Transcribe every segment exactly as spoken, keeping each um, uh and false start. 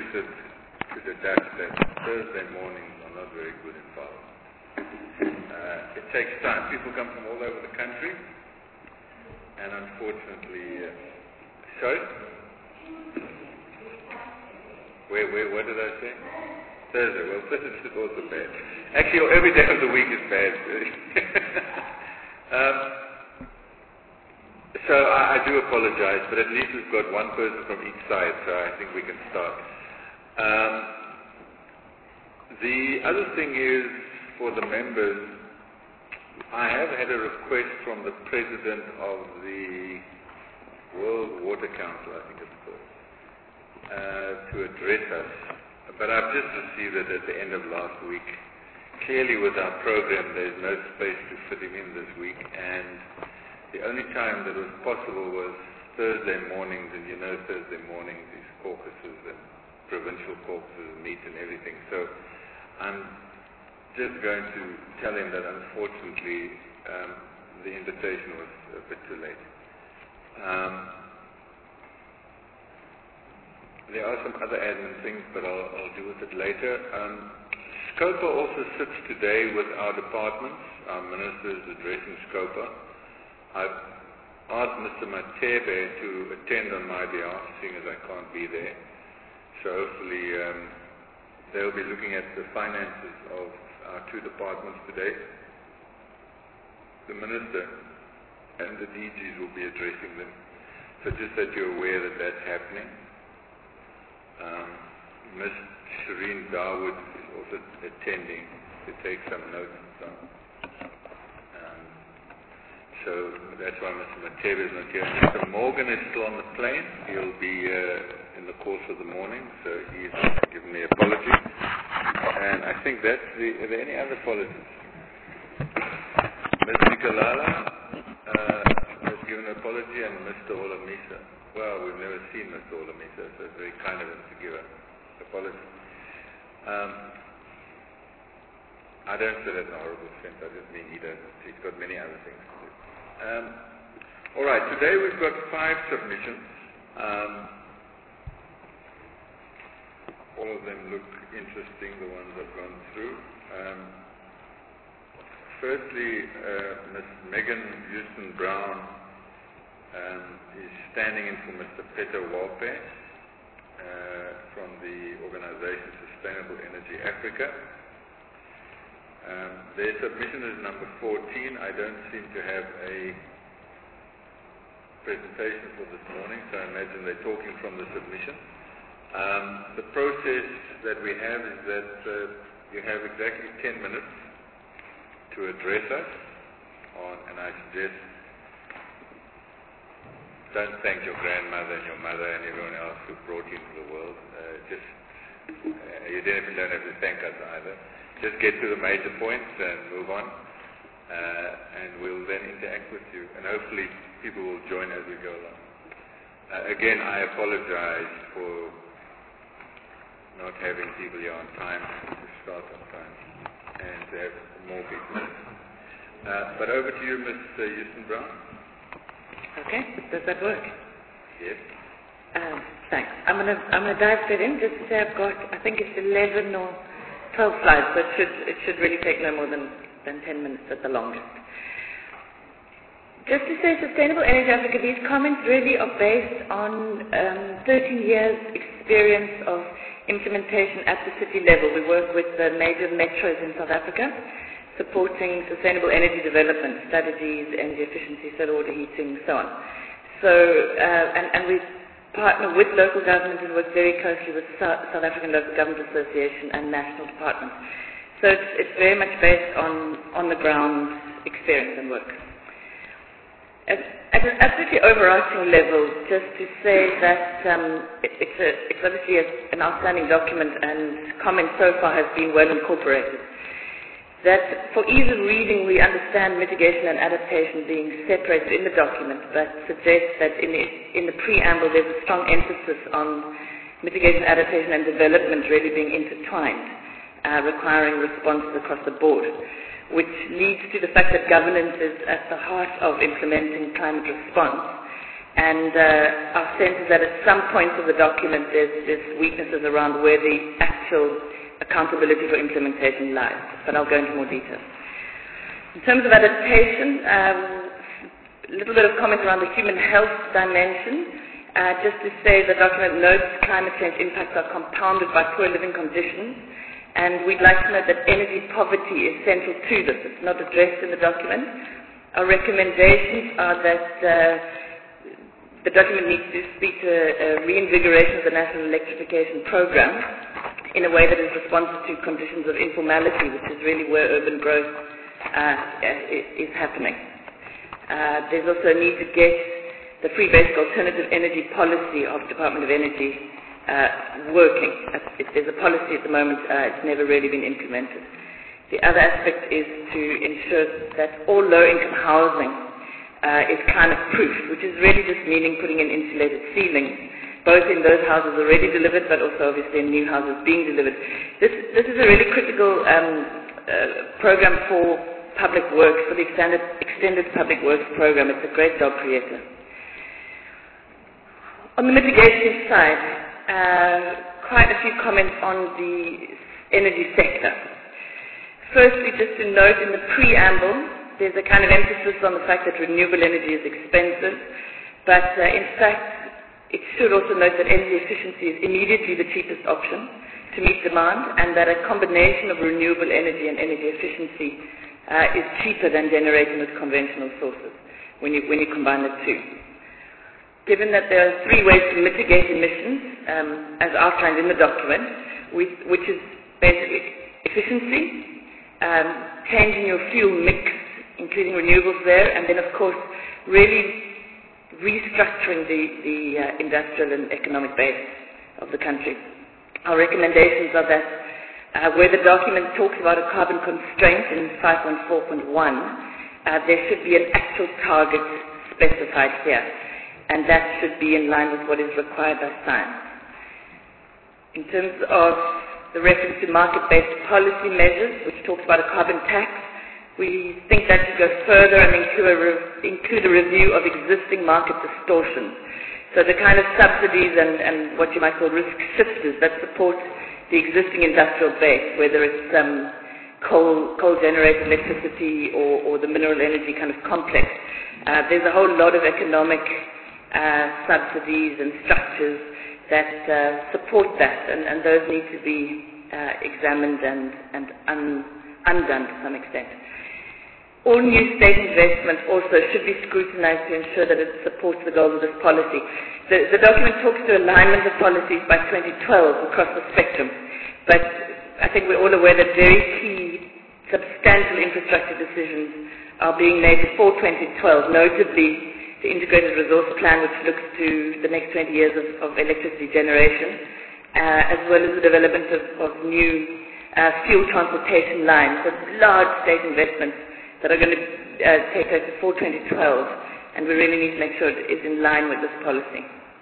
suggested to the Dutch that Thursday mornings are not very good in Paarl. Uh, it takes time. People come from all over the country, and unfortunately, uh, sorry? Where, where, what did I say? Thursday. Well, Thursday is also bad. Actually, every day of the week is bad. um, so I, I do apologize, but at least we've got one person from each side, so I think we can start. Um, the other thing is, for the members, I have had a request from the president of the World Water Council, I think it's called, uh, to address us. But I've just received it at the end of last week. Clearly with our program there's no space to fit him in this week, and the only time that was possible was Thursday mornings, and you know Thursday mornings is caucuses and provincial caucuses meet and everything. So I'm just going to tell him that unfortunately um, the invitation was a bit too late. Um, there are some other admin things, but I'll, I'll deal with it later. Um, SCOPA also sits today with our departments. Our minister is addressing SCOPA. I've asked Mister Matebe to attend on my behalf, seeing as I can't be there. So hopefully um, they'll be looking at the finances of our two departments today. The minister and the D Gs will be addressing them. So just that you're aware that that's happening. Um, Miz Shireen Dawood is also attending to take some notes and so on. Um, so that's why Mister Matebe is not here. Mister Morgan is still on the plane. He'll be uh, in the course of the morning, so he's given me apology. And I think that's the, are there any other apologies? Miz Nicolala uh, has given an apology, and Mister Olamisa. Well, we've never seen Mister Olamisa, so it's very kind of him to give an apology. Um, I don't say that in a horrible sense, I just mean he doesn't. He's got many other things to do. Um, all right, today we've got five submissions. Um, all of them look interesting, the ones I've gone through. Um, firstly, uh, Miz Megan Houston Brown um, is standing in for Mister Peter Walpe uh, from the organization Sustainable Energy Africa. Um, their submission is number fourteen. I don't seem to have a presentation for this morning, so I imagine they're talking from the submission. Um, the process that we have is that uh, you have exactly ten minutes to address us on, and I suggest don't thank your grandmother and your mother and everyone else who brought you into the world. Uh, just uh, you definitely don't have to thank us either. Just get to the major points and move on, uh, and we'll then interact with you, and hopefully people will join as we go along. Uh, again, I apologize for not having people here on time, to start on time, and to have more people. Uh, but over to you, Miz Houston Brown. Okay, does that work? Yes. Um, thanks. I'm going to I'm going to dive straight in. Just to say, I've got I think it's eleven or twelve slides, so it should it should really take no more than than ten minutes at the longest. Just to say, Sustainable Energy Africa, these comments really are based on um, thirteen years experience of implementation at the city level. We work with the major metros in South Africa, supporting sustainable energy development strategies, energy efficiency, solar water heating, so on. So, uh, and, and we partner with local government and work very closely with South, South African Local Government Association and national departments. So it's, it's very much based on on the ground experience and work. At, at an absolutely overarching level, just to say that um, it, it's, a, it's obviously a, an outstanding document, and comments so far have been well incorporated. That for ease of reading, we understand mitigation and adaptation being separated in the document, but suggest that in the, in the preamble there's a strong emphasis on mitigation, adaptation and development really being intertwined, uh, requiring responses across the board, which leads to the fact that governance is at the heart of implementing climate response, And uh, our sense is that at some points of the document there's, there's weaknesses around where the actual accountability for implementation lies, but I'll go into more detail. In terms of adaptation, um, a little bit of comment around the human health dimension. Uh, just to say the document notes climate change impacts are compounded by poor living conditions, and we'd like to note that energy poverty is central to this. It's not addressed in the document. Our recommendations are that uh, the document needs to speak to a reinvigoration of the National Electrification Program in a way that is responsive to conditions of informality, which is really where urban growth uh, is happening. Uh, there's also a need to get the free basic alternative energy policy of Department of Energy uh, working. If there's a policy at the moment, uh, it's never really been implemented. The other aspect is to ensure that all low-income housing uh, is climate-proof, which is really just meaning putting in insulated ceilings, both in those houses already delivered, but also obviously in new houses being delivered. This, this is a really critical um, uh, program for public works, for the extended, extended public works program. It's a great job creator. On the mitigation side, uh, quite a few comments on the energy sector. Firstly, just to note in the preamble, there's a kind of emphasis on the fact that renewable energy is expensive, but uh, in fact, it should also note that energy efficiency is immediately the cheapest option to meet demand, and that a combination of renewable energy and energy efficiency uh, is cheaper than generating with conventional sources when you, when you combine the two. Given that there are three ways to mitigate emissions, um, as outlined in the document, with, which is basically efficiency, um, changing your fuel mix, including renewables there, and then of course really restructuring the, the uh, industrial and economic base of the country. Our recommendations are that uh, where the document talks about a carbon constraint in five point four point one, uh, there should be an actual target specified here, and that should be in line with what is required by science. In terms of the reference to market-based policy measures, which talks about a carbon tax, we think that should go further and include a, re- include a review of existing market distortions. So the kind of subsidies and, and what you might call risk shifters that support the existing industrial base, whether it's um, coal, coal-generated electricity or, or the mineral energy kind of complex. Uh, there's a whole lot of economic uh, subsidies and structures that uh, support that, and, and those need to be uh, examined and, and un, undone to some extent. All new state investment also should be scrutinized to ensure that it supports the goals of this policy. The, the document talks to alignment of policies by twenty twelve across the spectrum, but I think we're all aware that very key substantial infrastructure decisions are being made before twenty twelve, notably the Integrated Resource Plan, which looks to the next twenty years of, of electricity generation, uh, as well as the development of, of new uh, fuel transportation lines, so large state investments that are going to uh, take place before twenty twelve, and we really need to make sure it is in line with this policy.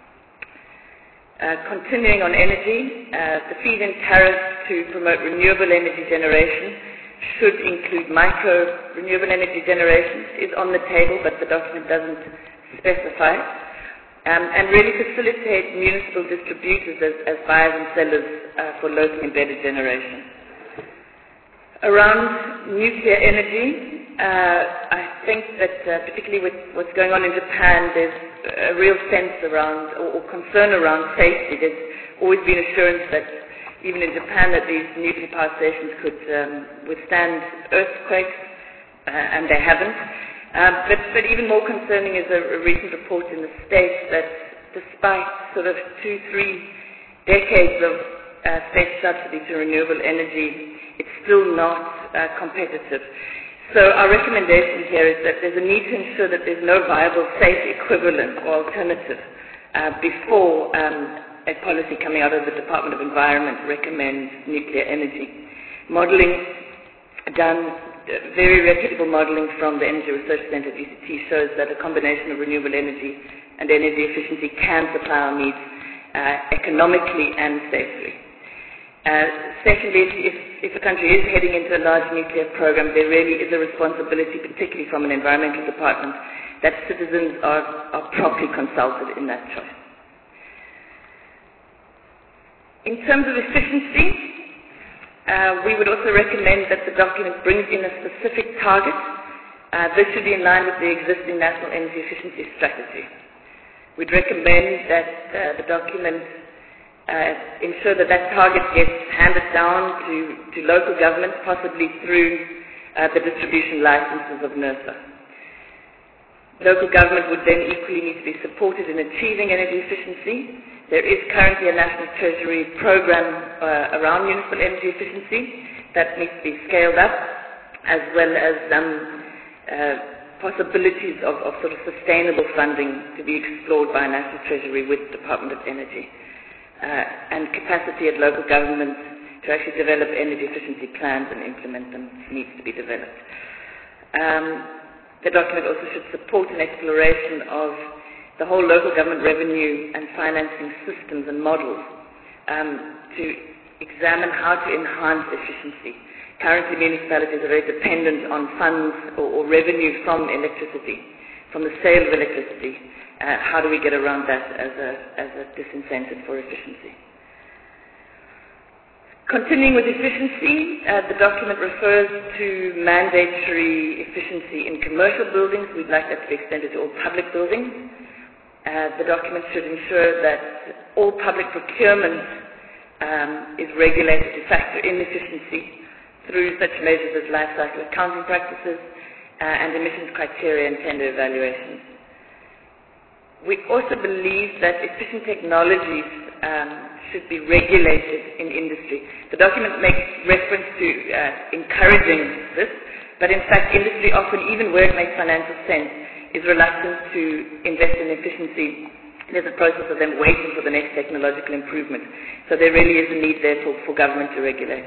Uh, continuing on energy, uh, the feed-in tariffs to promote renewable energy generation should include micro renewable energy generation, is on the table, but the document doesn't specify, um, and really facilitate municipal distributors as, as buyers and sellers uh, for locally embedded generation. Around nuclear energy, Uh, I think that uh, particularly with what's going on in Japan, there's a real sense around, or, or concern around safety. There's always been assurance that even in Japan that these nuclear power stations could um, withstand earthquakes, uh, and they haven't. Um, but, but even more concerning is a, a recent report in the States that despite sort of two, three decades of uh, state subsidy to renewable energy, it's still not uh, competitive. So our recommendation here is that there's a need to ensure that there's no viable, safe equivalent or alternative uh, before um, a policy coming out of the Department of Environment recommends nuclear energy. Modelling done, uh, very reputable modelling from the Energy Research Centre, G C T, shows that a combination of renewable energy and energy efficiency can supply our needs uh, economically and safely. Uh, secondly, if, if a country is heading into a large nuclear program, there really is a responsibility, particularly from an environmental department, that citizens are, are properly consulted in that choice. In terms of efficiency, uh, we would also recommend that the document brings in a specific target. Uh, this should be in line with the existing National Energy Efficiency Strategy. We'd recommend that uh, the document uh, ensure that that target gets handed down to, to local governments, possibly through uh, the distribution licenses of NERSA. Local government would then equally need to be supported in achieving energy efficiency. There is currently a National Treasury program uh, around municipal energy efficiency that needs to be scaled up, as well as um, uh, possibilities of, of sort of sustainable funding to be explored by National Treasury with the Department of Energy, uh, and capacity at local governments to actually develop energy efficiency plans and implement them needs to be developed. Um, the document also should support an exploration of the whole local government revenue and financing systems and models um, to examine how to enhance efficiency. Currently, municipalities are very dependent on funds or, or revenue from electricity, from the sale of electricity. Uh, how do we get around that as a, as a disincentive for efficiency? Continuing with efficiency, uh, the document refers to mandatory efficiency in commercial buildings. We'd like that to be extended to all public buildings. Uh, the document should ensure that all public procurement um, is regulated to factor in efficiency through such measures as life cycle accounting practices uh, and emissions criteria and tender evaluations. We also believe that efficient technologies um, should be regulated in industry. The document makes reference to uh, encouraging this, but in fact industry often, even where it makes financial sense, is reluctant to invest in efficiency. There's a process of them waiting for the next technological improvement. So there really is a need there for, for government to regulate.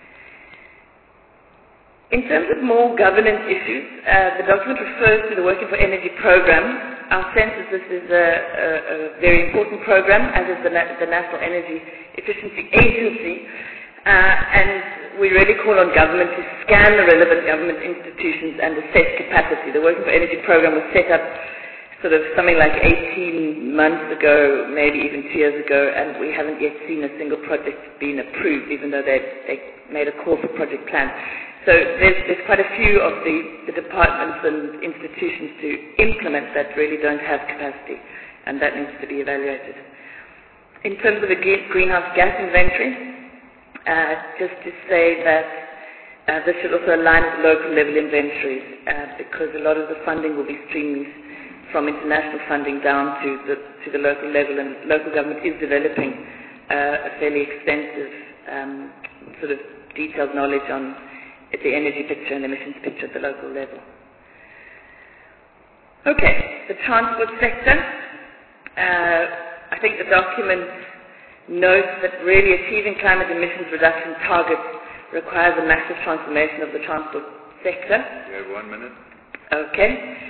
In terms of more governance issues, uh, the document refers to the Working for Energy program. Our sense is this is a, a, a very important program, as is the, Na- the National Energy Efficiency Agency. Uh, and we really call on government to scan the relevant government institutions and assess capacity. The Working for Energy program was set up sort of something like eighteen months ago, maybe even two years ago, and we haven't yet seen a single project being approved, even though they made a call for project plans. So there's, there's quite a few of the, the departments and institutions to implement that really don't have capacity, and that needs to be evaluated. In terms of the greenhouse gas inventory, Uh, just to say that uh, this should also align with local level inventories uh, because a lot of the funding will be streamed from international funding down to the, to the local level, and local government is developing uh, a fairly extensive um, sort of detailed knowledge on the energy picture and emissions picture at the local level. Okay, the transport sector. Uh, I think the document notes that really achieving climate emissions reduction targets requires a massive transformation of the transport sector. You have one minute. Okay.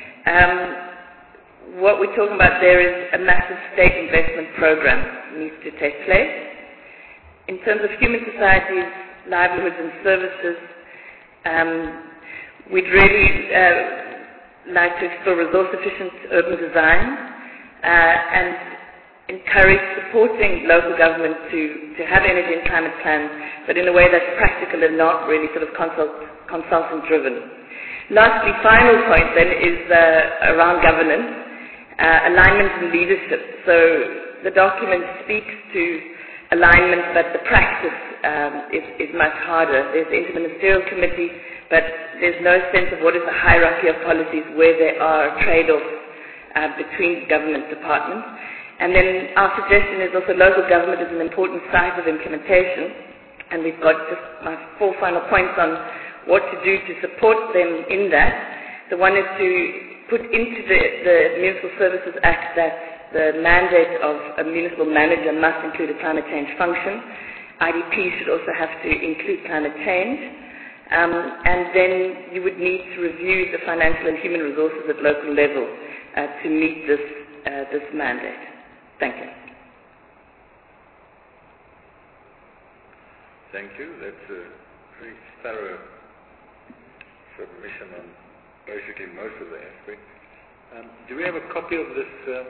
Um, what we're talking about there is a massive state investment program that needs to take place. In terms of human societies, livelihoods and services, um, we'd really uh, like to explore resource-efficient urban design uh, and encourage supporting local government to, to have energy and climate plans, but in a way that's practical and not really sort of consult, consultant-driven. Lastly, final point then is uh, around governance, uh, alignment and leadership. So the document speaks to alignment, but the practice um, is, is much harder. There's the Interministerial Committee, but there's no sense of what is the hierarchy of policies where there are trade-offs uh, between government departments. And then our suggestion is also local government is an important site of implementation, and we've got just my four final points on what to do to support them in that. The one is to put into the, the Municipal Services Act that the mandate of a municipal manager must include a climate change function. I D P should also have to include climate change. Um, and then you would need to review the financial and human resources at local level uh, to meet this, uh, this mandate. Thank you. Thank you. That's a pretty thorough submission on basically most of the aspects. Um, do we have a copy of this? Um,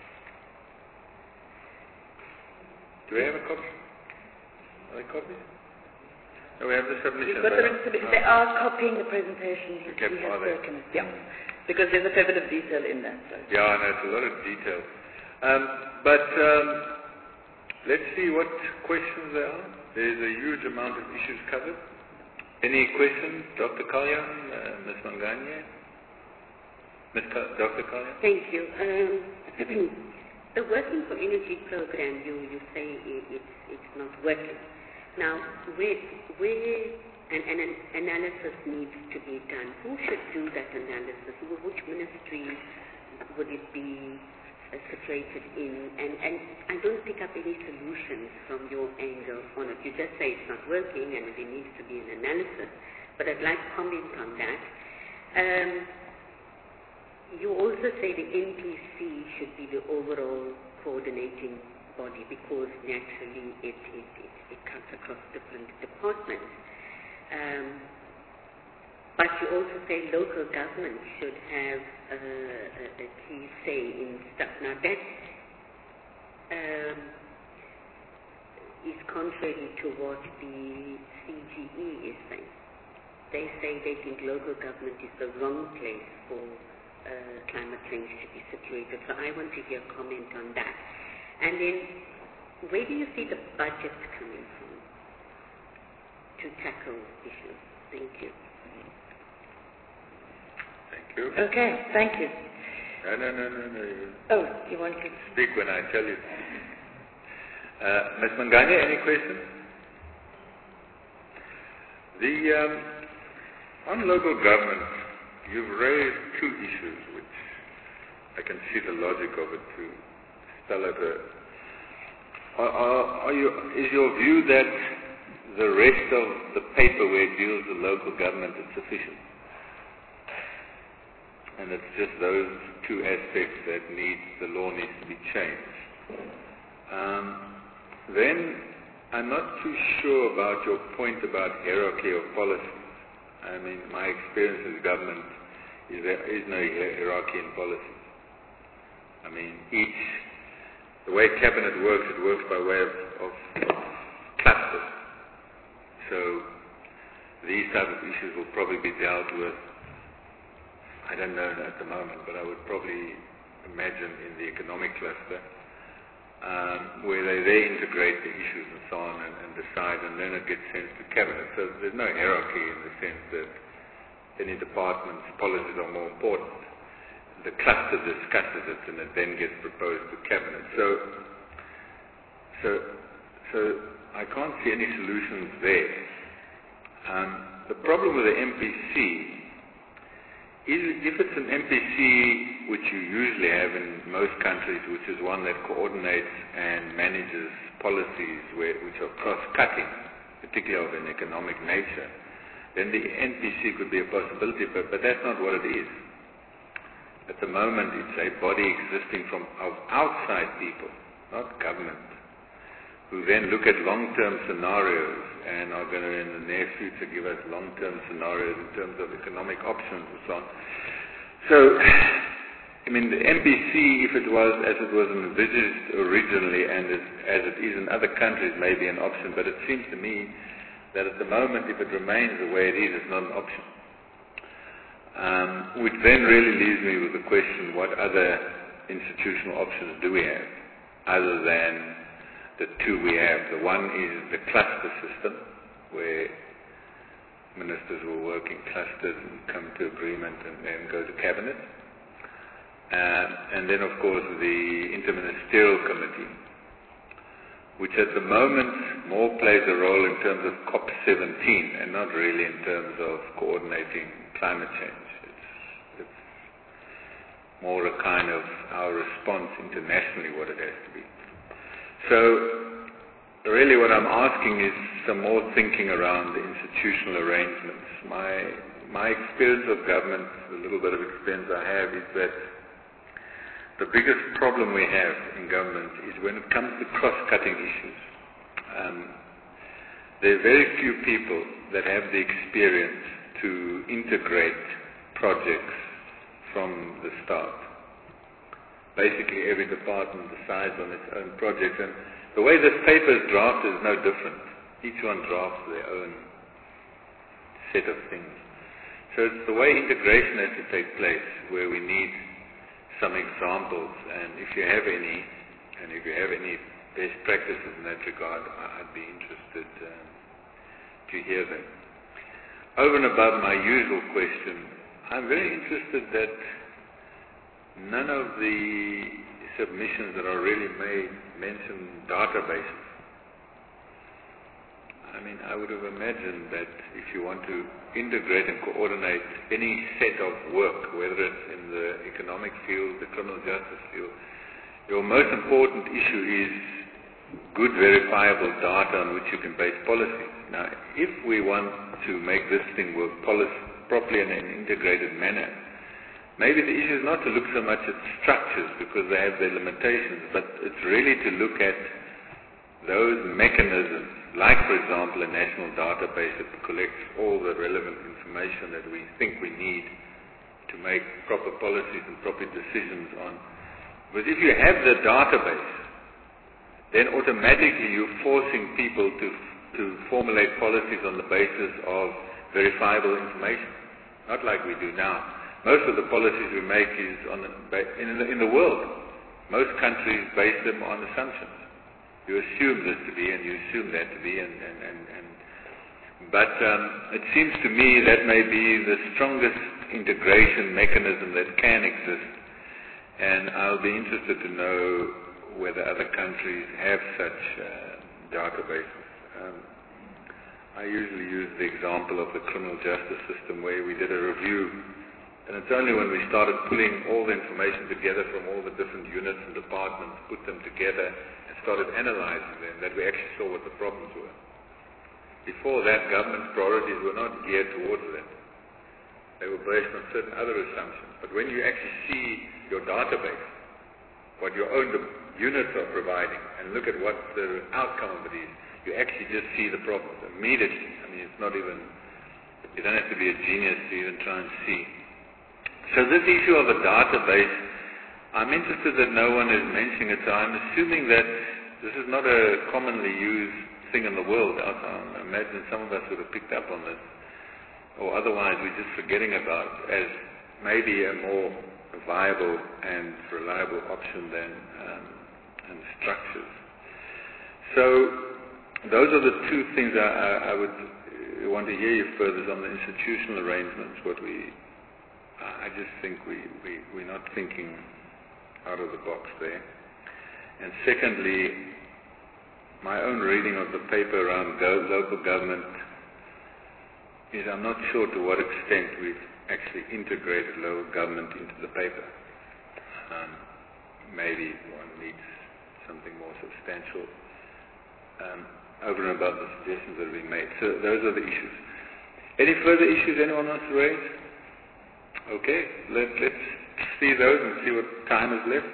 do we have a copy? Are there copies? No, we have the submission. You've got the but, rest of it. uh, They are copying the presentation. He, Okay, he has are they? taken it. Yeah. Because there's a fair bit of detail in that. So. Yeah, I know, it's a lot of detail. Um, but um, let's see what questions there are. There's a huge amount of issues covered. Any questions, Doctor Kalyan, uh, Miz Manganye? Miz Ka- Doctor Kalyan? Thank you. Um, the Working for Energy program, you, you say it, it's, it's not working. Now, where, where an, an analysis needs to be done, who should do that analysis? Which ministry would it be uh, situated in? And, and I don't pick up any solutions from your angle on it. You just say it's not working and there needs to be an analysis. But I'd like to comment on that. Um, you also say the N P C should be the overall coordinating body because naturally it, it, it, it cuts across different departments. Um, but you also say local government should have uh, a, a key say in stuff. Now that um, is contrary to what the C G E is saying. They say they think local government is the wrong place for uh, climate change to be situated. So I want to hear a comment on that. And then, where do you see the budget coming from to tackle issues? Thank you. Thank you. Okay, thank you. No, no, no, no, no. Oh, you want to Speak when I tell you. Uh, Miz Manganye, any questions? The, um, on local government, you've raised two issues which I can see the logic of it to spell out a... Are, are, are you, is your view that the rest of the paper where it deals with local government is sufficient? And it's just those two aspects that need, the law needs to be changed. Um, then, I'm not too sure about your point about hierarchy of policies. I mean, my experience with government is there is no hierarchy in policy. I mean, each, the way cabinet works, it works by way of, of, of clusters. So, these type of issues will probably be dealt with, I don't know at the moment, but I would probably imagine in the economic cluster, um, where they, they integrate the issues and so on and, and decide, and then it gets sent to cabinet. So there's no hierarchy in the sense that any department's policies are more important. The cluster discusses it and it then gets proposed to cabinet. So, so, so I can't see any solutions there. Um, the problem with the M P C is if it's an M P C which you usually have in most countries, which is one that coordinates and manages policies where, which are cross-cutting, particularly of an economic nature, then the N P C could be a possibility, but, but that's not what it is. At the moment, it's a body existing from of outside people, not government, who then look at long-term scenarios and are going to, in the near future, give us long-term scenarios in terms of economic options and so on. So, I mean, the M P C, if it was as it was envisaged originally and as, as it is in other countries, may be an option, but it seems to me that at the moment, if it remains the way it is, it's not an option. Um, which then really leaves me with the question, what other institutional options do we have, other than the two we have? The one is the cluster system, where ministers will work in clusters and come to agreement and then go to cabinet. Um, and then, of course, the interministerial committee, which at the moment more plays a role in terms of COP seventeen and not really in terms of coordinating climate change. It's, it's more a kind of our response internationally, what it has to be. So, really what I'm asking is some more thinking around the institutional arrangements. My, my experience of government, the little bit of experience I have, is that the biggest problem we have in government is when it comes to cross-cutting issues. Um, there are very few people that have the experience to integrate projects from the start. basically every department decides on its own project. And the way this paper is drafted is no different. Each one drafts their own set of things. So it's the way integration has to take place, where we need some examples, and if you have any, and if you have any best practices in that regard, I'd be interested um, to hear them. Over and above my usual question, I'm very interested that none of the submissions that are really made mention databases. I mean, I would have imagined that if you want to integrate and coordinate any set of work, whether it's in the economic field, the criminal justice field, your most important issue is good verifiable data on which you can base policies. Now, if we want to make this thing work policy, properly in an integrated manner, maybe the issue is not to look so much at structures because they have their limitations, but it's really to look at those mechanisms, like, for example, a national database that collects all the relevant information that we think we need to make proper policies and proper decisions on. But if you have the database, then automatically you're forcing people to, to formulate policies on the basis of verifiable information, not like we do now. Most of the policies we make is on the, in, the, in the world. Most countries base them on assumptions. You assume this to be, and you assume that to be, and, and, and, and but um, it seems to me that may be the strongest integration mechanism that can exist, and I'll be interested to know whether other countries have such uh, databases. Um, I usually use the example of the criminal justice system where we did a review, and it's only when we started pulling all the information together from all the different units and departments, put them together, started analyzing them, that we actually saw what the problems were. Before that, government's priorities were not geared towards that. They were based on certain other assumptions. But when you actually see your database, what your own units are providing, and look at what the outcome of it is, you actually just see the problems immediately. I mean, it's not even, you don't have to be a genius to even try and see. So this issue of a database, I'm interested that no one is mentioning it, so I'm assuming that this is not a commonly used thing in the world. I imagine some of us would have picked up on this, or otherwise we're just forgetting about it as maybe a more viable and reliable option than um, and structures. So those are the two things I, I, I would want to hear you further on the institutional arrangements. What we, I just think we, we, we're not thinking out of the box there. And secondly, my own reading of the paper around go- local government is I'm not sure to what extent we've actually integrated local government into the paper. Um, maybe one needs something more substantial um, over and above the suggestions that have been made. So those are the issues. Any further issues anyone wants to raise? Okay, let, let's see those and see what time is left.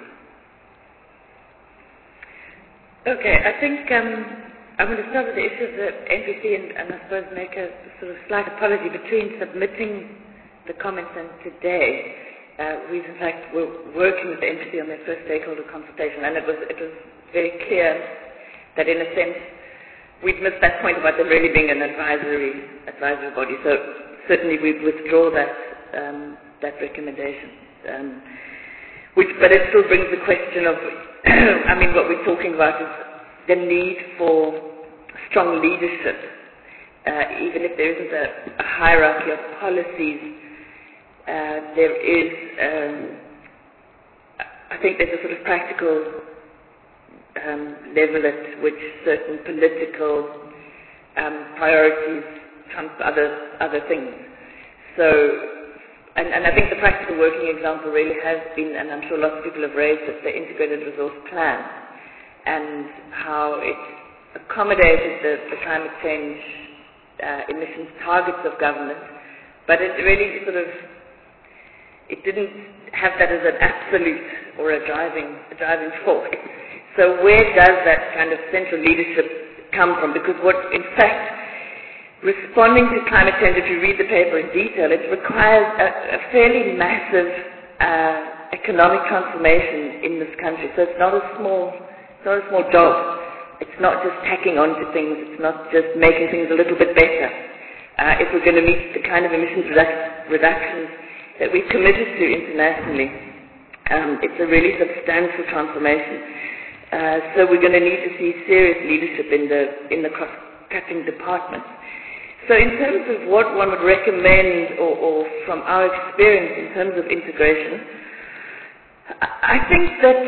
Okay, I think um, I'm going to start with the issue of the N P C and, and I suppose make a sort of slight apology between submitting the comments and today. Uh, we in fact were working with the N P C on their first stakeholder consultation, and it was it was very clear that in a sense we'd missed that point about them really being an advisory advisory body. So certainly we withdraw that um, that recommendation. Um, which, but it still brings the question of, I mean, what we're talking about is the need for strong leadership, uh, even if there isn't a, a hierarchy of policies. Uh, there is, um, I think there's a sort of practical um, level at which certain political um, priorities trump other other things. So. And, and I think the practical working example really has been, and I'm sure lots of people have raised it, the integrated resource plan and how it accommodated the, the climate change uh, emissions targets of government, but it really sort of, it didn't have that as an absolute or a driving, a driving force. So where does that kind of central leadership come from? Because what, in fact, responding to climate change, if you read the paper in detail, it requires a, a fairly massive uh, economic transformation in this country. So it's not a small, it's not a small job. It's not just tacking on to things. It's not just making things a little bit better. Uh, if we're going to meet the kind of emissions reduc- reductions that we've committed to internationally, um, it's a really substantial transformation. Uh, so we're going to need to see serious leadership in the in the cross-cutting department. So in terms of what one would recommend, or, or from our experience in terms of integration, I think that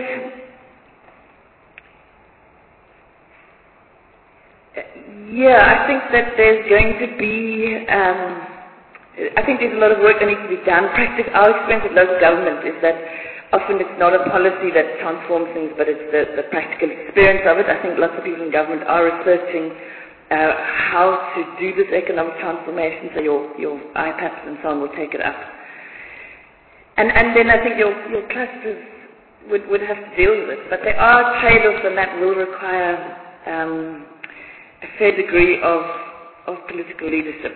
yeah, I think that there's going to be um, I think there's a lot of work that needs to be done. Practic- our experience with local government is that often it's not a policy that transforms things, but it's the, the practical experience of it. I think lots of people in government are researching uh, how to do this economic transformation, so your, your I PAPs and so on will take it up. And, and then I think your, your clusters would, would have to deal with it. But there are trade-offs, and that will require um, a fair degree of, of political leadership.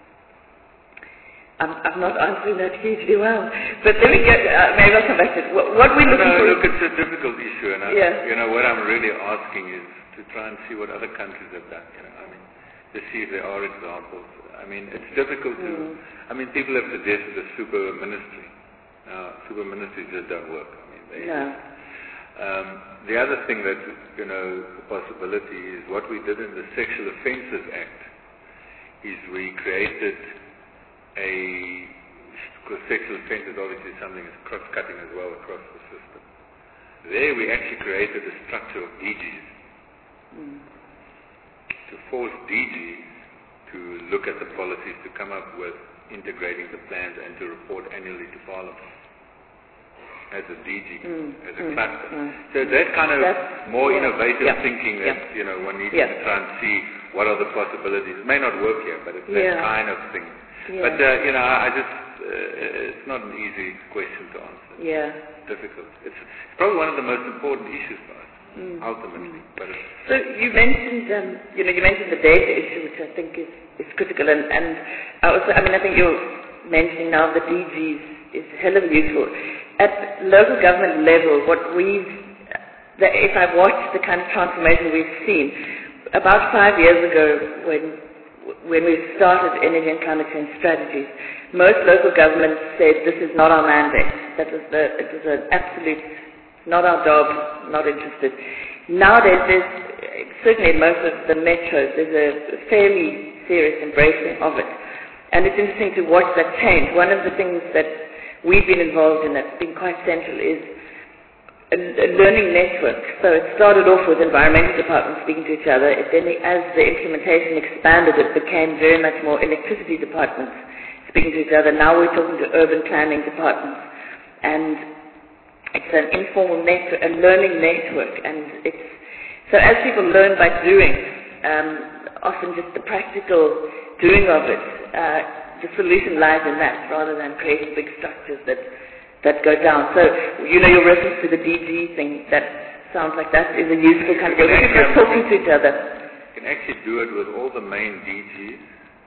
I'm, I'm not answering that hugely well, but let me get, uh, maybe I'll come back to it. What, what we're looking no, for... look, it's a difficult issue, and I, yeah. you know, what I'm really asking is to try and see what other countries have done, you know, I mean, to see if there are examples. I mean, it's difficult to, mm. I mean, people have suggested a super ministry. Now, super ministries just don't work. I mean, they no. just, um, the other thing that, you know, the possibility is what we did in the Sexual Offences Act is we created a, because sexual offence is obviously something that's cross-cutting as well across the system. There we actually created a structure of D Gs Mm. to force D Gs to look at the policies, to come up with integrating the plans and to report annually to Parliament as a D G, mm. as a mm. cluster. Mm. So that kind of That's, more yeah. innovative yeah. thinking that, yeah. you know, one needs yeah. to try and see what are the possibilities. It may not work here, but it's yeah. that kind of thing. Yeah. But, uh, you know, I just, uh, it's not an easy question to answer. Yeah. It's difficult. It's, it's probably one of the most important issues for us, mm. ultimately. Mm. But it's, so you mentioned, um, you know, you mentioned the data issue, which I think is, is critical, and, and I also, I mean, I think you're mentioning now the D Gs is hell of useful. At local government level, what we've, the, if I watch the kind of transformation we've seen, about five years ago, when when we started energy and climate change strategies, most local governments said this is not our mandate. That was the, it was an absolute, not our job, not interested. Nowadays, there's, certainly in most of the metros, there's a fairly serious embracing of it. And it's interesting to watch that change. One of the things that we've been involved in that's been quite central is a, a learning network. So it started off with environmental departments speaking to each other. It then, as the implementation expanded, it became very much more electricity departments speaking to each other. Now we're talking to urban planning departments. And it's an informal network, a learning network. And it's, so as people learn by doing, um, often just the practical doing of it, uh, the solution lies in that rather than creating big structures that that go down. So, you know, your reference to the D G thing, that sounds like that is a useful kind of way. People are talking to each other. You can actually do it with all the main D Gs,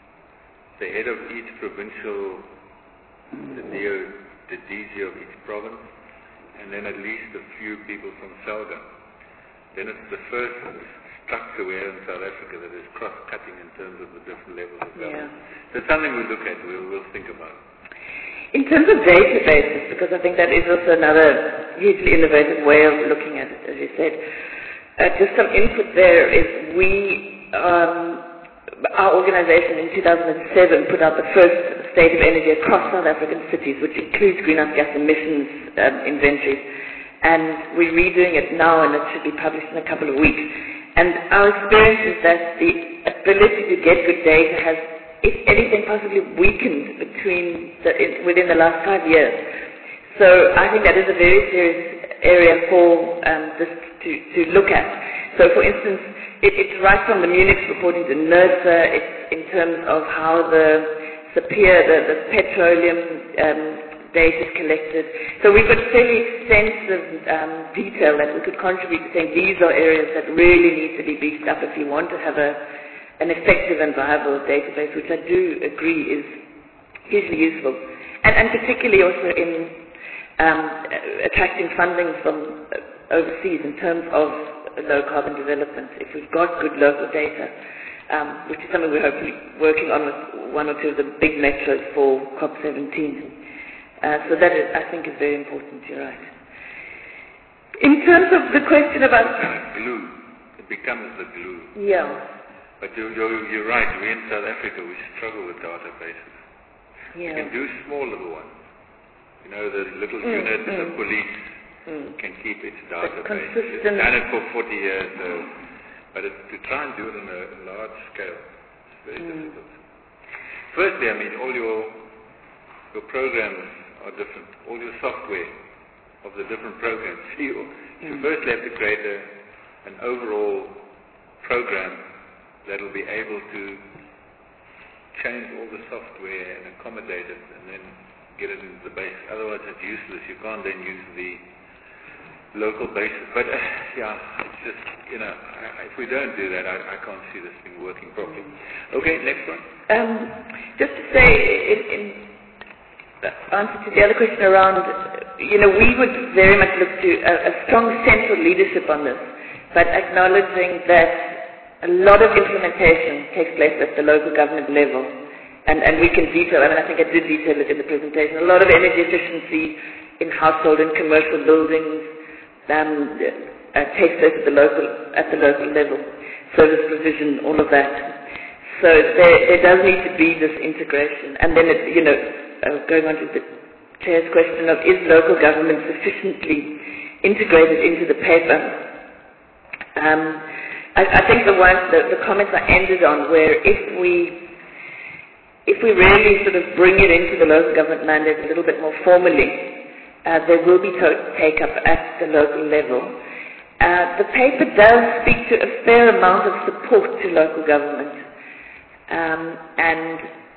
the head of each provincial, the, D O, the D G of each province, and then at least a few people from SELGA. Then it's the first structure we have in South Africa that is cross-cutting in terms of the different levels of government. Yeah. So it's something we look at, we'll, we'll think about. In terms of databases, because I think that is also another hugely innovative way of looking at it, as you said, uh, just some input there is we, um, our organization in two thousand seven put out the first State of Energy across South African cities, which includes greenhouse gas emissions um, inventories. And we're redoing it now, and it should be published in a couple of weeks. And our experience is that the ability to get good data has, if anything, possibly weakened between the, in, within the last five years. So I think that is a very serious area for um, this to, to look at. So, for instance, it, it's right from the Munich reporting to NERSA. It's in terms of how the SAPIR, the, the petroleum um, data is collected. So we've got fairly extensive um, detail that we could contribute to saying these are areas that really need to be beefed up if you want to have a an effective and viable database, which I do agree is hugely useful. And, and particularly also in um, attracting funding from overseas in terms of low carbon development, if we've got good local data, um, which is something we're hopefully working on with one or two of the big metros for COP seventeen. Uh, so that, is, I think, is very important, you're right. In terms of the question about... glue. It becomes the glue. Yeah. But you're, you're, you're right, we in South Africa, we struggle with databases. Yeah. You can do small little ones. You know, the little Mm, unit, mm. the police Mm. can keep its database. consistent- It's done it for forty years, so, but it, to try and do it on a large scale, it's very Mm. difficult. Firstly, I mean, all your your programs are different. All your software of the different programs. So you, you Mm. firstly have to create a, an overall program that will be able to change all the software and accommodate it, and then get it into the base. Otherwise, it's useless. You can't then use the local basis. But uh, yeah, it's just, you know, I, if we don't do that, I, I can't see this thing working properly. Okay, next one. Um, just to say, in, in answer to the other question around, you know, we would very much look to a, a strong central leadership on this, but acknowledging that a lot of implementation takes place at the local government level. And, and we can detail, I mean, I think I did detail it in the presentation, a lot of energy efficiency in household and commercial buildings um, uh, takes place at the local at the local level, service provision, all of that. So there, there does need to be this integration. And then, it, you know, uh, going on to the Chair's question of is local government sufficiently integrated into the paper? Um, I, I think the one, the, the comments I ended on where if we If we really sort of bring it into the local government mandate a little bit more formally, uh, there will be to- take-up at the local level. Uh, the paper does speak to a fair amount of support to local government, um, and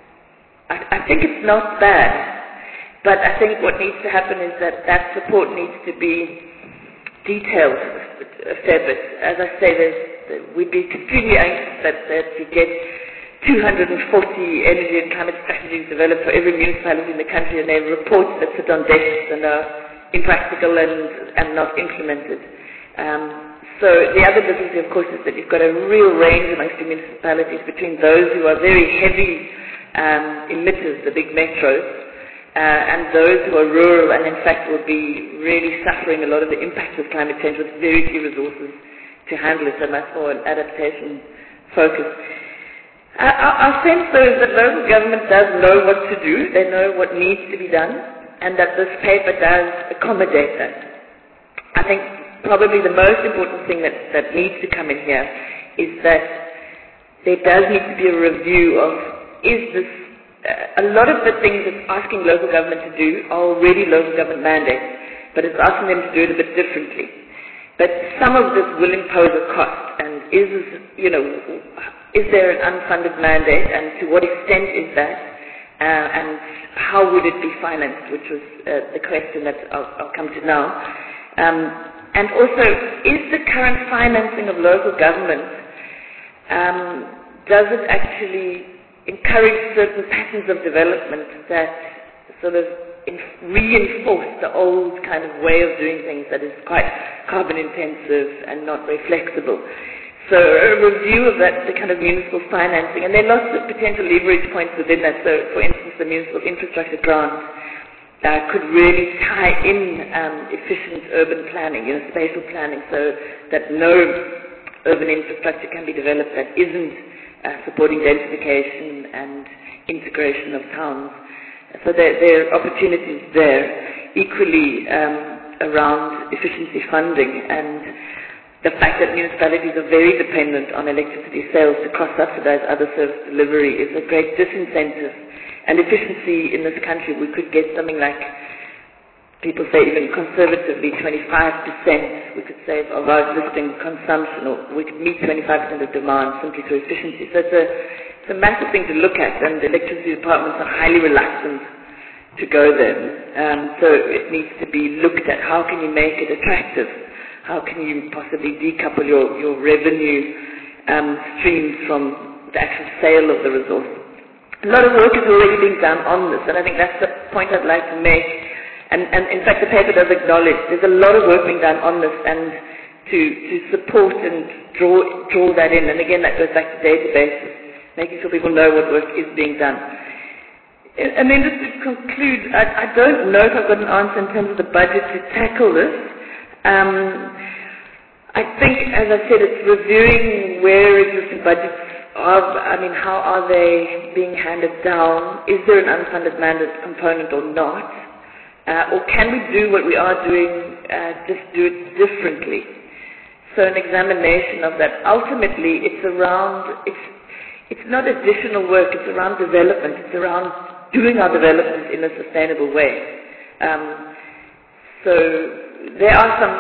I, I think it's not bad, but I think what needs to happen is that that support needs to be detailed a fair bit. As I say, there's, we'd be extremely anxious that, that we get two hundred forty energy and climate strategies developed for every municipality in the country, and they're reports that sit on desks and are impractical and, and not implemented. Um, so the other difficulty, of course, is that you've got a real range amongst the municipalities between those who are very heavy um, emitters, the big metros, uh, and those who are rural and in fact will be really suffering a lot of the impacts of climate change with very few resources to handle it, so much more an adaptation focus. Uh, our, our sense, though, is that local government does know what to do, they know what needs to be done, and that this paper does accommodate that. I think probably the most important thing that, that needs to come in here is that there does need to be a review of, is this, uh, a lot of the things it's asking local government to do are already local government mandates, but it's asking them to do it a bit differently. But some of this will impose a cost, and is, you know, is there an unfunded mandate, and to what extent is that, uh, and how would it be financed, which was uh, the question that I'll, I'll come to now. Um, and also, is the current financing of local government, um, does it actually encourage certain patterns of development that sort of reinforce the old kind of way of doing things that is quite carbon intensive and not very flexible? So a review of that, the kind of municipal financing, and there are lots of potential leverage points within that. So, for instance, the municipal infrastructure grant uh, could really tie in um, efficient urban planning, you know, spatial planning, so that no urban infrastructure can be developed that isn't uh, supporting densification and integration of towns. So there, there are opportunities there, equally um, around efficiency funding and the fact that municipalities are very dependent on electricity sales to cross-subsidize other service delivery is a great disincentive. And efficiency in this country, we could get something like, people say even conservatively, twenty-five percent, we could save of our existing consumption, or we could meet twenty-five percent of demand simply through efficiency. So it's a, it's a massive thing to look at, and the electricity departments are highly reluctant to go there. Um, so it needs to be looked at. How can you make it attractive? How can you possibly decouple your, your revenue um, streams from the actual sale of the resource? A lot of work is already being done on this, and I think that's the point I'd like to make. And, and in fact, the paper does acknowledge there's a lot of work being done on this, and to, to support and draw, draw that in. And again, that goes back to databases, making sure people know what work is being done. And then just to conclude, I, I don't know if I've got an answer in terms of the budget to tackle this. Um, I think, as I said, it's reviewing where existing budgets are. I mean, how are they being handed down? Is there an unfunded mandate component or not? Uh, or can we do what we are doing, uh, just do it differently? So an examination of that. Ultimately, it's around, it's, it's not additional work, it's around development, it's around doing our development in a sustainable way. Um, so there are some,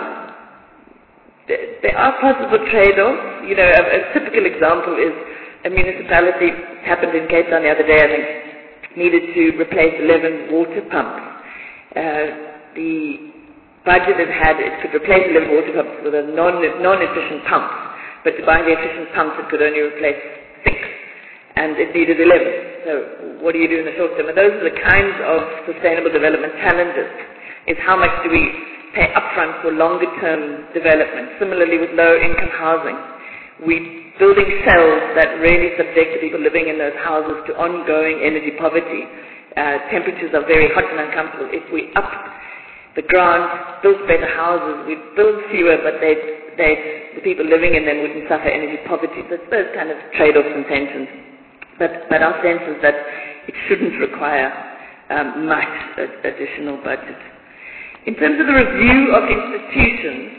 there, there are possible trade-offs. You know, a, a typical example is a municipality, happened in Cape Town the other day, I think, needed to replace eleven water pumps. Uh, the budget it had, it could replace eleven water pumps with a non, non-efficient pump, but to buy the efficient pumps it could only replace six, and it needed eleven. So what do you do in the short term? And those are the kinds of sustainable development challenges, is how much do we pay upfront for longer term development. Similarly with low income housing, we building cells that really subject the people living in those houses to ongoing energy poverty. Uh, temperatures are very hot and uncomfortable. If we up the grant, build better houses, we build fewer, but they, they, the people living in them wouldn't suffer energy poverty. So it's those kind of trade-offs and tensions. But, but our sense is that it shouldn't require um, much additional budget. In terms of the review of institutions,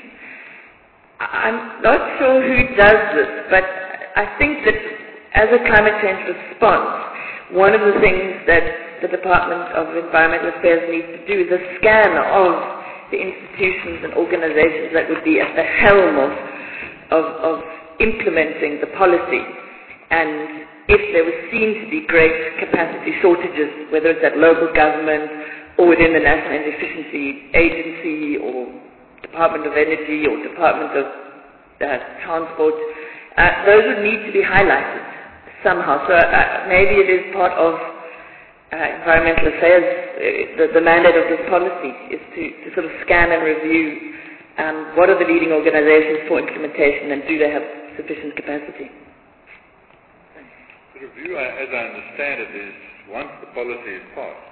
I'm not sure who does this, but I think that as a climate change response, one of the things that the Department of Environmental Affairs needs to do is a scan of the institutions and organizations that would be at the helm of, of, of implementing the policy. And if there was seen to be great capacity shortages, whether it's at local government or within the National Energy Efficiency Agency or Department of Energy or Department of uh, Transport, uh, those would need to be highlighted somehow. So uh, maybe it is part of uh, environmental affairs, uh, the, the mandate of this policy is to, to sort of scan and review um, what are the leading organizations for implementation and do they have sufficient capacity. The review, as I understand it, is once the policy is passed,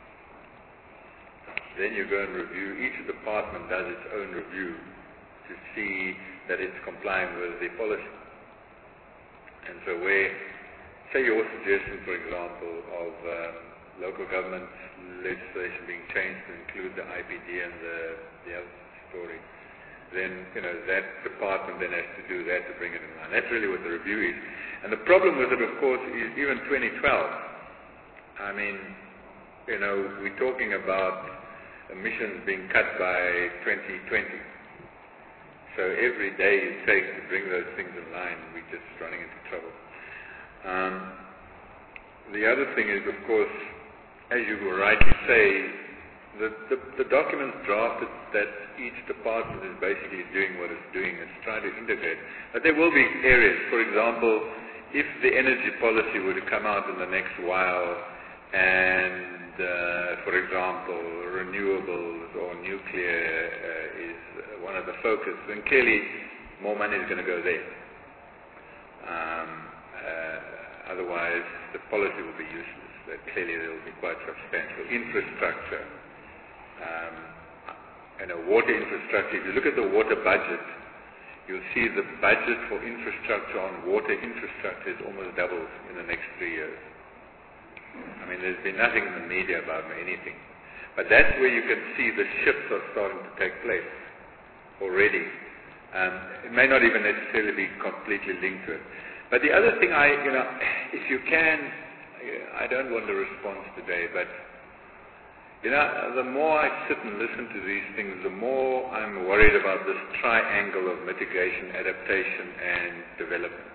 then you go and review. Each department does its own review to see that it's complying with the policy. And so where, say your suggestion, for example, of um, local government legislation being changed to include the I P D and the, the other story, then, you know, that department then has to do that to bring it in line. That's really what the review is. And the problem with it, of course, is even twenty twelve. I mean, you know, we're talking about emissions being cut by twenty twenty. So every day it takes to bring those things in line, we're just running into trouble. Um, the other thing is, of course, as you rightly say, the, the, the documents drafted that each department is basically doing what it's doing, it's trying to integrate. But there will be areas, for example, if the energy policy were to come out in the next while and, uh, for example, renewables or nuclear uh, is one of the focus, then clearly more money is going to go there. Um, uh, otherwise, the policy will be useless. That clearly there will be quite substantial infrastructure. Um, and a water infrastructure, if you look at the water budget, you'll see the budget for infrastructure on water infrastructure is almost doubled in the next three years. I mean, there's been nothing in the media about anything. But that's where you can see the shifts are starting to take place already. Um, it may not even necessarily be completely linked to it. But the other thing I, you know, if you can, I don't want a response today, but you know, the more I sit and listen to these things, the more I'm worried about this triangle of mitigation, adaptation, and development.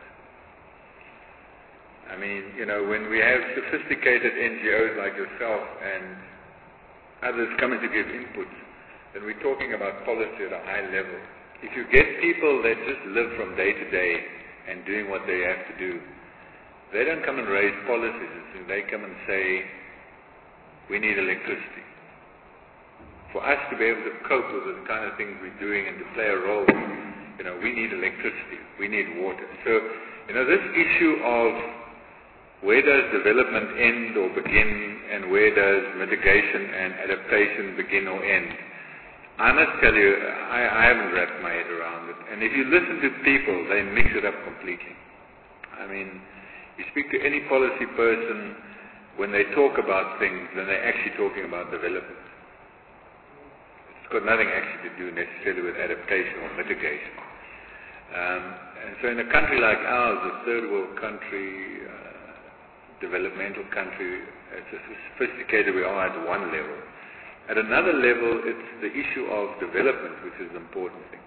I mean, you know, when we have sophisticated N G Os like yourself and others coming to give input, then we're talking about policy at a high level. If you get people that just live from day to day and doing what they have to do, they don't come and raise policies. They come and say, we need electricity. for us to be able to cope with the kind of things we're doing and to play a role, you know, we need electricity, we need water. So, you know, this issue of where does development end or begin and where does mitigation and adaptation begin or end, I must tell you, I, I haven't wrapped my head around it. And if you listen to people, they mix it up completely. I mean, you speak to any policy person, when they talk about things, then they're actually talking about development. It's got nothing actually to do necessarily with adaptation or mitigation. Um, and so in a country like ours, a third world country, uh, developmental country, as sophisticated we are at one level. At another level, it's the issue of development, which is the important thing.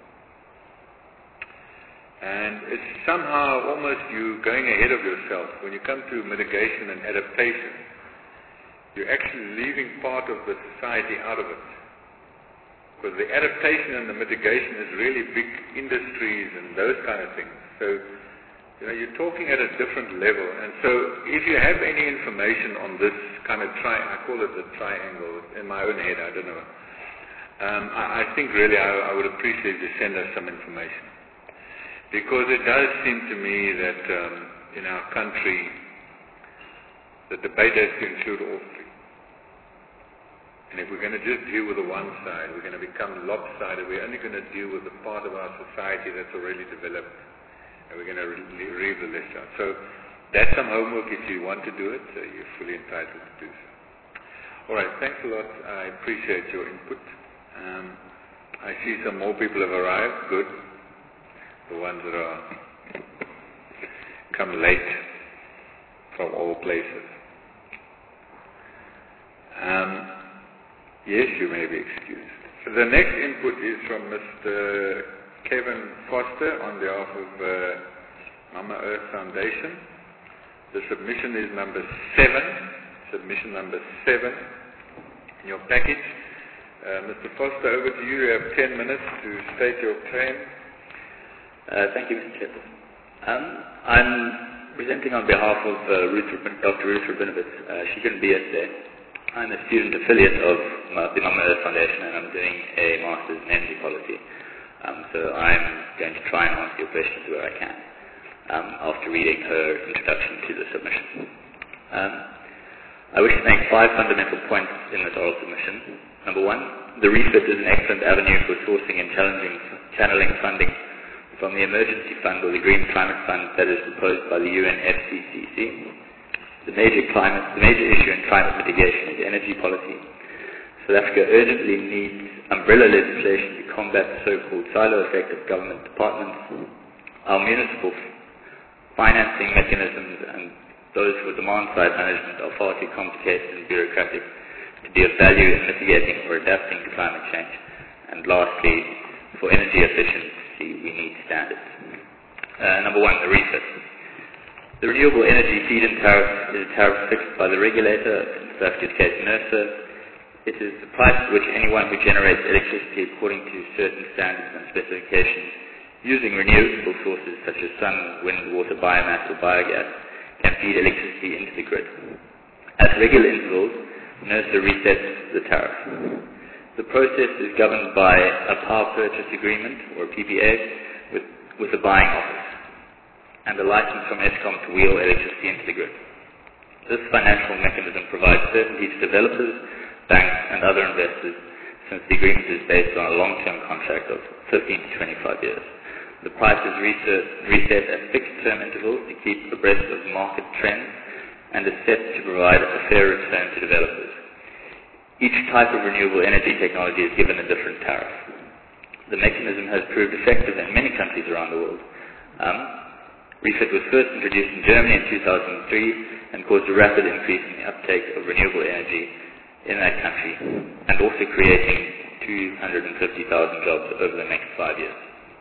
And it's somehow almost you going ahead of yourself. When you come to mitigation and adaptation, you're actually leaving part of the society out of it. Because the adaptation and the mitigation is really big industries and those kind of things. So, you know, you're talking at a different level. And so, if you have any information on this kind of tri, I call it the triangle in my own head, I don't know. Um, I, I think really I, I would appreciate you to send us some information. Because it does seem to me that um, in our country, the debate has to include all three. And if we're going to just deal with the one side, we're going to become lopsided. We're only going to deal with the part of our society that's already developed. And we're going to re- leave the rest out. So that's some homework if you want to do it. So you're fully entitled to do so. All right, thanks a lot. I appreciate your input. Um, I see some more people have arrived. Good. The ones that are come late from all places. Um, Yes, you may be excused. So the next input is from Mister Kevin Foster on behalf of uh, Mama Earth Foundation. The submission is number seven, submission number seven in your package. Uh, Mister Foster, over to you. You have ten minutes to state your claim. Uh, thank you, Mister Chairman. Um, I'm presenting on behalf of uh, Ruth, Doctor Ruth Rabinovitz. Uh, she couldn't be here today. I'm a student affiliate of the Mama Earth Foundation, and I'm doing a Master's in Energy Policy. Um, so I'm going to try and answer your questions where I can, um, after reading her introduction to the submission. Um, I wish to make five fundamental points in this oral submission. Number one, the refit is an excellent avenue for sourcing and challenging, channeling funding from the Emergency Fund or the Green Climate Fund that is proposed by the U N F C C C. The major climate, the major issue in climate mitigation is energy policy. South Africa urgently needs umbrella legislation to combat the so-called silo effect of government departments. Our municipal financing mechanisms and those for demand-side management are far too complicated and bureaucratic to be of value in mitigating or adapting to climate change. And lastly, for energy efficiency, we need standards. Uh, number one, the refit. The renewable energy feed-in tariff is a tariff fixed by the regulator, in South Africa's case NERSA. It is the price at which anyone who generates electricity according to certain standards and specifications using renewable sources such as sun, wind, water, biomass or biogas can feed electricity into the grid. At regular intervals, NERSA resets the tariff. The process is governed by a power purchase agreement, or a P P A, with, with the buying office, and a license from Eskom to wheel electricity into the grid. This financial mechanism provides certainty to developers, banks and other investors, since the agreement is based on a long-term contract of fifteen to twenty-five years. The price is reset, reset at fixed-term intervals to keep abreast of market trends and is set to provide a fair return to developers. Each type of renewable energy technology is given a different tariff. The mechanism has proved effective in many countries around the world. Um, Refit was first introduced in Germany in two thousand three and caused a rapid increase in the uptake of renewable energy in that country, and also creating two hundred fifty thousand jobs over the next five years.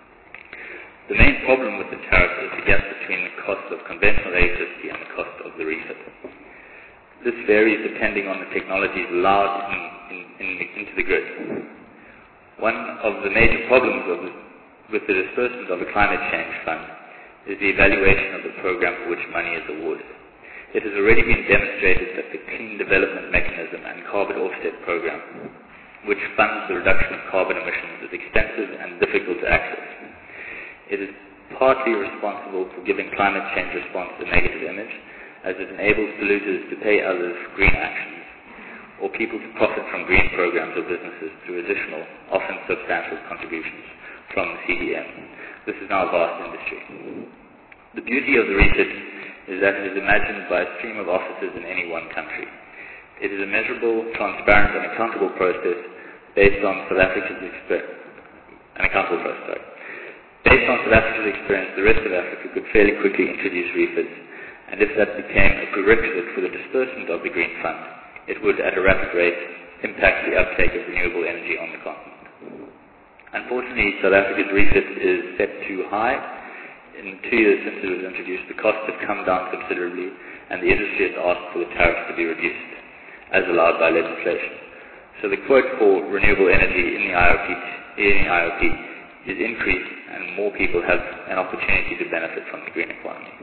The main problem with the tariff is the gap between the cost of conventional electricity and the cost of the refit. This varies depending on the technologies allowed in, in, in the, into the grid. One of the major problems of the, with the disbursement of the Climate Change Fund is the evaluation of the program for which money is awarded. It has already been demonstrated that the Clean Development Mechanism and Carbon Offset Program which funds the reduction of carbon emissions, is extensive and difficult to access. It is partly responsible for giving climate change response a negative image, as it enables polluters to pay others for green actions, or people to profit from green programs or businesses through additional, often substantial contributions from the C D M. This is now a vast industry. The beauty of the refit is that it is imagined by a stream of officers in any one country. It is a measurable, transparent, and accountable process based on South Africa's experience. An accountable process, sorry. Based on South Africa's experience, the rest of Africa could fairly quickly introduce refits, and if that became a prerequisite for the disbursement of the Green Fund, it would, at a rapid rate, impact the uptake of renewable energy on the continent. Unfortunately, South Africa's refit is set too high. In two years since it was introduced, the costs have come down considerably, and the industry has asked for the tariffs to be reduced, as allowed by legislation. So the quote for renewable energy in the I O P, in the I O P is increased, and more people have an opportunity to benefit from the green economy.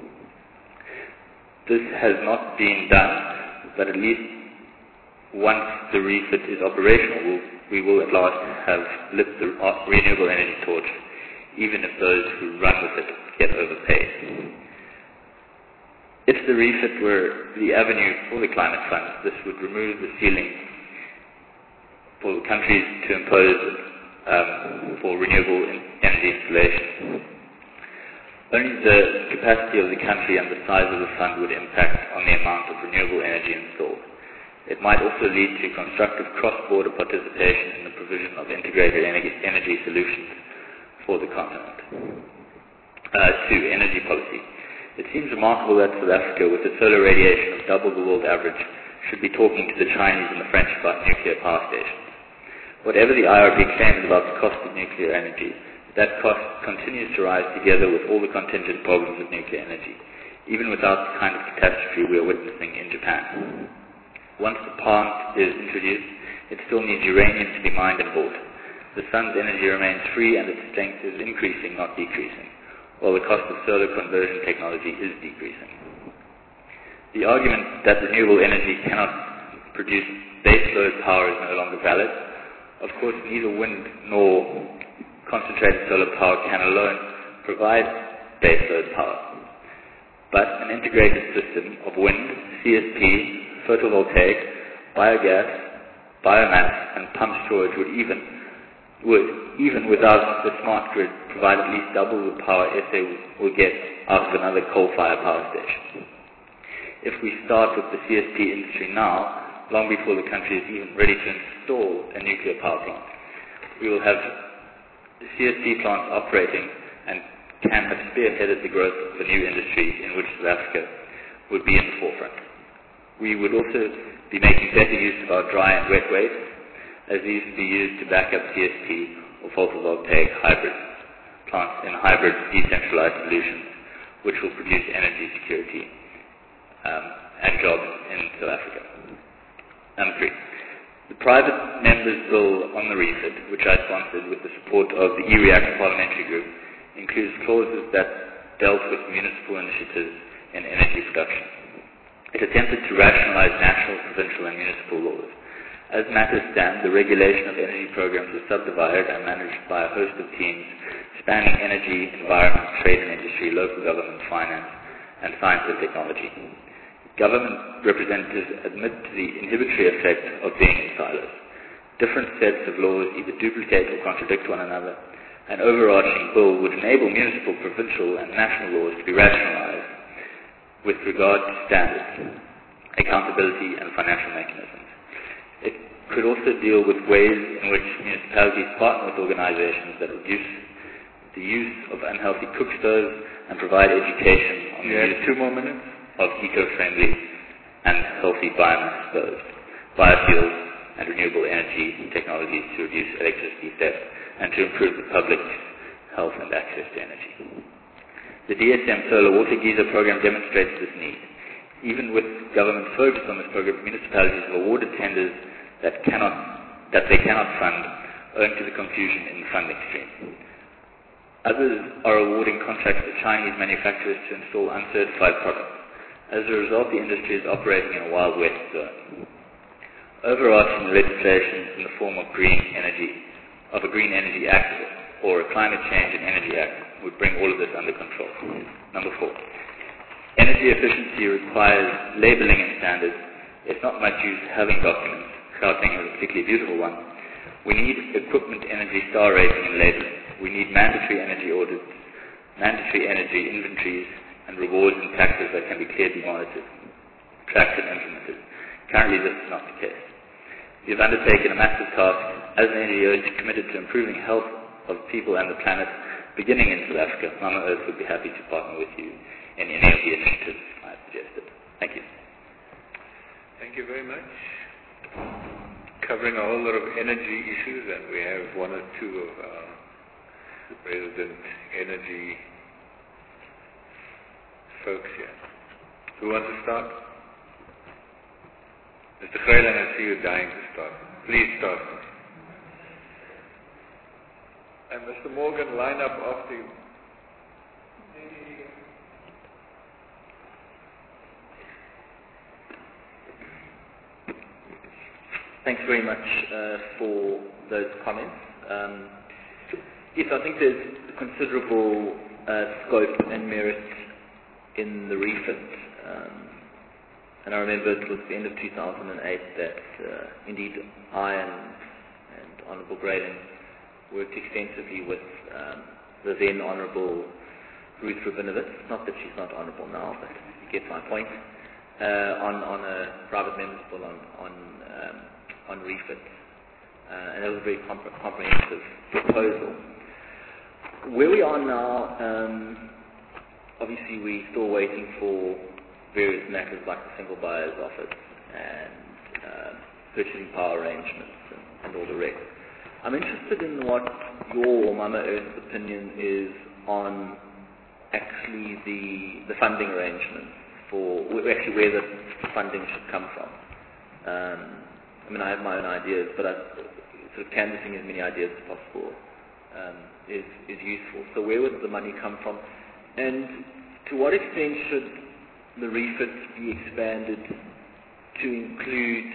This has not been done, but at least once the refit is operational, we will at last have lit the renewable energy torch, even if those who run with it get overpaid. If the refit were the avenue for the climate fund, this would remove the ceiling for countries to impose um, for renewable energy installation. Only the capacity of the country and the size of the fund would impact on the amount of renewable energy installed. It might also lead to constructive cross-border participation in the provision of integrated energy solutions for the continent. Uh, to energy policy. It seems remarkable that South Africa, with a solar radiation of double the world average, should be talking to the Chinese and the French about nuclear power stations. Whatever the I R P claims about the cost of nuclear energy, that cost continues to rise together with all the contingent problems of nuclear energy, even without the kind of catastrophe we are witnessing in Japan. Once the plant is introduced, it still needs uranium to be mined and bought. The sun's energy remains free and its strength is increasing, not decreasing, while the cost of solar conversion technology is decreasing. The argument that renewable energy cannot produce baseload power is no longer valid. Of course, neither wind nor concentrated solar power can alone provide baseload power. But an integrated system of wind, C S P, photovoltaic, biogas, biomass, and pump storage would even, would, even without the smart grid, provide at least double the power S A will get out of another coal-fired power station. If we start with the C S P industry now, long before the country is even ready to install a nuclear power plant, we will have the C S P plants operating and can have spearheaded the growth of a new industry in which South Africa would be in the forefront. We would also be making better use of our dry and wet waste, as these would be used to back up C S P or photovoltaic hybrid plants in hybrid decentralized solutions, which will produce energy security um, and jobs in South Africa. Number three, the private members' bill on the refit, which I sponsored with the support of the E-REACT parliamentary group, includes clauses that dealt with municipal initiatives in energy production. It attempted to rationalize national, provincial, and municipal laws. As matters stand, the regulation of energy programs is subdivided and managed by a host of teams spanning energy, environment, trade and industry, local government, finance, and science and technology. Government representatives admit to the inhibitory effect of being in silos. Different sets of laws either duplicate or contradict one another. An overarching bill would enable municipal, provincial, and national laws to be rationalized with regard to standards, accountability, and financial mechanisms. It could also deal with ways in which municipalities partner with organizations that reduce the use of unhealthy cook stoves and provide education on the use two more minutes. of eco-friendly and healthy biomass stoves, biofuels, and renewable energy technologies to reduce electricity theft and to improve the public's health and access to energy. The D S M Solar Water Geyser program demonstrates this need. Even with government focus on this program, municipalities have awarded tenders that cannot, that they cannot fund, owing to the confusion in the funding stream. Others are awarding contracts to Chinese manufacturers to install uncertified products. As a result, the industry is operating in a Wild West zone. overarching legislation in the form of green energy, of a Green Energy Act or a Climate Change and Energy Act would bring all of this under control. Number four, energy efficiency requires labeling and standards. It's not much use having documents. Gauteng has a particularly beautiful one. We need equipment energy star rating and labeling. We need mandatory energy audits, mandatory energy inventories, and rewards and taxes that can be clearly monitored, tracked and implemented. Currently this is not the case. You've undertaken a massive task as an N G O committed to improving health of people and the planet, beginning in South Africa. Mama Earth would be happy to partner with you in any of the initiatives I've suggested. Thank you. Thank you very much. Covering a whole lot of energy issues, and we have one or two of our resident energy folks here. Who wants to start? Mister Khailan, I see you dying to start. Please start. And Mister Morgan, line up after you. Thanks very much uh, for those comments. Um, yes, I think there's considerable uh, scope and merit in the refit. Um, and I remember it was the end of two thousand eight that uh, indeed I and, and Honourable Graydon worked extensively with um, the then Honourable Ruth Rabinowitz. Not that she's not honourable now, but you get my point. Uh, on, on a private member's bill on, on um, on refit, uh, and that was a very comp- comprehensive proposal. Where we are now, um, obviously we're still waiting for various matters like the single buyer's office and uh, purchasing power arrangements and, and all the rest. I'm interested in what your or Mama Earth's opinion is on actually the the funding arrangements for, actually where the funding should come from. Um, I mean, I have my own ideas, but I, sort of canvassing as many ideas as possible um, is, is useful. So where would the money come from? And to what extent should the refit be expanded to include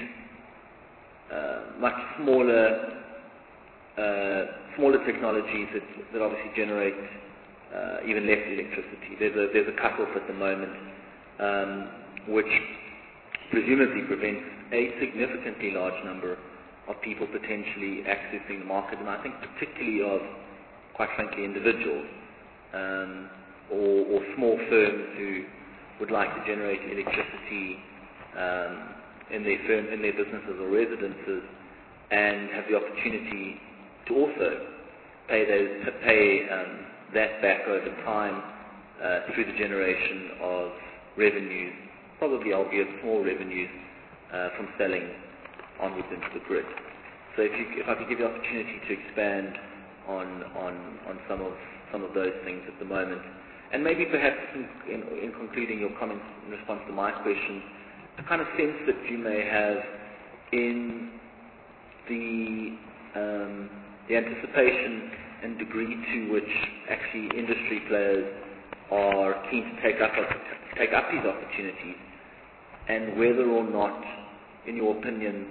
uh, much smaller uh, smaller technologies that, that obviously generate uh, even less electricity? There's a, there's a cut-off at the moment um, which presumably prevents a significantly large number of people potentially accessing the market, and I think particularly of, quite frankly, individuals um, or, or small firms who would like to generate electricity um, in their firm, in their businesses or residences, and have the opportunity to also pay those, pay um, that back over time uh, through the generation of revenues, probably albeit small revenues, uh, from selling onwards into the grid. So if, you, if I could give you the opportunity to expand on, on, on some of some of those things at the moment, and maybe perhaps in, in, in concluding your comments in response to my question, the kind of sense that you may have in the um, the anticipation and degree to which actually industry players are keen to take up take up these opportunities, and whether or not, in your opinion,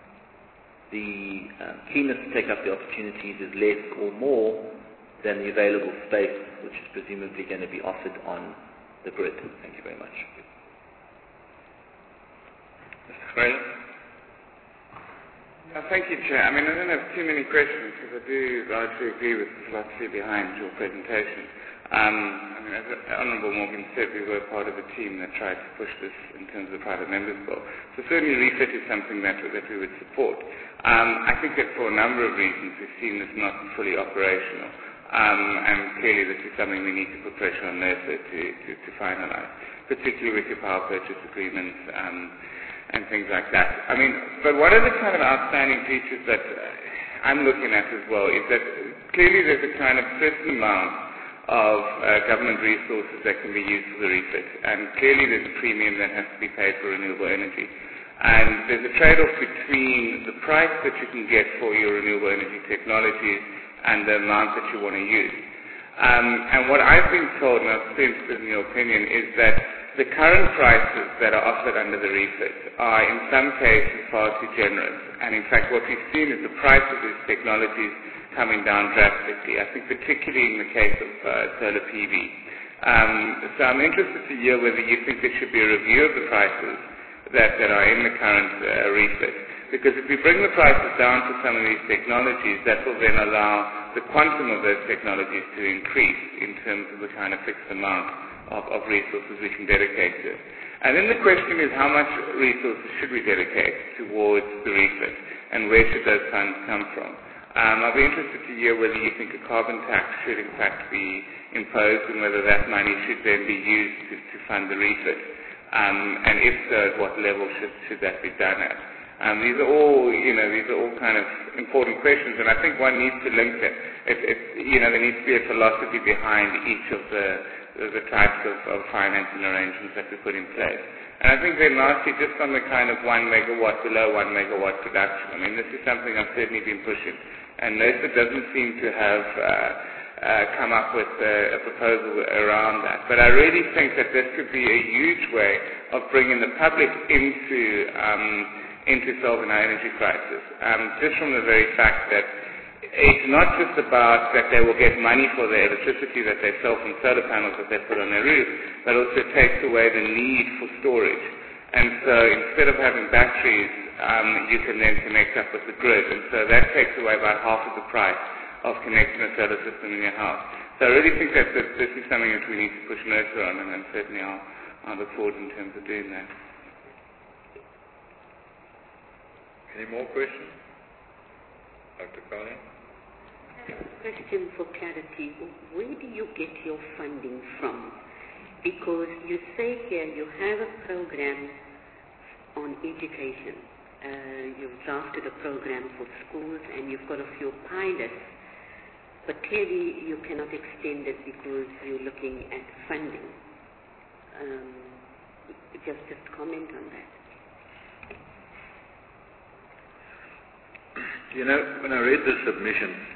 the um, keenness to take up the opportunities is less or more than the available space, which is presumably going to be offered on the grid. Thank you very much. Mister Khailan? Uh, thank you, Chair. I mean, I don't have too many questions because I do largely agree with the philosophy behind your presentation. Um, I mean, as Honourable Morgan said, we were part of a team that tried to push this in terms of the private members bill. So certainly refit is something that, that we would support. Um, I think that for a number of reasons we've seen this not fully operational. Um, and clearly this is something we need to put pressure on NERSA to, to, to finalise, particularly with your power purchase agreements um, and things like that. I mean, but one of the kind of outstanding features that uh, I'm looking at as well is that clearly there's a kind of certain amount of uh, government resources that can be used for the refit, and clearly there's a premium that has to be paid for renewable energy. And there's a trade-off between the price that you can get for your renewable energy technologies and the amount that you want to use. Um, and what I've been told, and I'm still interested in your opinion, is that the current prices that are offered under the refit are in some cases far too generous. And in fact, what we've seen is the price of these technologies coming down drastically, I think particularly in the case of uh, solar P V. Um, so I'm interested to hear whether you think there should be a review of the prices that, that are in the current uh, refit. Because if we bring the prices down to some of these technologies, that will then allow the quantum of those technologies to increase in terms of the kind of fixed amount Of, of resources we can dedicate to it. And then the question is, how much resources should we dedicate towards the refit, and where should those funds come from? Um, I'll be interested to hear whether you think a carbon tax should in fact be imposed, and whether that money should then be used to, to fund the refit. Um, and if so, at what level should, should that be done at? Um, these are all, you know, these are all kind of important questions, and I think one needs to link it. It, it you know, there needs to be a philosophy behind each of the the types of, of financing arrangements that we put in place. And I think then lastly, just on the kind of one megawatt, below one megawatt production, I mean, this is something I've certainly been pushing. And NERSA doesn't seem to have uh, uh, come up with a, a proposal around that. But I really think that this could be a huge way of bringing the public into, um, into solving our energy crisis. Um, just from the very fact that it's not just about that they will get money for the electricity that they sell from solar panels that they put on their roof, but also it takes away the need for storage. And so instead of having batteries, um, you can then connect up with the grid. And so that takes away about half of the price of connecting a solar system in your house. So I really think that this, this is something that we need to push NERSA on, and, and certainly I'll, I'll look forward in terms of doing that. Any more questions? Doctor Carlin? Question for clarity. Where do you get your funding from? Because you say here you have a program on education. Uh, you've drafted a program for schools and you've got a few pilots, but clearly you cannot extend it because you're looking at funding. Um, just, just comment on that. You know, when I read the submission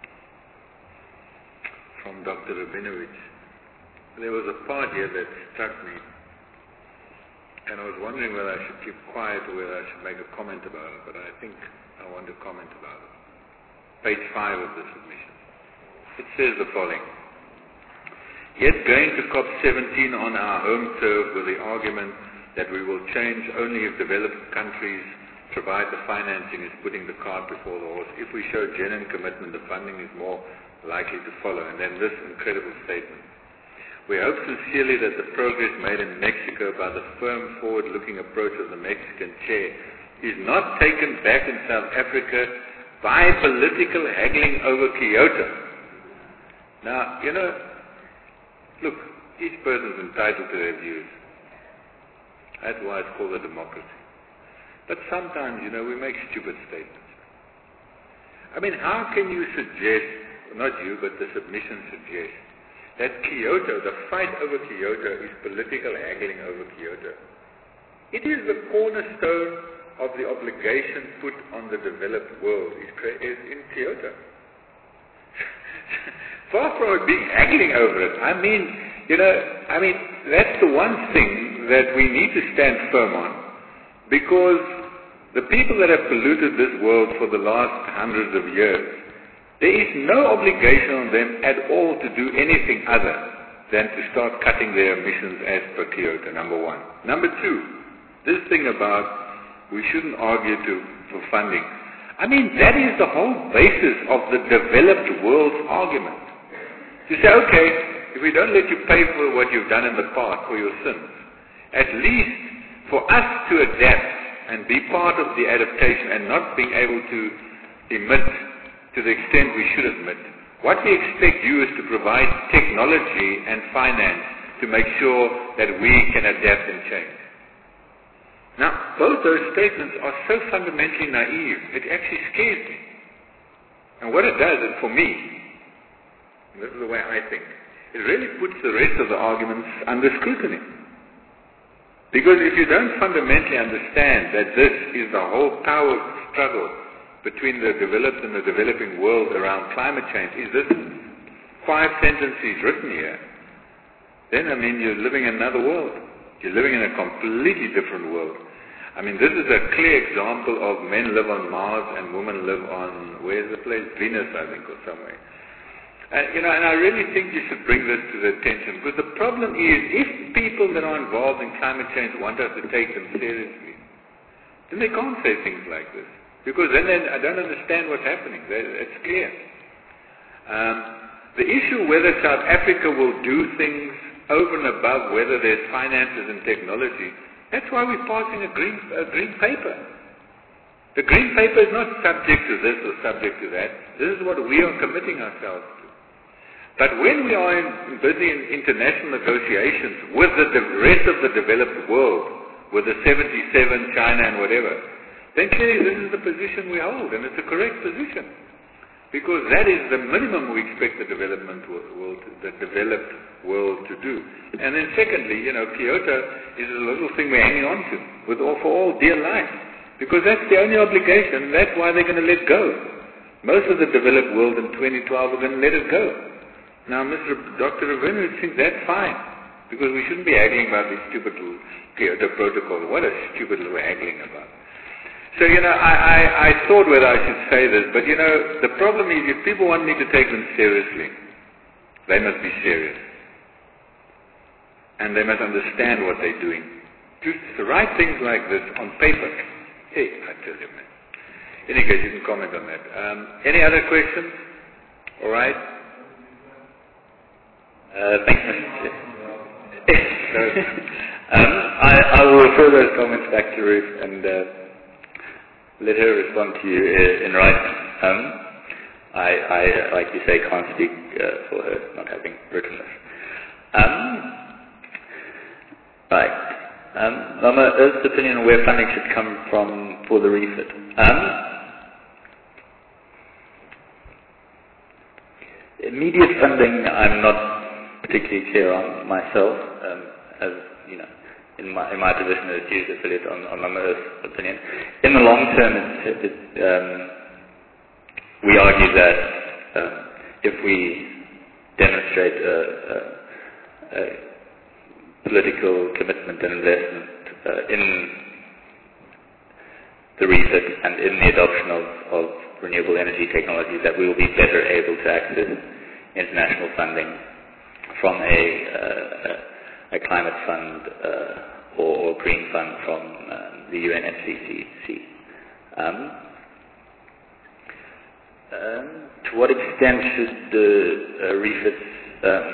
from Doctor Rabinovich, there was a part here that struck me, and I was wondering whether I should keep quiet or whether I should make a comment about it, but I think I want to comment about it. Page five of the submission. It says the following: yet going to COP seventeen on our home turf with the argument that we will change only if developed countries provide the financing is putting the cart before the horse. If we show genuine commitment, the funding is more likely to follow. And then this incredible statement: we hope sincerely that the progress made in Mexico by the firm, forward-looking approach of the Mexican chair is not taken back in South Africa by political haggling over Kyoto. Now, you know, look, each person is entitled to their views. That's why it's called a democracy. But sometimes, you know, we make stupid statements. I mean, how can you suggest, not you, but the submission suggests, that Kyoto, the fight over Kyoto, is political haggling over Kyoto? It is the cornerstone of the obligation put on the developed world, is, is in Kyoto. Far from it being haggling over it. I mean, you know, I mean, that's the one thing that we need to stand firm on, because the people that have polluted this world for the last hundreds of years, there is no obligation on them at all to do anything other than to start cutting their emissions as per Kyoto, number one. Number two, this thing about we shouldn't argue to, for funding. I mean, that is the whole basis of the developed world's argument. To say, okay, if we don't let you pay for what you've done in the past, for your sins, at least for us to adapt and be part of the adaptation and not being able to emit to the extent we should admit, what we expect you is to provide technology and finance to make sure that we can adapt and change. Now, both those statements are so fundamentally naive, it actually scares me. And what it does is, for me, and this is the way I think, it really puts the rest of the arguments under scrutiny. Because if you don't fundamentally understand that this is the whole power struggle between the developed and the developing world around climate change, is this five sentences written here, then, I mean, you're living in another world. You're living in a completely different world. I mean, this is a clear example of men live on Mars and women live on, where's the place? Venus, I think, or somewhere. And, you know, and I really think you should bring this to the attention, because the problem is, if people that are involved in climate change want us to take them seriously, then they can't say things like this, because then they, I don't understand what's happening. They, it's clear. Um, the issue whether South Africa will do things over and above whether there's finances and technology, that's why we're passing a green, a green paper. The green paper is not subject to this or subject to that. This is what we are committing ourselves to. But when we are in, busy in international negotiations with the de- rest of the developed world, with the seventy-seven, China and whatever, then clearly this is the position we hold, and it's a correct position. Because that is the minimum we expect the development world, the developed world to do. And then secondly, you know, Kyoto is a little thing we're hanging on to, with all, for all dear life. Because that's the only obligation, and that's why they're going to let go. Most of the developed world in twenty twelve are going to let it go. Now, Mister Doctor Rabinowitz thinks that's fine, because we shouldn't be haggling about this stupid little Kyoto Protocol. What a stupid little haggling about. So, you know, I, I, I thought whether I should say this, but, you know, the problem is if people want me to take them seriously, they must be serious. And they must understand what they're doing. Just to write things like this on paper, hey, I tell you, man. In any case, you can comment on that. Um, any other questions? All right. Uh, thanks, Mister so, um, I, I will refer those comments back to Ruth and uh, let her respond to you in writing. Um, I, I, like you say, can't speak uh, for her, not having written this. Um, right. Um, Lama, Earth's opinion on where funding should come from for the refit. Um, immediate funding, I'm not particularly clear on myself, um, as you know. In my, in my position as Jews affiliate on, on Mama Earth's opinion. In the long term, it, it, um, we argue that um, if we demonstrate a, a, a political commitment and investment uh, in the refit and in the adoption of, of renewable energy technologies, that we will be better able to access international funding from a, uh, a a climate fund uh, or, or green fund from um, the U N F C C. Um, um, to what extent should the uh, refits um,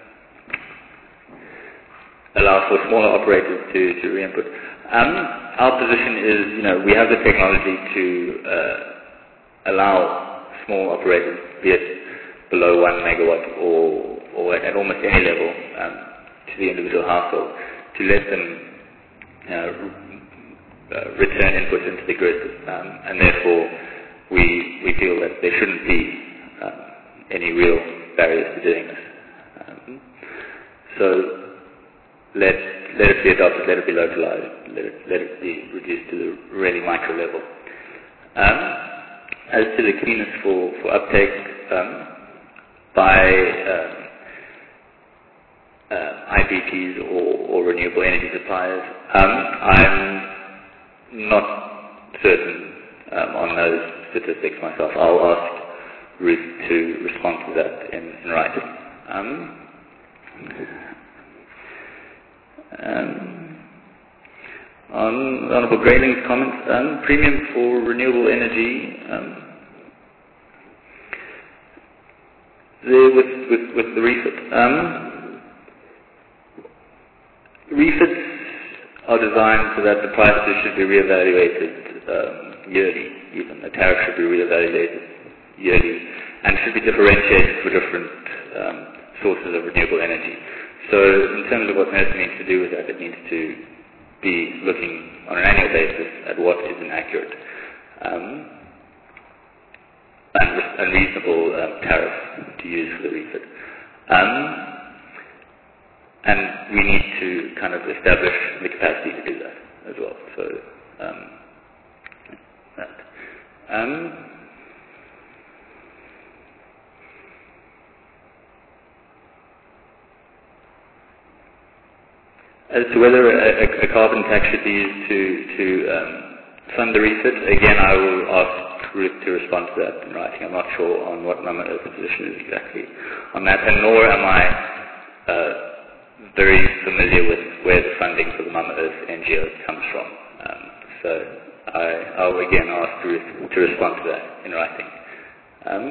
allow for smaller operators to, to re-input? Um, our position is, you know, we have the technology to uh, allow small operators, be it below one megawatt or, or at almost any level, um, to the individual household, to let them uh, uh, return input into the grid, um, and therefore we we feel that there shouldn't be uh, any real barriers to doing this. Um, so let let it be adopted, let it be localized, let it let it be reduced to the really micro level. Um, as to the keenness for for uptake um, by uh, Uh, I P Ps or, or renewable energy suppliers. Um, I'm not certain um, on those statistics myself. I'll ask Ruth to respond to that in, in writing. Um, um, on Honourable Grayling's comments, um, premium for renewable energy. Um, there with, with, with the refit. Um, Refits are designed so that the prices should be reevaluated um, yearly. Even the tariff should be reevaluated yearly and should be differentiated for different um, sources of renewable energy. So in terms of what NERSA needs to do with that, it needs to be looking on an annual basis at what is an accurate um, and, and reasonable um, tariff to use for the refit. Um, And we need to kind of establish the capacity to do that as well. So, um, that. Um, As to whether a, a, a carbon tax should be used to, to um, fund the refit, again, I will ask Ruth to respond to that in writing. I'm not sure on what Mama Earth's position is exactly on that, and nor am I uh, very familiar with where the funding for the Mama Earth N G Os comes from. Um, so I, I'll again ask Ruth to respond to that in writing. Um,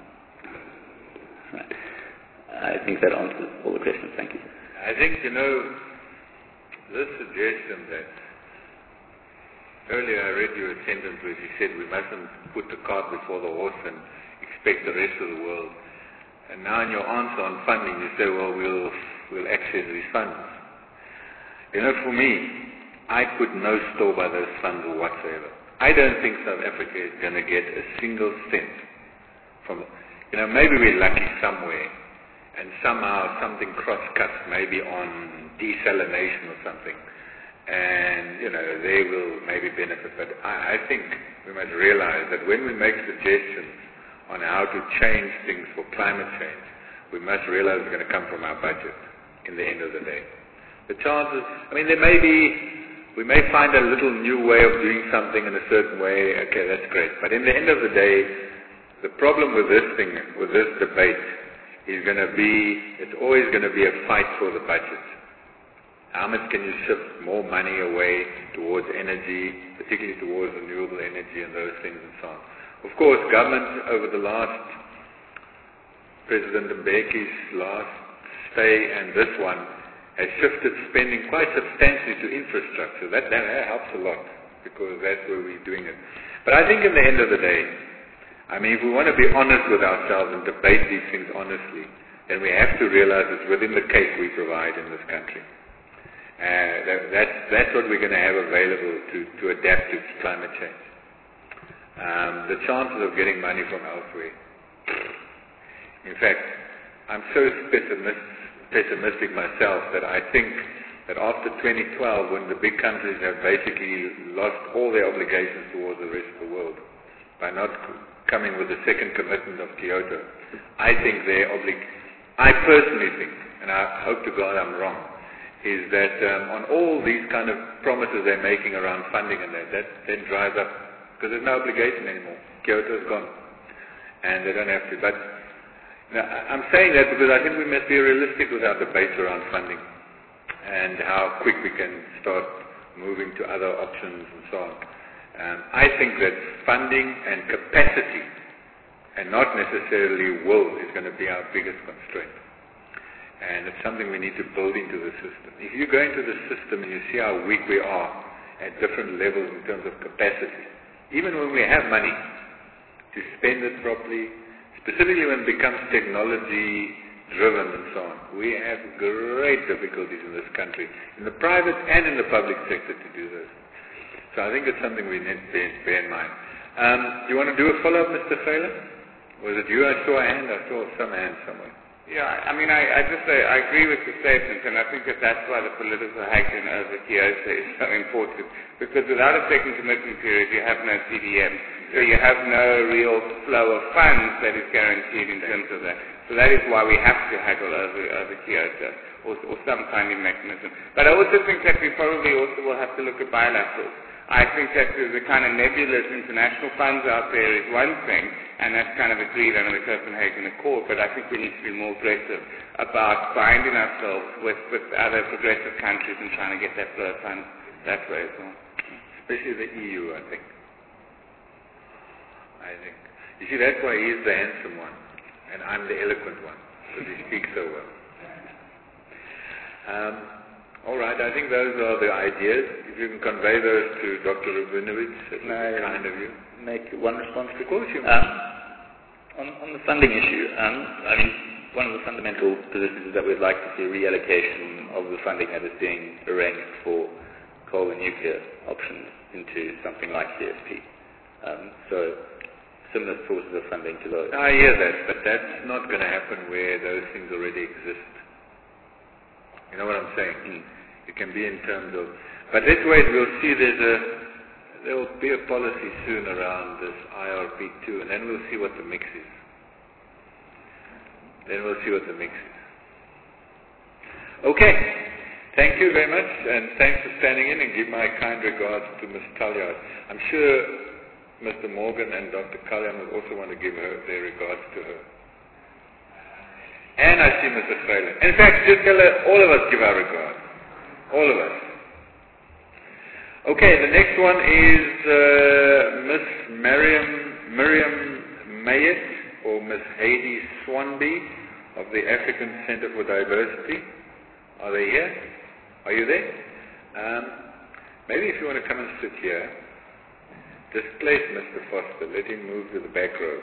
right. I think that answers all the questions. Thank you. I think, you know, this suggestion that earlier I read you a sentence where you said we mustn't put the cart before the horse and expect the rest of the world. And now in your answer on funding, you say, well, we'll, we'll access these funds. You know, for me, I put no store by those funds whatsoever. I don't think South Africa is going to get a single cent from, you know, maybe we're lucky somewhere, and somehow something cross-cuts maybe on desalination or something, and, you know, they will maybe benefit. But I, I think we must realize that when we make suggestions on how to change things for climate change, we must realize it's going to come from our budget in the end of the day. The chances, I mean, there may be, we may find a little new way of doing something in a certain way, okay, that's great. But in the end of the day, the problem with this thing, with this debate, is going to be, it's always going to be a fight for the budget. How much can you shift more money away towards energy, particularly towards renewable energy and those things and so on. Of course, government over the last, President Mbeki's last stay and this one, has shifted spending quite substantially to infrastructure. That, that helps a lot, because that's where we're doing it. But I think in the end of the day, I mean, if we want to be honest with ourselves and debate these things honestly, then we have to realize it's within the cake we provide in this country. Uh, that, that's, that's what we're going to have available to, to adapt to climate change. Um, the chances of getting money from elsewhere. In fact, I'm so pessimistic, pessimistic myself that I think that after twenty twelve, when the big countries have basically lost all their obligations towards the rest of the world by not coming with the second commitment of Kyoto, I think their oblig. I personally think, and I hope to God I'm wrong, is that um, on all these kind of promises they're making around funding and that, that then dries up, because there's no obligation anymore. Kyoto's gone, and they don't have to. But now, I'm saying that because I think we must be realistic with our debates around funding and how quick we can start moving to other options and so on. Um, I think that funding and capacity, and not necessarily will, is going to be our biggest constraint. And it's something we need to build into the system. If you go into the system and you see how weak we are at different levels in terms of capacity, even when we have money to spend it properly, specifically when it becomes technology-driven and so on, we have great difficulties in this country, in the private and in the public sector, to do this. So I think it's something we need to bear in mind. Um, do you want to do a follow-up, Mister Phelan? Was it you? I saw a hand. I saw some hand somewhere. Yeah, I mean, I, I just say, I agree with the statement, and I think that that's why the political hacking over Kyoto is so important, because without a second commitment period, you have no C D M, so you have no real flow of funds that is guaranteed in terms of that. So that is why we have to haggle over, over Kyoto, or, or some kind of mechanism. But I also think that we probably also will have to look at bilaterals. I think that the kind of nebulous international funds out there is one thing, and that's kind of agreed under the Copenhagen Accord, but I think we need to be more aggressive about binding ourselves with, with other progressive countries and trying to get that flow of funds that way as well. Especially the E U, I think. I think. You see, that's why he's the handsome one, and I'm the eloquent one, because he speaks so well. Um, all right, I think those are the ideas. If you can convey those to Doctor Rabinovich, that would be kind of you. Make one response to Of course you um, on, on the funding issue, um, I mean, one of the fundamental positions is that we'd like to see a reallocation of the funding that is being arranged for coal and nuclear options into something like C S P. Um, so similar sources of funding to those. I hear that, but that's not going to happen where those things already exist. You know what I'm saying? Mm. It can be in terms of, but let's wait. We'll see. There's a there will be a policy soon around this I R P two, and then we'll see what the mix is. Then we'll see what the mix is. Okay. Thank you very much, and thanks for standing in, and give my kind regards to Miz Talyard. I'm sure Mister Morgan and Doctor Kalyan will also want to give her their regards to her. And I see Mister Freyland. In fact, just tell her, all of us give our regards. All of us. Okay, the next one is uh, Miss Miriam, Miriam Mayet, or Miss Heidi Swanby of the African Center for Diversity. Are they here? Are you there? Um, maybe if you want to come and sit here, displace Mister Foster, let him move to the back row.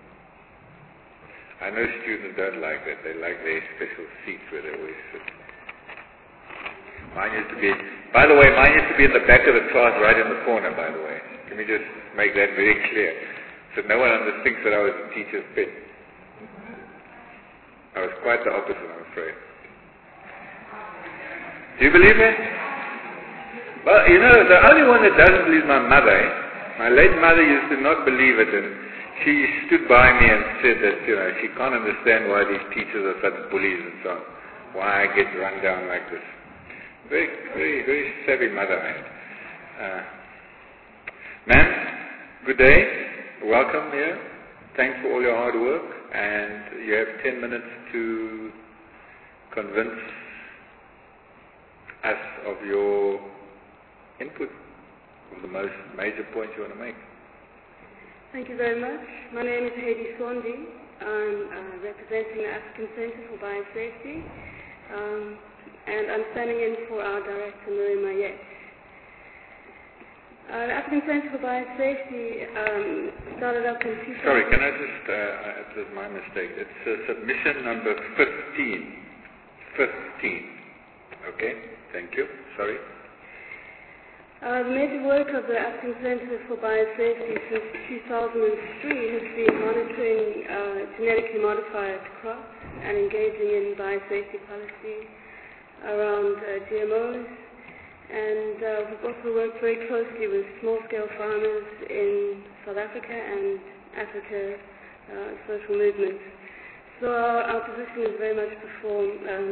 I know students don't like that. They like their special seats where they always sit. Mine used to be, by the way, mine used to be in the back of the class right in the corner, by the way. Let me just make that very clear, so no one thinks that I was a teacher's pet. I was quite the opposite, I'm afraid. Do you believe it? Well, you know, the only one that doesn't believe is my mother. Eh? My late mother used to not believe it, and she stood by me and said that, you know, she can't understand why these teachers are such bullies and so on. Why I get run down like this. Very, very, very savvy mother I had. Uh, ma'am, good day. Welcome here. Thanks for all your hard work, and you have ten minutes to convince us of your input, of the most major points you want to make. Thank you very much. My name is Heidi Swanby. I'm uh, representing the African Center for Biosafety, um, and I'm standing in for our director, Miriam Mayet. Uh, the African Center for Biosafety um, started up in two thousand. Sorry, can I just, uh, it was my mistake. It's uh, submission number fifteen. fifteen. Okay, thank you. Sorry. Uh, the major work of the African Center for Biosafety since two thousand three has been monitoring uh, genetically modified crops and engaging in biosafety policy around uh, G M Os. And uh, we've also worked very closely with small-scale farmers in South Africa and Africa uh, social movements. So our, our position is very much performed, um,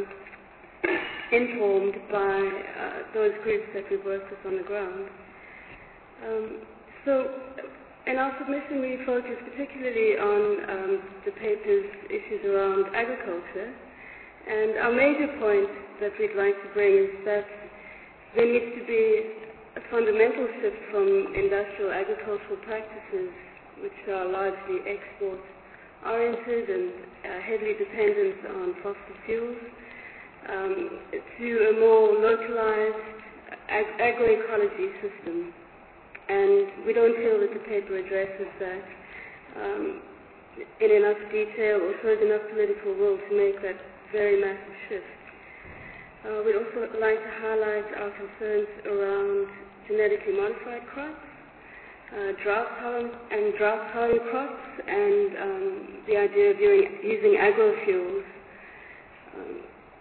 informed by uh, those groups that we've worked with on the ground. Um, so in our submission we focus particularly on um, the paper's issues around agriculture, and our major point that we'd like to bring is that there needs to be a fundamental shift from industrial agricultural practices, which are largely export-oriented and uh, heavily dependent on fossil fuels, um, to a more localized ag- agroecology system. And we don't feel that the paper addresses that um, in enough detail or shows enough political will to make that very massive shift. Uh, we'd also like to highlight our concerns around genetically modified crops, uh, drought-tolerant and drought-tolerant crops, and um, the idea of using, using agrofuels. Um,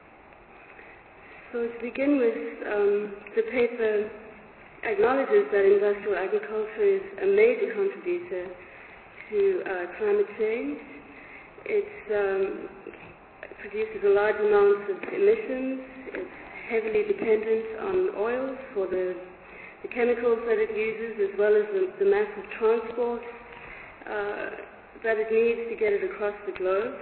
so to begin with, um, the paper acknowledges that industrial agriculture is a major contributor to uh, climate change. It's um, produces a large amount of emissions. It's heavily dependent on oils for the, the chemicals that it uses, as well as the, the massive transport uh, that it needs to get it across the globe.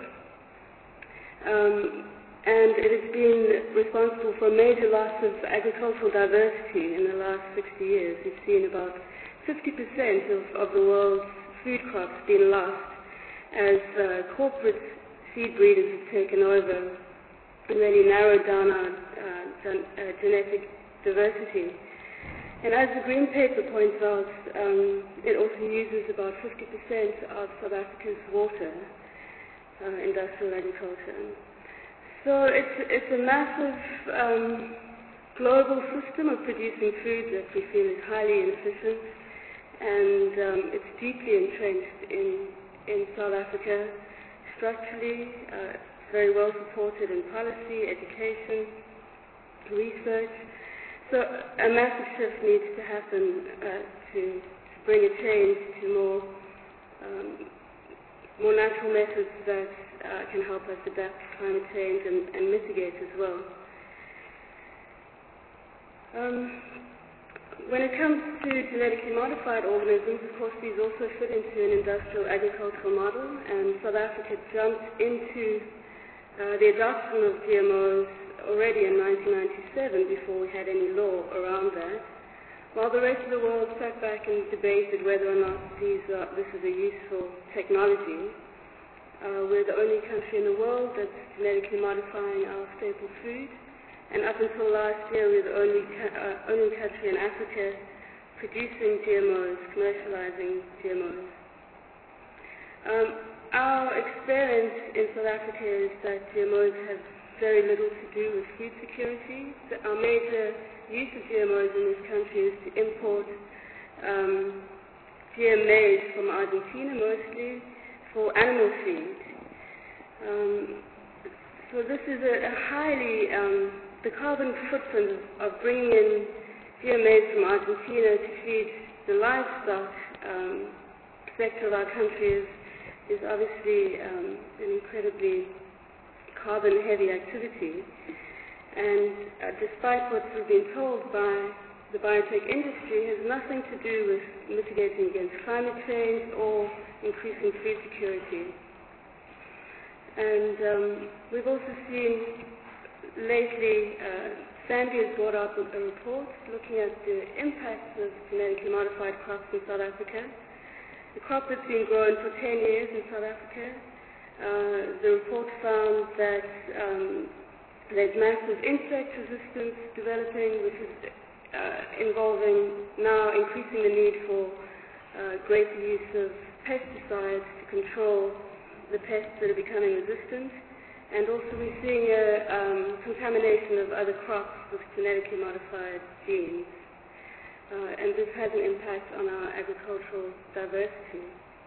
Um, and it has been responsible for a major loss of agricultural diversity in the last sixty years. We've seen about fifty percent of, of the world's food crops being lost as uh, corporate seed breeders have taken over and really narrowed down our uh, gen- uh, genetic diversity. And as the Green Paper points out, um, it also uses about fifty percent of South Africa's water, uh, industrial agriculture. So it's, it's a massive um, global system of producing food that we feel is highly inefficient, and um, it's deeply entrenched in, in South Africa. Structurally, uh, it's very well supported in policy, education, research. So a massive shift needs to happen uh, to, to bring a change to more um, more natural methods that uh, can help us adapt to climate change and, and mitigate as well. Um, when it comes to genetically modified organisms, of course, these also fit into an industrial agricultural model, and South Africa jumped into uh, the adoption of G M Os already in nineteen ninety-seven before we had any law around that, while the rest of the world sat back and debated whether or not these are, this is a useful technology. Uh, we're the only country in the world that's genetically modifying our staple food. And up until last year, we were the only, uh, only country in Africa producing G M Os, commercializing G M Os. Um, our experience in South Africa is that G M Os have very little to do with food security. So our major use of G M Os in this country is to import um, G M maize from Argentina mostly for animal feed. Um, so this is a, a highly um, the carbon footprint of, of bringing in G M maize from Argentina to feed the livestock um, sector of our country is, is obviously um, an incredibly carbon-heavy activity. And uh, despite what we've been told by the biotech industry, has nothing to do with mitigating against climate change or increasing food security. And um, we've also seen lately, uh, Sandy has brought up a, a report looking at the impacts of genetically modified crops in South Africa. The crop has been grown for ten years in South Africa. Uh, the report found that um, there's massive insect resistance developing, which is uh, involving now increasing the need for uh, greater use of pesticides to control the pests that are becoming resistant. And also we're seeing a um, contamination of other crops with genetically modified genes. Uh, and this has an impact on our agricultural diversity.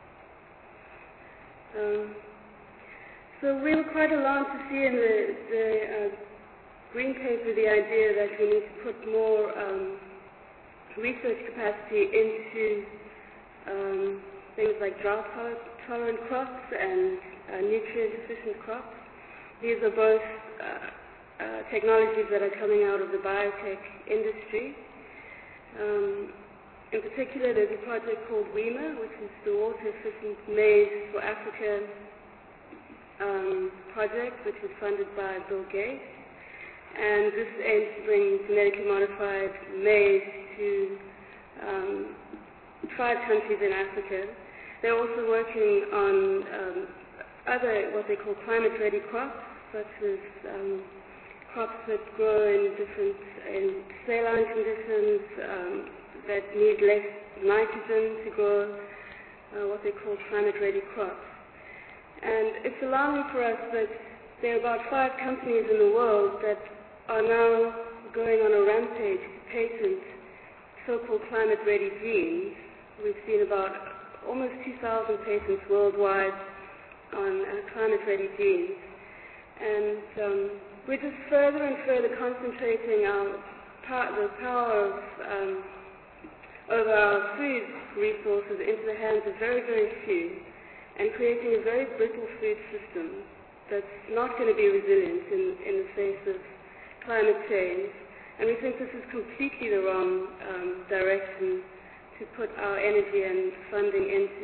Um, so we were quite alarmed to see in the, the uh, Green Paper the idea that we need to put more um, research capacity into um, things like drought-tolerant crops and uh, nutrient-efficient crops. These are both uh, uh, technologies that are coming out of the biotech industry. Um, in particular, there's a project called WEMA, which is the Water Efficient Maize for Africa um, project, which is funded by Bill Gates. And this aims to bring genetically modified maize to um, five countries in Africa. They're also working on um, other, what they call climate-ready crops, such as um, crops that grow in different, in saline conditions, um, that need less nitrogen to grow, uh, what they call climate-ready crops. And it's alarming for us that there are about five companies in the world that are now going on a rampage to patent so-called climate-ready genes. We've seen about almost two thousand patents worldwide on uh, climate-ready genes. And um, we're just further and further concentrating our power, the power of, um, over our food resources into the hands of very, very few, and creating a very brittle food system that's not going to be resilient in, in the face of climate change. And we think this is completely the wrong um, direction to put our energy and funding into.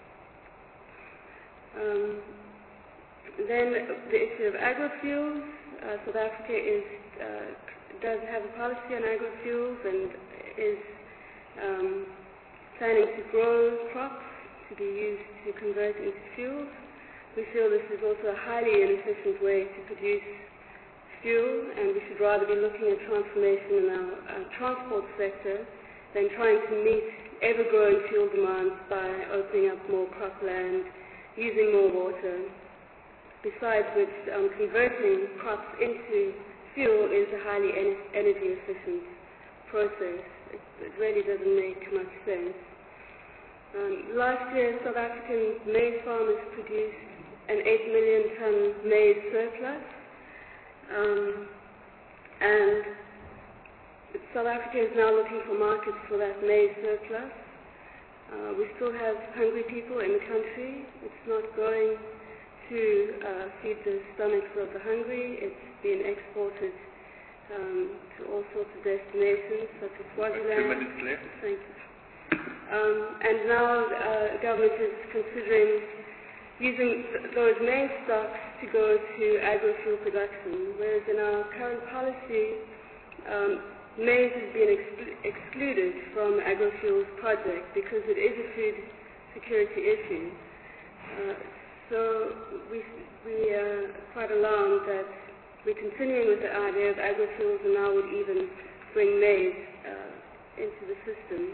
Um, Then the issue of agrofuels. Uh, South Africa is, uh, does have a policy on agrofuels and is um, planning to grow crops to be used to convert into fuels. We feel this is also a highly inefficient way to produce fuel, and we should rather be looking at transformation in our uh, transport sector than trying to meet ever-growing fuel demands by opening up more cropland, using more water. Besides which, um, converting crops into fuel is a highly en- energy-efficient process. It, it really doesn't make much sense. Um, last year, South African maize farmers produced an eight million ton maize surplus, um, and South Africa is now looking for markets for that maize surplus. Uh, we still have hungry people in the country. It's not going to uh, feed the stomachs of the hungry. It's being exported um, to all sorts of destinations, such as Swaziland. Two minutes left. Thank you. Um, and now uh, the government is considering using th- those maize stocks to go to agri-fuel production, whereas in our current policy, um, maize has been exclu- excluded from agri-fuels project because it is a food security issue. Uh, so we, we are quite alarmed that we're continuing with the idea of agri-fuels and now would even bring maize uh, into the system.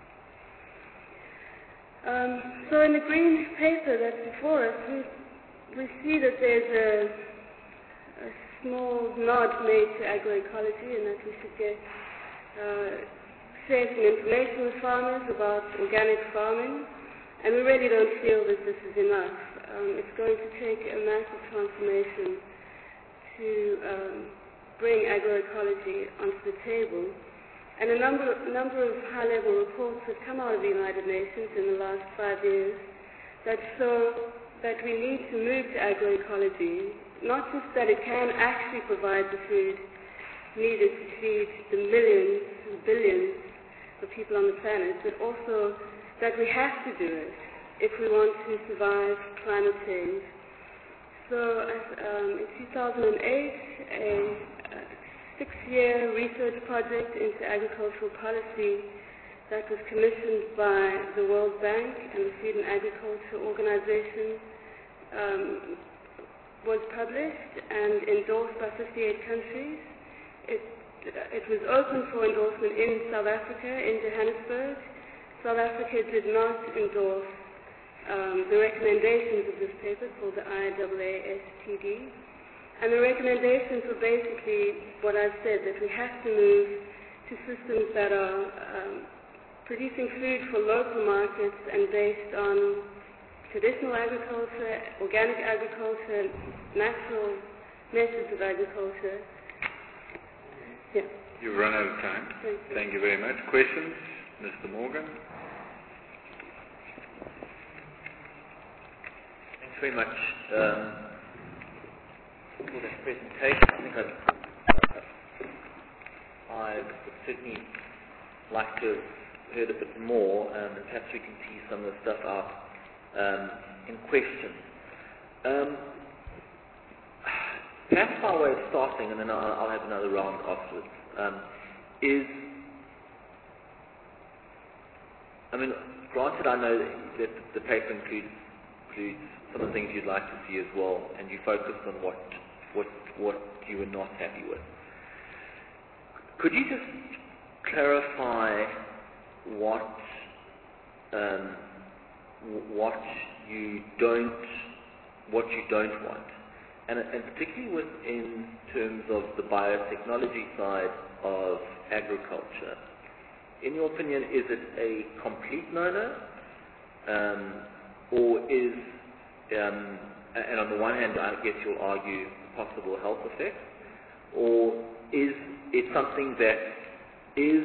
Um, so in the green paper that's before us, we, we see that there's a, a small nod made to agroecology and that we should get uh, share some information with farmers about organic farming, and we really don't feel that this is enough. Um, it's going to take a massive transformation to um, bring agroecology onto the table. And a number, a number of high-level reports have come out of the United Nations in the last five years that show that we need to move to agroecology, not just that it can actually provide the food needed to feed the millions and billions of people on the planet, but also that we have to do it if we want to survive climate change. So um, in two thousand eight, a, a six-year research project into agricultural policy that was commissioned by the World Bank and the Food and Agriculture Organization um, was published and endorsed by fifty-eight countries. It, it was open for endorsement in South Africa, in Johannesburg. South Africa did not endorse um, the recommendations of this paper called the I A A S T D. And the recommendations were basically what I've said, that we have to move to systems that are um, producing food for local markets and based on traditional agriculture, organic agriculture, natural methods of agriculture. Yeah. You've run out of time. Thank you. Thank you very much. Questions? Mister Morgan? Thanks very much um, for that presentation. I think I'd, I would certainly like to have heard a bit more, um, and perhaps we can tease some of the stuff out um, in question. Um, perhaps our way of starting, and then I'll, I'll have another round afterwards, um, is, I mean, granted I know that the paper includes, includes some of the things you'd like to see as well, and you focused on what, what, what you were not happy with. Could you just clarify what um, what you don't what you don't want, and, and particularly within terms of the biotechnology side of agriculture? In your opinion, is it a complete no-no, um, or is um, and on the one hand, I guess you'll argue possible health effects, or is it something that is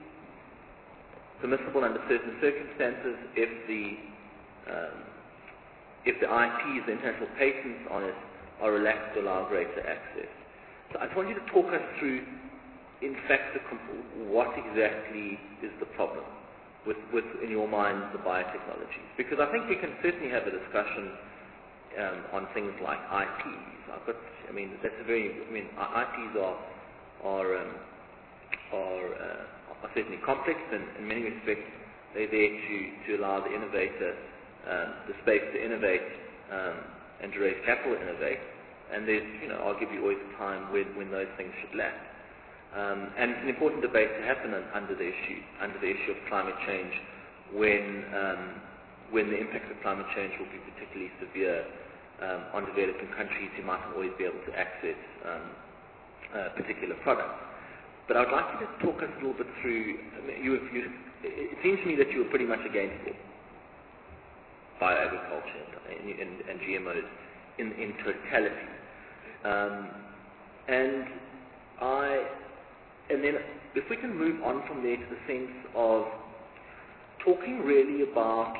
permissible under certain circumstances if the um, if the I Ps, the international patents on it, are relaxed to allow greater access? So I just want you to talk us through, in fact, the comp- what exactly is the problem with, with, in your mind, the biotechnologies? Because I think we can certainly have a discussion um, on things like I Ps. I've got, I mean, that's a very, I mean, I Ps are are um, are, uh, are certainly complex, and in many respects they're there to, to allow the innovator um, the space to innovate um, and to raise capital to innovate. And there's, you know, arguably always a time when, when those things should lapse. Um, and it's an important debate to happen on, under the issue under the issue of climate change, when um, when the impacts of climate change will be particularly severe um, on developing countries who might not always be able to access um, uh, particular products. But I'd like you to talk us a little bit through. I mean, you, you, it seems to me that you were pretty much against it, bioagriculture and, and, and G M Os in, in totality. Um, and I, and then if we can move on from there to the sense of talking really about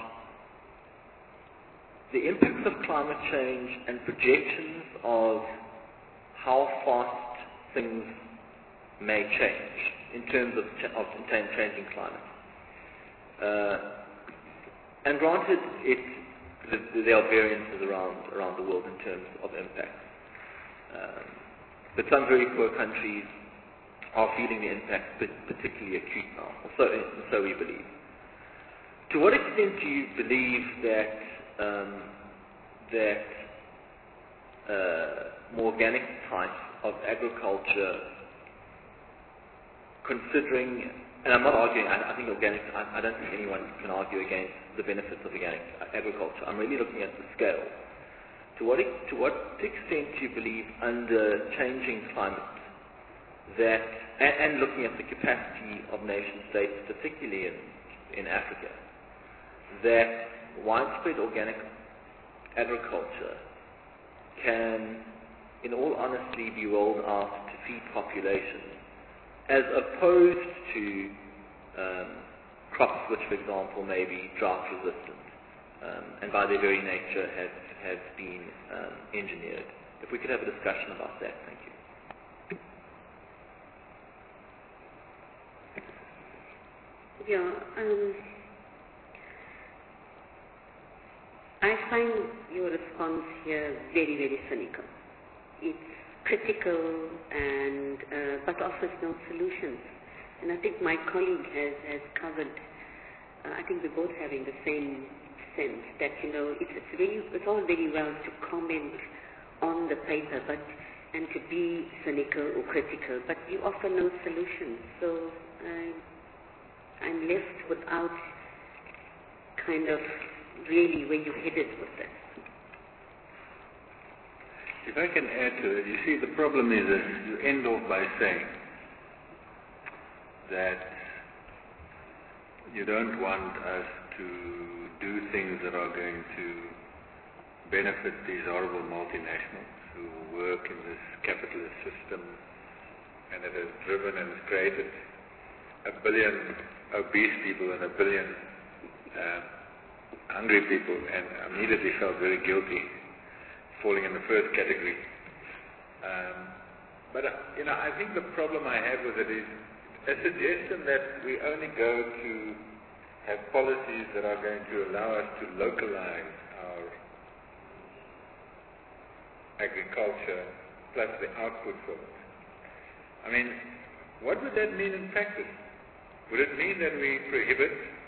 the impacts of climate change and projections of how fast things may change in terms of, ch- of changing climate. Uh, and granted, it, the, there are variances around, around the world in terms of impact. Um, but some very poor countries are feeling the impact particularly acute now, or so, so we believe. To what extent do you believe that um, that uh, more organic types of agriculture, considering, and I'm not arguing, I, I think organic, I, I don't think anyone can argue against the benefits of organic agriculture. I'm really looking at the scale. To what, to what extent do you believe under changing climate that, and, and looking at the capacity of nation states, particularly in, in Africa, that widespread organic agriculture can, in all honesty, be rolled out to feed populations, as opposed to um, crops which, for example, may be drought resistant, um, and by their very nature have, have been um, engineered. If we could have a discussion about that, thank you. Yeah, um, I find your response here very, very cynical. It's critical and uh, but offers no solutions. And I think my colleague has, has covered, uh, I think we're both having the same sense that, you know, it's, it's, very, it's all very well to comment on the paper but and to be cynical or critical, but you offer no solutions. So uh, I'm left without kind of really where you're headed with this. If I can add to it, you see, the problem is that you end off by saying that you don't want us to do things that are going to benefit these horrible multinationals who work in this capitalist system and it has driven and created a billion obese people and a billion uh, hungry people, and immediately felt very guilty, falling in the first category. Um, but, uh, you know, I think the problem I have with it is a suggestion that we only go to have policies that are going to allow us to localize our agriculture plus the output from it. I mean, what would that mean in practice? Would it mean that we prohibit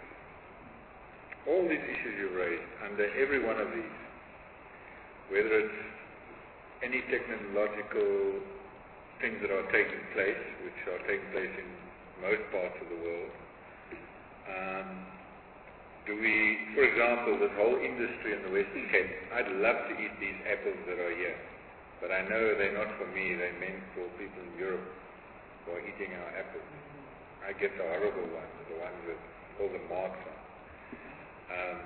all these issues you've raised under every one of these, whether it's any technological things that are taking place, which are taking place in most parts of the world? Um, do we, for example, this whole industry in the Western Cape, I'd love to eat these apples that are here, but I know they're not for me, they're meant for people in Europe who are eating our apples. I get the horrible ones, the ones with all the marks on. Um,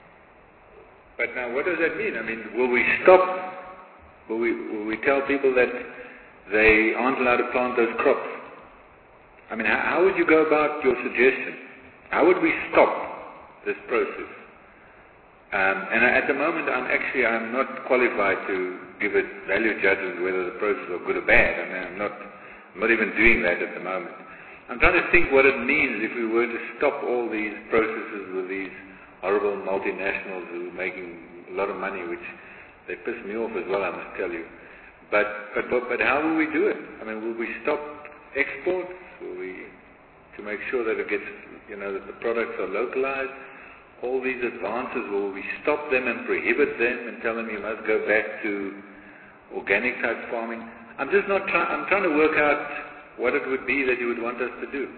but now what does that mean? I mean, will we stop, will we, will we tell people that they aren't allowed to plant those crops? I mean, how, how would you go about your suggestion? How would we stop this process? Um, and at the moment, I'm actually, I'm not qualified to give it value judgment whether the process are good or bad. I mean, I'm not, I'm not even doing that at the moment. I'm trying to think what it means if we were to stop all these processes with these horrible multinationals who are making a lot of money, which they piss me off as well, I must tell you. But, but, but, but how will we do it? I mean, will we stop exports? Will we, to make sure that it gets, you know, that the products are localized? All these advances, will we stop them and prohibit them and tell them you must go back to organic type farming? I'm just not trying, I'm trying to work out what it would be that you would want us to do.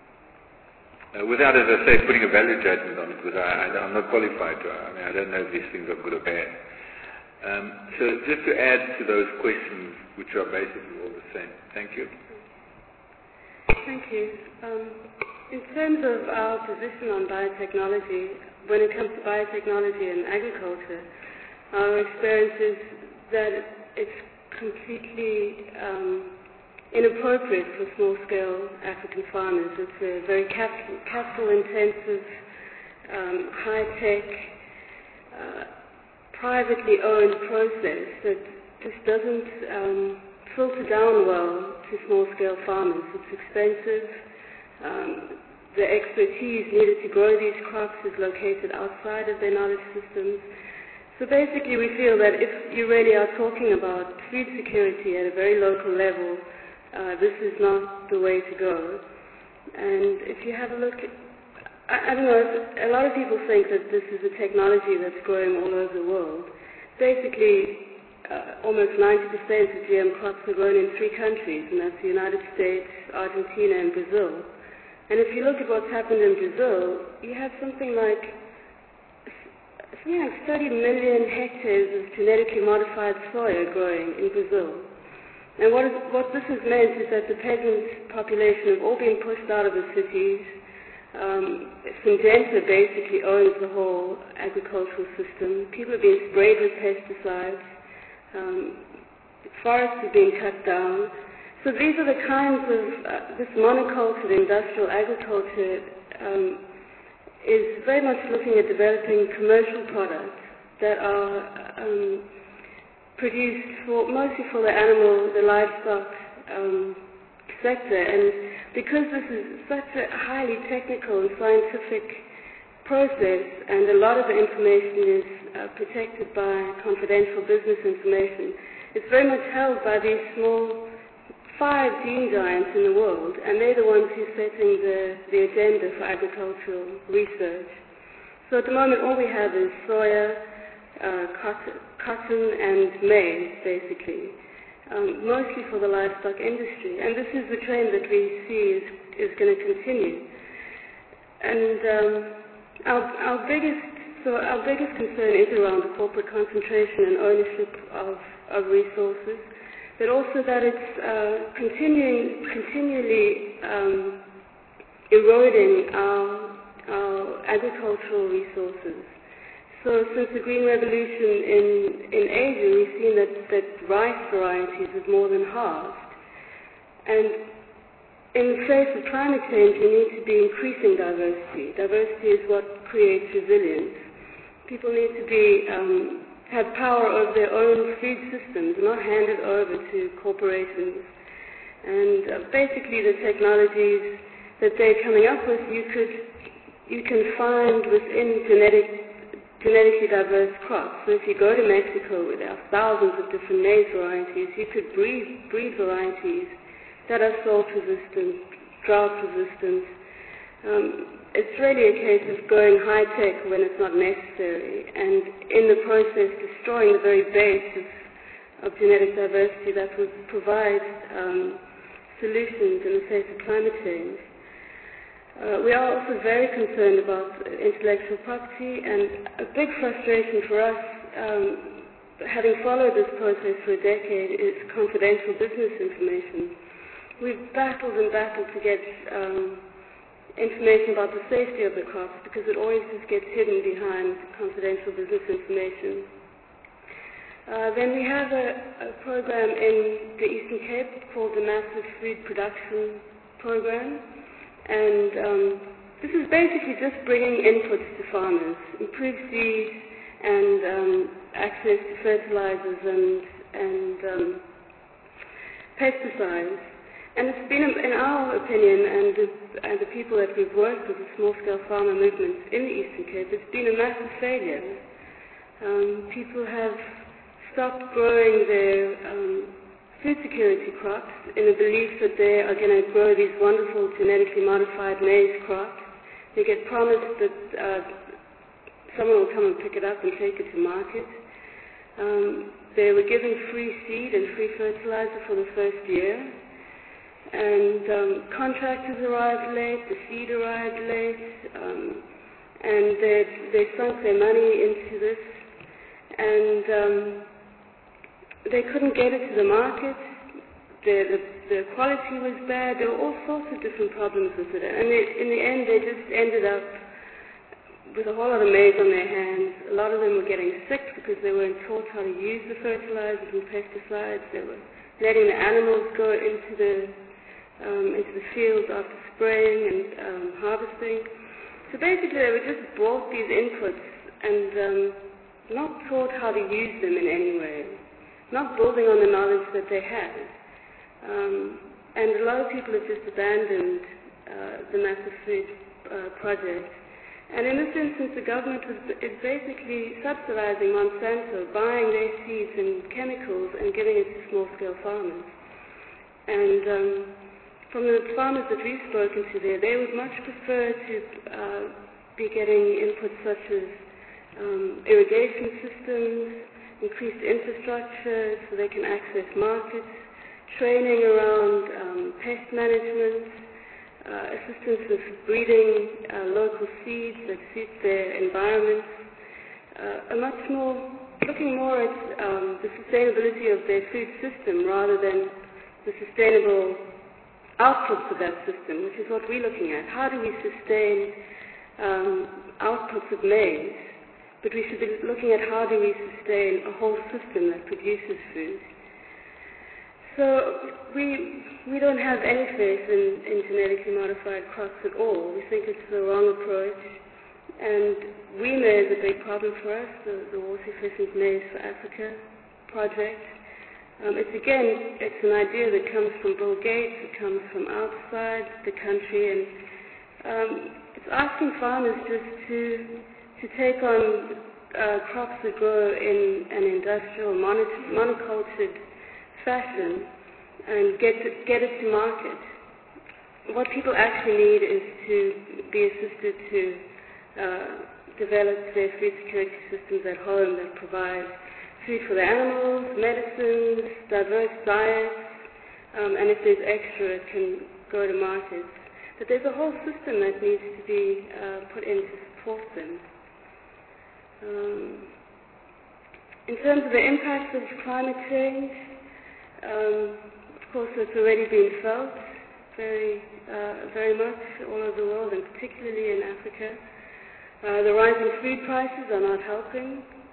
Uh, without, as I say, putting a value judgment on it, because I, I, I'm not qualified to, I mean, I don't know if these things are good or bad. Um, so just to add to those questions, which are basically all the same. Thank you. Thank you. Um, in terms of our position on biotechnology, when it comes to biotechnology and agriculture, our experience is that it's completely um, inappropriate for small-scale African farmers. It's a very capital, capital-intensive, um, high-tech, uh, privately owned process that just doesn't um, filter down well to small-scale farmers. It's expensive. Um, the expertise needed to grow these crops is located outside of their knowledge systems. So basically we feel that if you really are talking about food security at a very local level, uh, this is not the way to go. And if you have a look at, I, I don't know, a lot of people think that this is a technology that's growing all over the world. Basically, uh, almost ninety percent of G M crops are grown in three countries, and that's the United States, Argentina, and Brazil. And if you look at what's happened in Brazil, you have something like something like thirty million hectares of genetically modified soya growing in Brazil. And what, is, what this has meant is that the peasant population have all been pushed out of the cities. Um, Syngenta basically owns the whole agricultural system. People are being sprayed with pesticides. Um, forests are being cut down. So these are the kinds of, uh, this monocultured industrial agriculture um, is very much looking at developing commercial products that are um, produced for, mostly for the animal, the livestock um, sector. And because this is such a highly technical and scientific process, and a lot of the information is uh, protected by confidential business information, it's very much held by these small five gene giants in the world, and they're the ones who are setting the, the agenda for agricultural research. So at the moment all we have is soya, uh, cotton, cotton and maize, basically, um, mostly for the livestock industry. And this is the trend that we see is, is going to continue. And um, our, our biggest so our biggest concern is around the corporate concentration and ownership of, of resources, but also that it's uh, continuing, continually um, eroding our, our agricultural resources. So since the Green Revolution in, in Asia, we've seen that, that rice varieties have more than halved. And in the face of climate change, we need to be increasing diversity. Diversity is what creates resilience. People need to be um, have power over their own food systems, not handed over to corporations. And uh, basically the technologies that they're coming up with, you could you can find within genetic, genetically diverse crops. So if you go to Mexico, where there are thousands of different maize varieties, you could breed, breed varieties that are salt resistant, drought resistant. Um, It's really a case of going high-tech when it's not necessary, and in the process destroying the very base of, of genetic diversity that would provide um, solutions in the face of climate change. Uh, we are also very concerned about intellectual property, and a big frustration for us, um, having followed this process for a decade, is confidential business information. We've battled and battled to get um, information about the safety of the crops, because it always just gets hidden behind confidential business information. Uh, then we have a, a program in the Eastern Cape called the Massive Food Production Program, and um, this is basically just bringing inputs to farmers, improved seeds and um, access to fertilizers and, and um, pesticides. And it's been, in our opinion, and the, and the people that we've worked with, the small-scale farmer movements in the Eastern Cape, it's been a massive failure. Um, people have stopped growing their um, food security crops in the belief that they are going to grow these wonderful genetically modified maize crops. They get promised that uh, someone will come and pick it up and take it to market. Um, they were given free seed and free fertilizer for the first year. And um, contractors arrived late, the seed arrived late, um, and they they sunk their money into this, and um, they couldn't get it to the market. The, the the quality was bad. There were all sorts of different problems with it, and they, in the end, they just ended up with a whole lot of maize on their hands. A lot of them were getting sick because they weren't taught how to use the fertilizers and pesticides. They were letting the animals go into the Um, into the fields after spraying and um, harvesting. So basically they were just brought these inputs and um, not taught how to use them in any way, not building on the knowledge that they had. Um, and a lot of people have just abandoned uh, the massive food uh, project. And in this instance, the government was, is basically subsidizing Monsanto, buying their seeds and chemicals and giving it to small-scale farmers. And um, from the farmers that we've spoken to there, they would much prefer to uh, be getting inputs such as um, irrigation systems, increased infrastructure so they can access markets, training around um, pest management, Uh, assistance with breeding uh, local seeds that suit their environment, uh, a much more, looking more at um, the sustainability of their food system rather than the sustainable outputs of that system, which is what we're looking at. How do we sustain um, outputs of maize? But we should be looking at how do we sustain a whole system that produces food. So we we don't have any faith in, in genetically modified crops at all. We think it's the wrong approach. And we maize is a big problem for us, the, the Water Efficient Maize for Africa project. Um, it's again, it's an idea that comes from Bill Gates, it comes from outside the country, and um, it's asking farmers just to, to take on uh, crops that grow in an industrial, mono- monocultured fashion and get it, get it to market. What people actually need is to be assisted to uh, develop their food security systems at home that provide food for the animals, medicines, diverse diets, um, and if there's extra, it can go to markets. But there's a whole system that needs to be uh, put in to support them. Um, in terms of the impacts of climate change, Um, of course, it's already been felt very, uh, very much all over the world, and particularly in Africa. Uh, the rising food prices are not helping.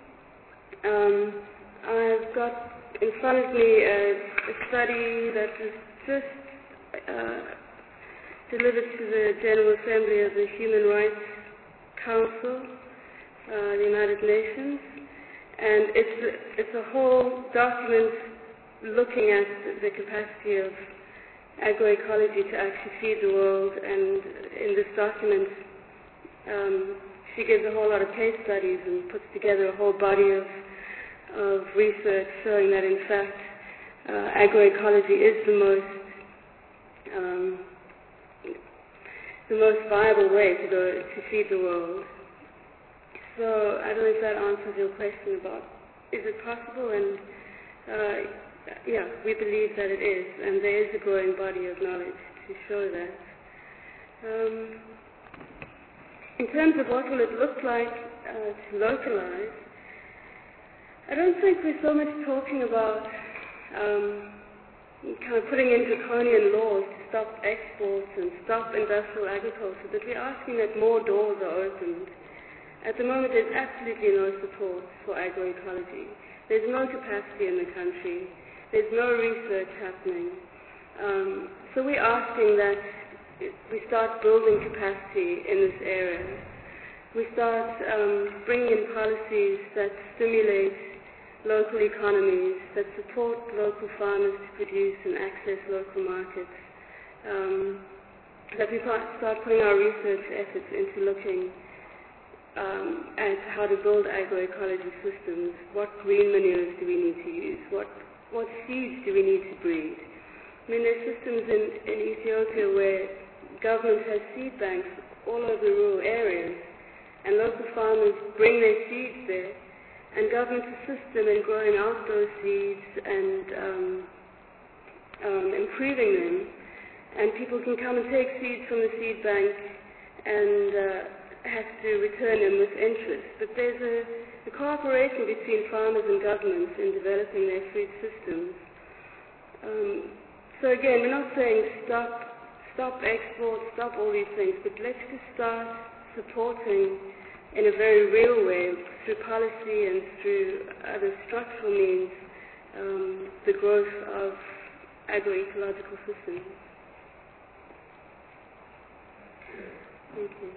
Um, I've got in front of me a, a study that was just uh, delivered to the General Assembly of the Human Rights Council, uh, the United Nations, and it's a, it's a whole document looking at the capacity of agroecology to actually feed the world, and in this document um, she gives a whole lot of case studies and puts together a whole body of, of research showing that in fact uh, agroecology is the most um, the most viable way to go to feed the world. So I don't know if that answers your question about is it possible, and uh, yeah, we believe that it is, and there is a growing body of knowledge to show that. Um, in terms of what will it look like uh, to localize, I don't think we're so much talking about um, kind of putting in draconian laws to stop exports and stop industrial agriculture, but we're asking that more doors are opened. At the moment, there's absolutely no support for agroecology. There's no capacity in the country. There's no research happening. Um, so we're asking that we start building capacity in this area. We start um, bringing in policies that stimulate local economies, that support local farmers to produce and access local markets. Um, that we start putting our research efforts into looking um, at how to build agroecology systems. What green manures do we need to use? What What seeds do we need to breed? I mean, there's systems in, in Ethiopia where government has seed banks all over rural areas, and local farmers bring their seeds there, and government assists them in growing out those seeds and um, um, improving them, and people can come and take seeds from the seed bank and uh, have to return them with interest. But there's a The cooperation between farmers and governments in developing their food systems. Um, so again, we're not saying stop, stop export, stop all these things, but let's just start supporting in a very real way through policy and through other structural means um, the growth of agroecological systems. Thank you.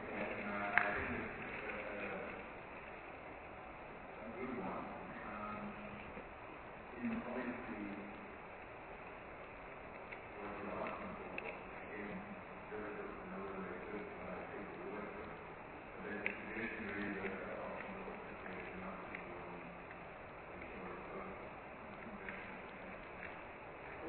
Um,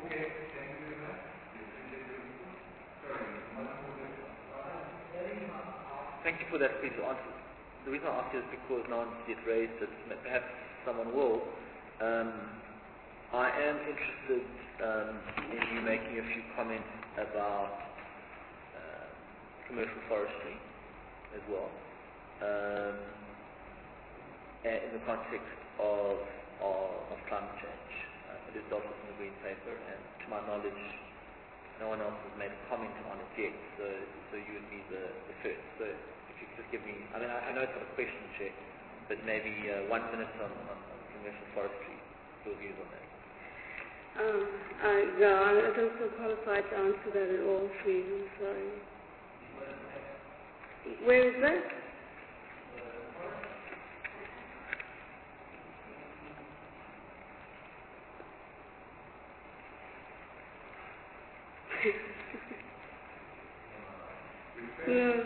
Thank you for that piece of answer. The reason I ask is because no one's yet raised it, perhaps someone will. Um, I am interested um, in you making a few comments about uh, commercial forestry as well, um, in the context of, of, of climate change. Uh, it is dealt with in the Green Paper, and to my knowledge, no one else has made a comment on it yet, so, so you would be the, the first. So if you could just give me, I mean, I, I know it's not a question, Chair, but maybe uh, one minute on, on, on commercial forestry, your views on that. Um, I, no, I don't feel qualified to answer that at all, please. I'm sorry. Where is that? No.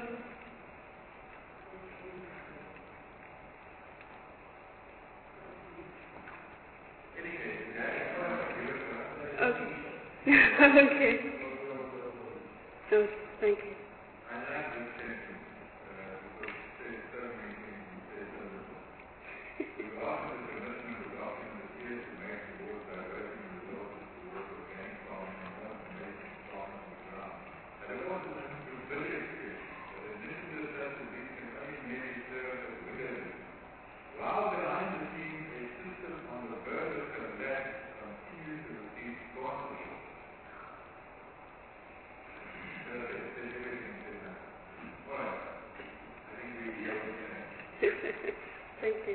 Okay. Okay. So, thank you. Thank you.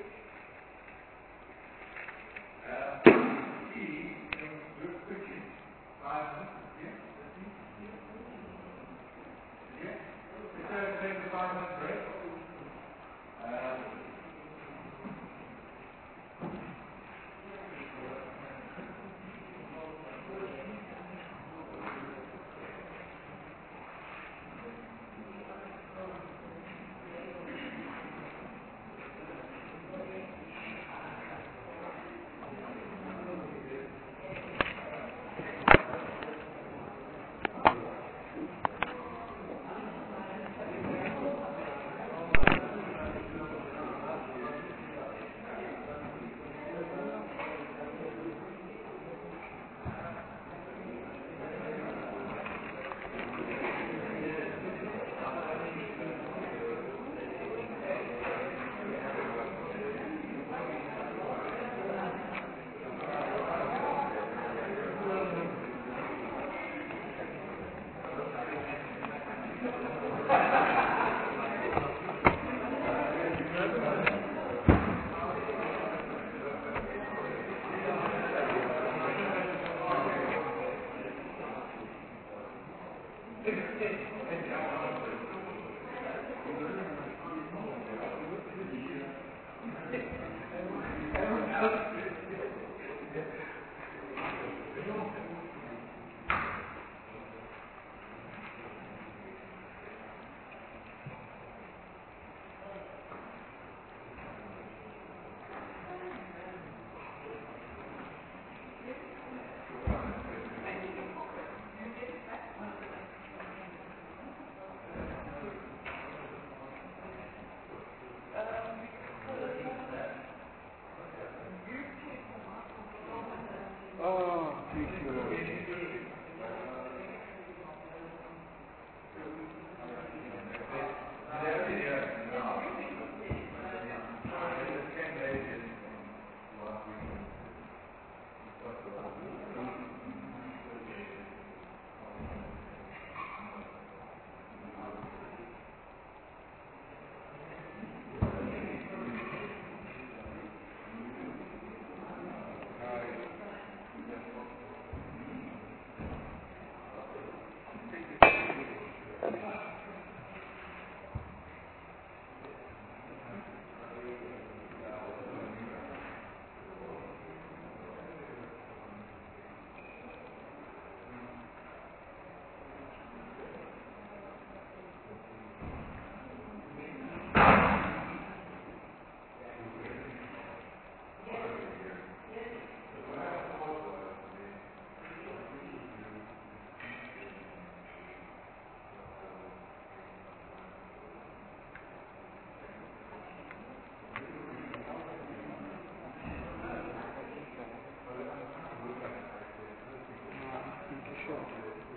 Sure.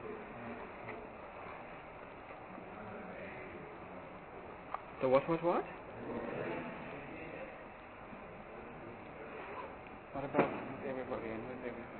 The what, what, what? What about everybody and who's everybody?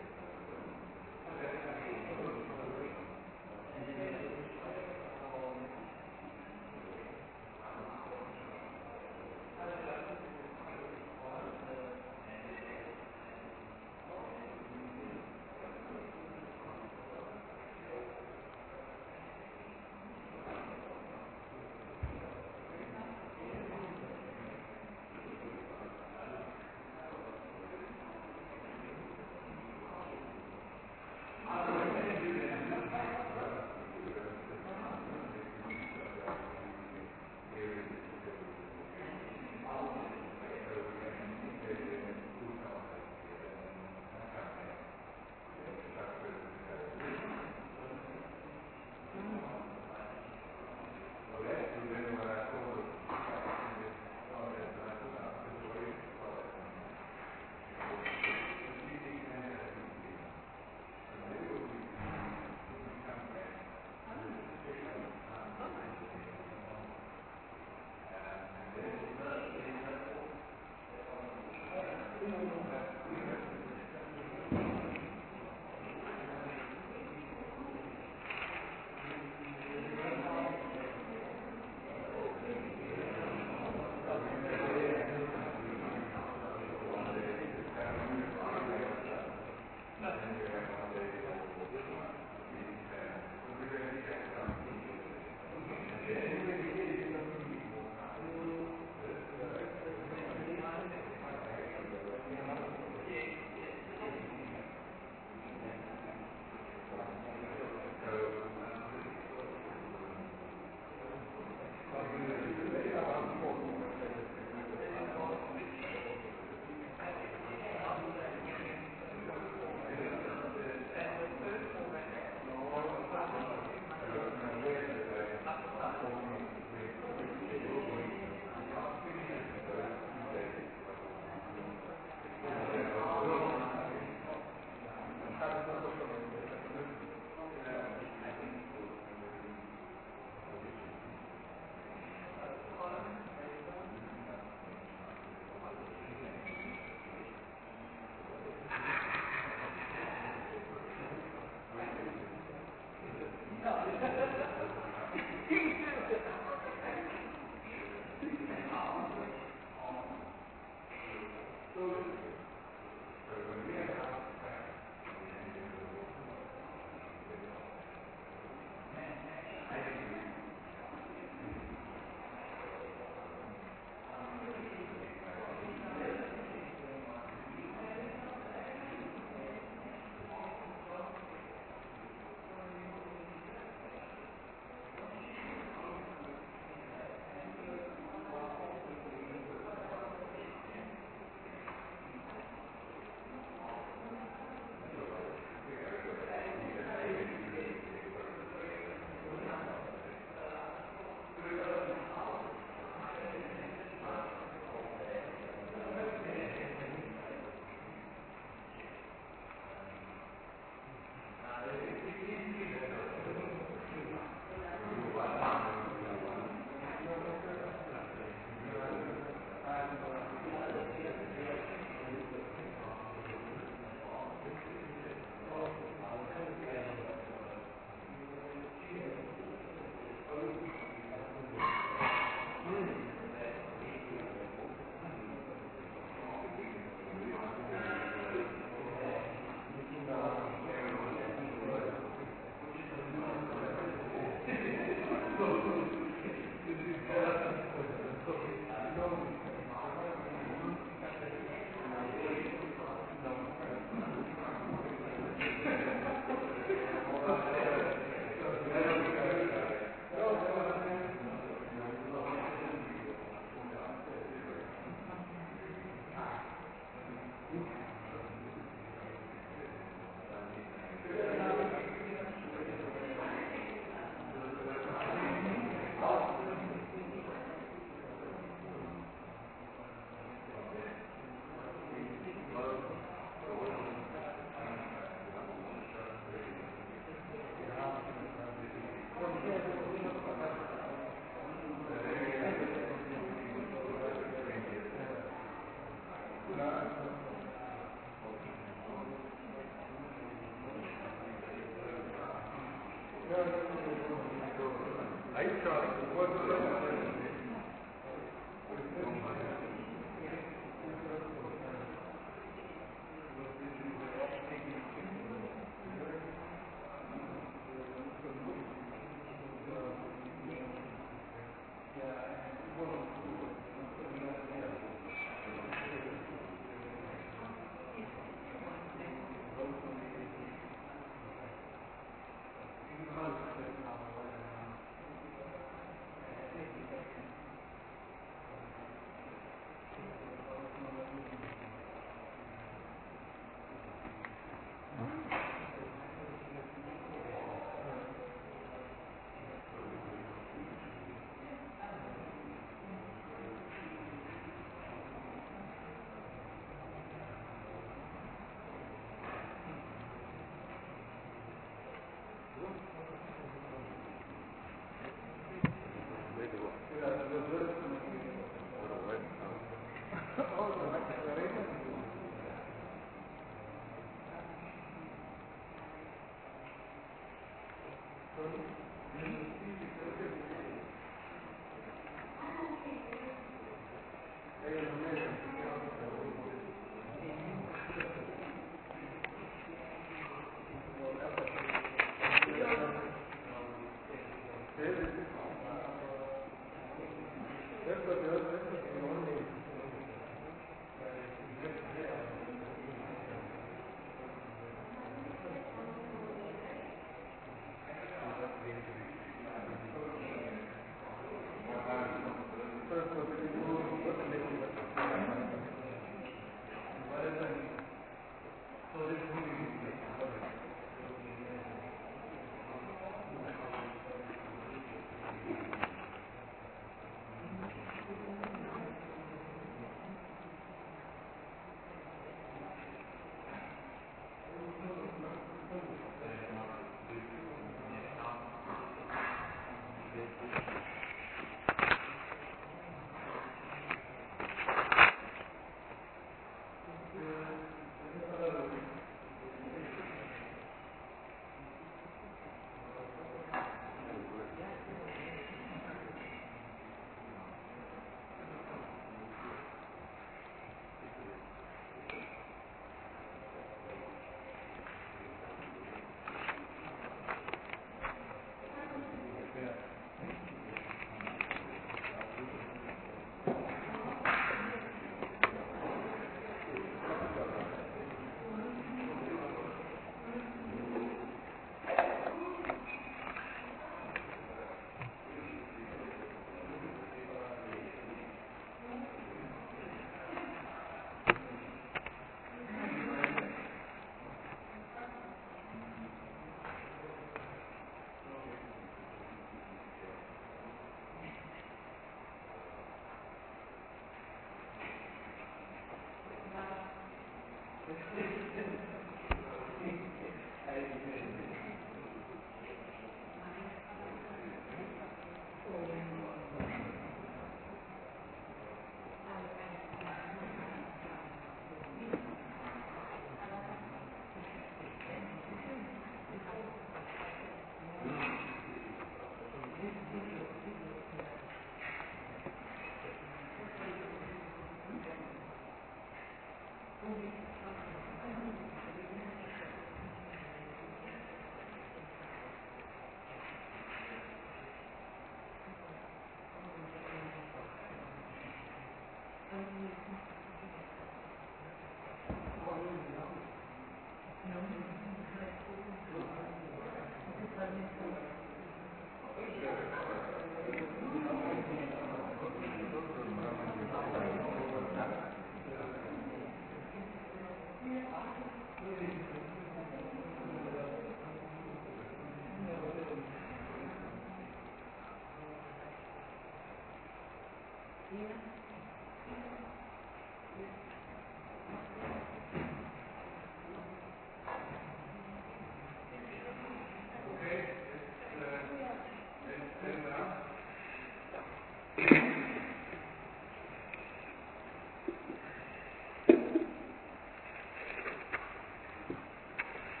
When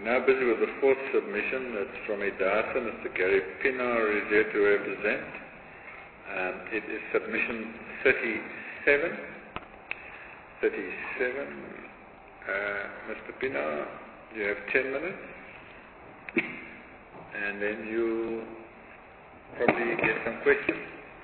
We're now busy with the fourth submission. That's from IDASA. Mister Gary Pienaar is here to represent. Um, it is submission thirty-seven. thirty-seven. Uh, Mister Pienaar, you have ten minutes. And then you probably get some questions.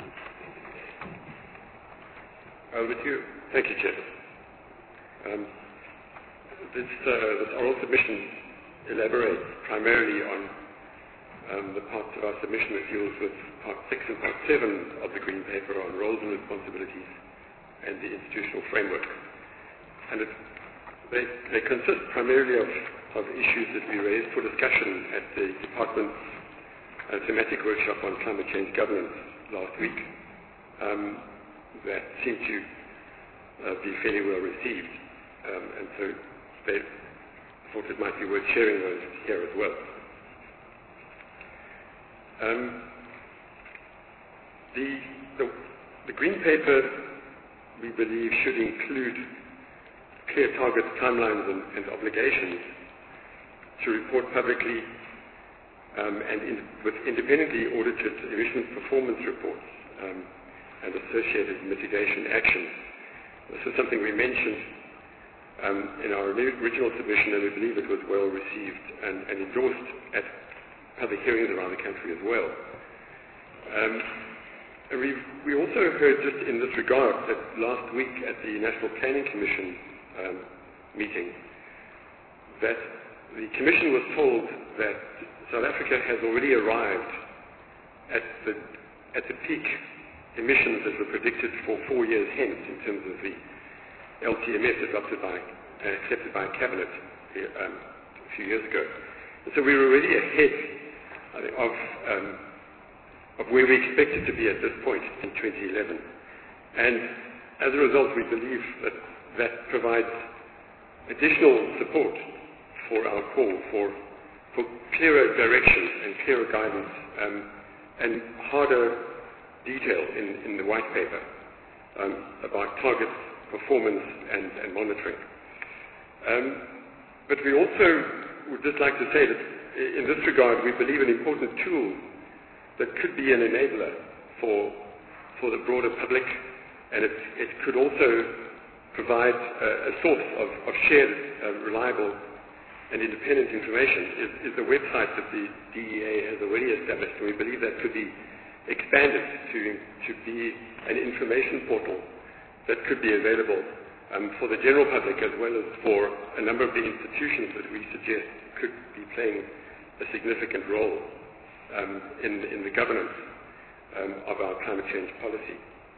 Over to you. Thank you, Chair. Um, this, uh, this oral submission elaborates primarily on um, the parts of our submission that deals with Part six and Part seven of the Green Paper on roles and responsibilities and the institutional framework. And it, they, they consist primarily of, of issues that we raised for discussion at the Department's uh, thematic workshop on climate change governance last week. Um, that seemed to uh, be fairly well received. Um, and so they thought it might be worth sharing those here as well. Um, the, the, the Green Paper, we believe, should include clear targets, timelines, and, and obligations to report publicly um, and in, with independently audited emissions performance reports um, and associated mitigation actions. This is something we mentioned Um, in our original submission, and we believe it was well received and, and endorsed at public hearings around the country as well. Um, and we we also heard just in this regard that last week at the National Planning Commission um, meeting that the Commission was told that South Africa has already arrived at the at the peak emissions that were predicted for four years hence in terms of the L T M S adopted by and uh, accepted by Cabinet um, a few years ago. And so we were already ahead I think, of, um, of where we expected to be at this point in twenty eleven. And as a result, we believe that that provides additional support for our call for, for clearer direction and clearer guidance um, and harder detail in, in the white paper um, about targets, performance and, and monitoring. Um, but we also would just like to say that in this regard we believe an important tool that could be an enabler for, for the broader public, and it, it could also provide a, a source of, of shared, uh, reliable and independent information is, is the website that the D E A has already established, and we believe that could be expanded to, to be an information portal that could be available um, for the general public as well as for a number of the institutions that we suggest could be playing a significant role um, in, in the governance um, of our climate change policy.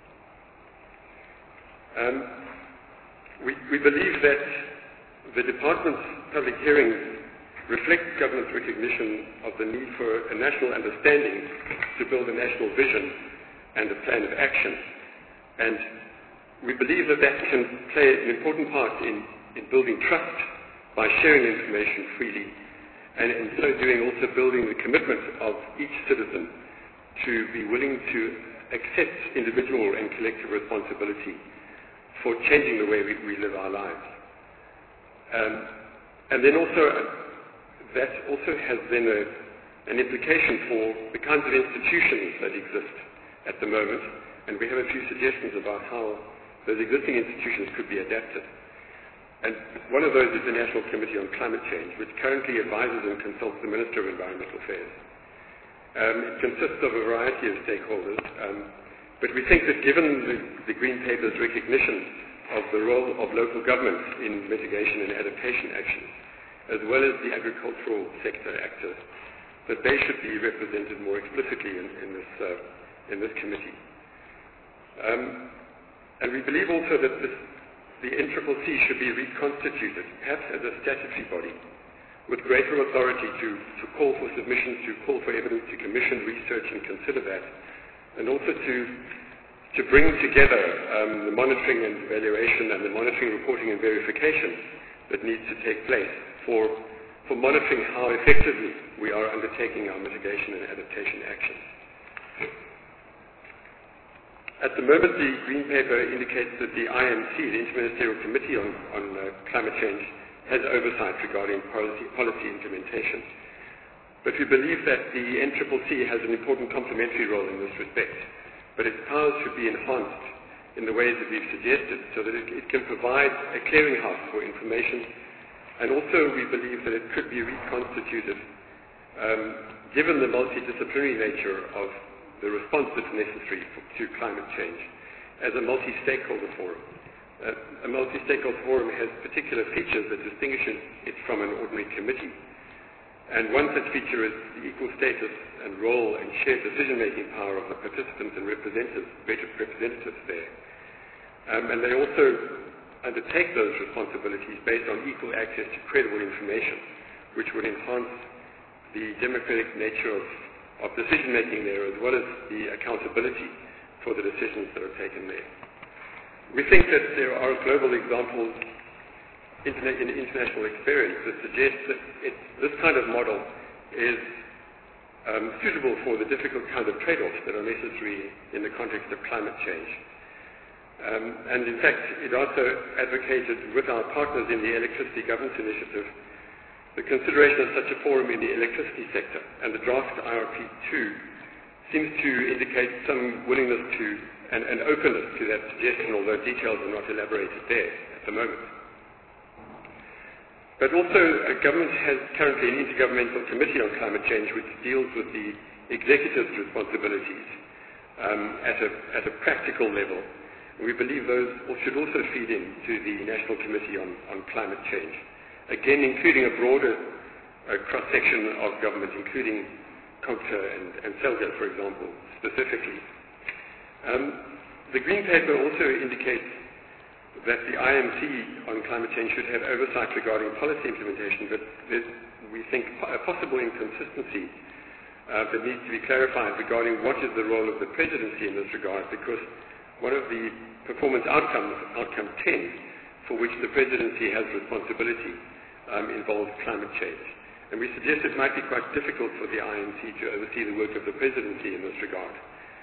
Um, we, we believe that the Department's public hearings reflect government's recognition of the need for a national understanding to build a national vision and a plan of action. And we believe that that can play an important part in, in building trust by sharing information freely, and in so doing also building the commitment of each citizen to be willing to accept individual and collective responsibility for changing the way we, we live our lives. Um, and then also, uh, that also has then a, an implication for the kinds of institutions that exist at the moment, and we have a few suggestions about how those existing institutions could be adapted. And one of those is the National Committee on Climate Change, which currently advises and consults the Minister of Environmental Affairs. Um, it consists of a variety of stakeholders, um, but we think that given the, the Green Paper's recognition of the role of local governments in mitigation and adaptation actions, as well as the agricultural sector actors, that they should be represented more explicitly in, in, this, uh, in this committee. Um, And we believe also that this, the N C C C should be reconstituted, perhaps as a statutory body, with greater authority to, to call for submissions, to call for evidence, to commission research and consider that, and also to, to bring together um, the monitoring and evaluation and the monitoring, reporting and verification that needs to take place for, for monitoring how effectively we are undertaking our mitigation and adaptation actions. At the moment, the Green Paper indicates that the I M C, the Interministerial Committee on, on uh, Climate Change, has oversight regarding policy, policy implementation. But we believe that the N C C C has an important complementary role in this respect, but its powers should be enhanced in the ways that we've suggested so that it, it can provide a clearinghouse for information, and also we believe that it could be reconstituted um, given the multidisciplinary nature of the response that's necessary for, to climate change as a multi-stakeholder forum. Uh, a multi-stakeholder forum has particular features that distinguish it from an ordinary committee. And one such feature is the equal status and role and shared decision-making power of the participants and representatives, representatives there. Um, and they also undertake those responsibilities based on equal access to credible information, which would enhance the democratic nature of, of decision-making there, as well as the accountability for the decisions that are taken there. We think that there are global examples Internet, in international experience that suggests that it, this kind of model is um, suitable for the difficult kind of trade-offs that are necessary in the context of climate change. Um, and in fact, it also advocated with our partners in the Electricity Governance Initiative the consideration of such a forum in the electricity sector, and the draft I R P two seems to indicate some willingness to and, and openness to that suggestion, although details are not elaborated there at the moment. But also, uh, government has currently an intergovernmental committee on climate change which deals with the executive's responsibilities um, at, a, at a practical level. And we believe those should also feed into the National Committee on, on Climate Change, again including a broader uh, cross-section of government, including COGTA and, and CELGA, for example, specifically. Um, the Green Paper also indicates that the I M C on climate change should have oversight regarding policy implementation, but there's, we think, a possible inconsistency uh, that needs to be clarified regarding what is the role of the presidency in this regard, because one of the performance outcomes, outcome ten, for which the presidency has responsibility, um, involves climate change. And we suggest it might be quite difficult for the I M C to oversee the work of the presidency in this regard.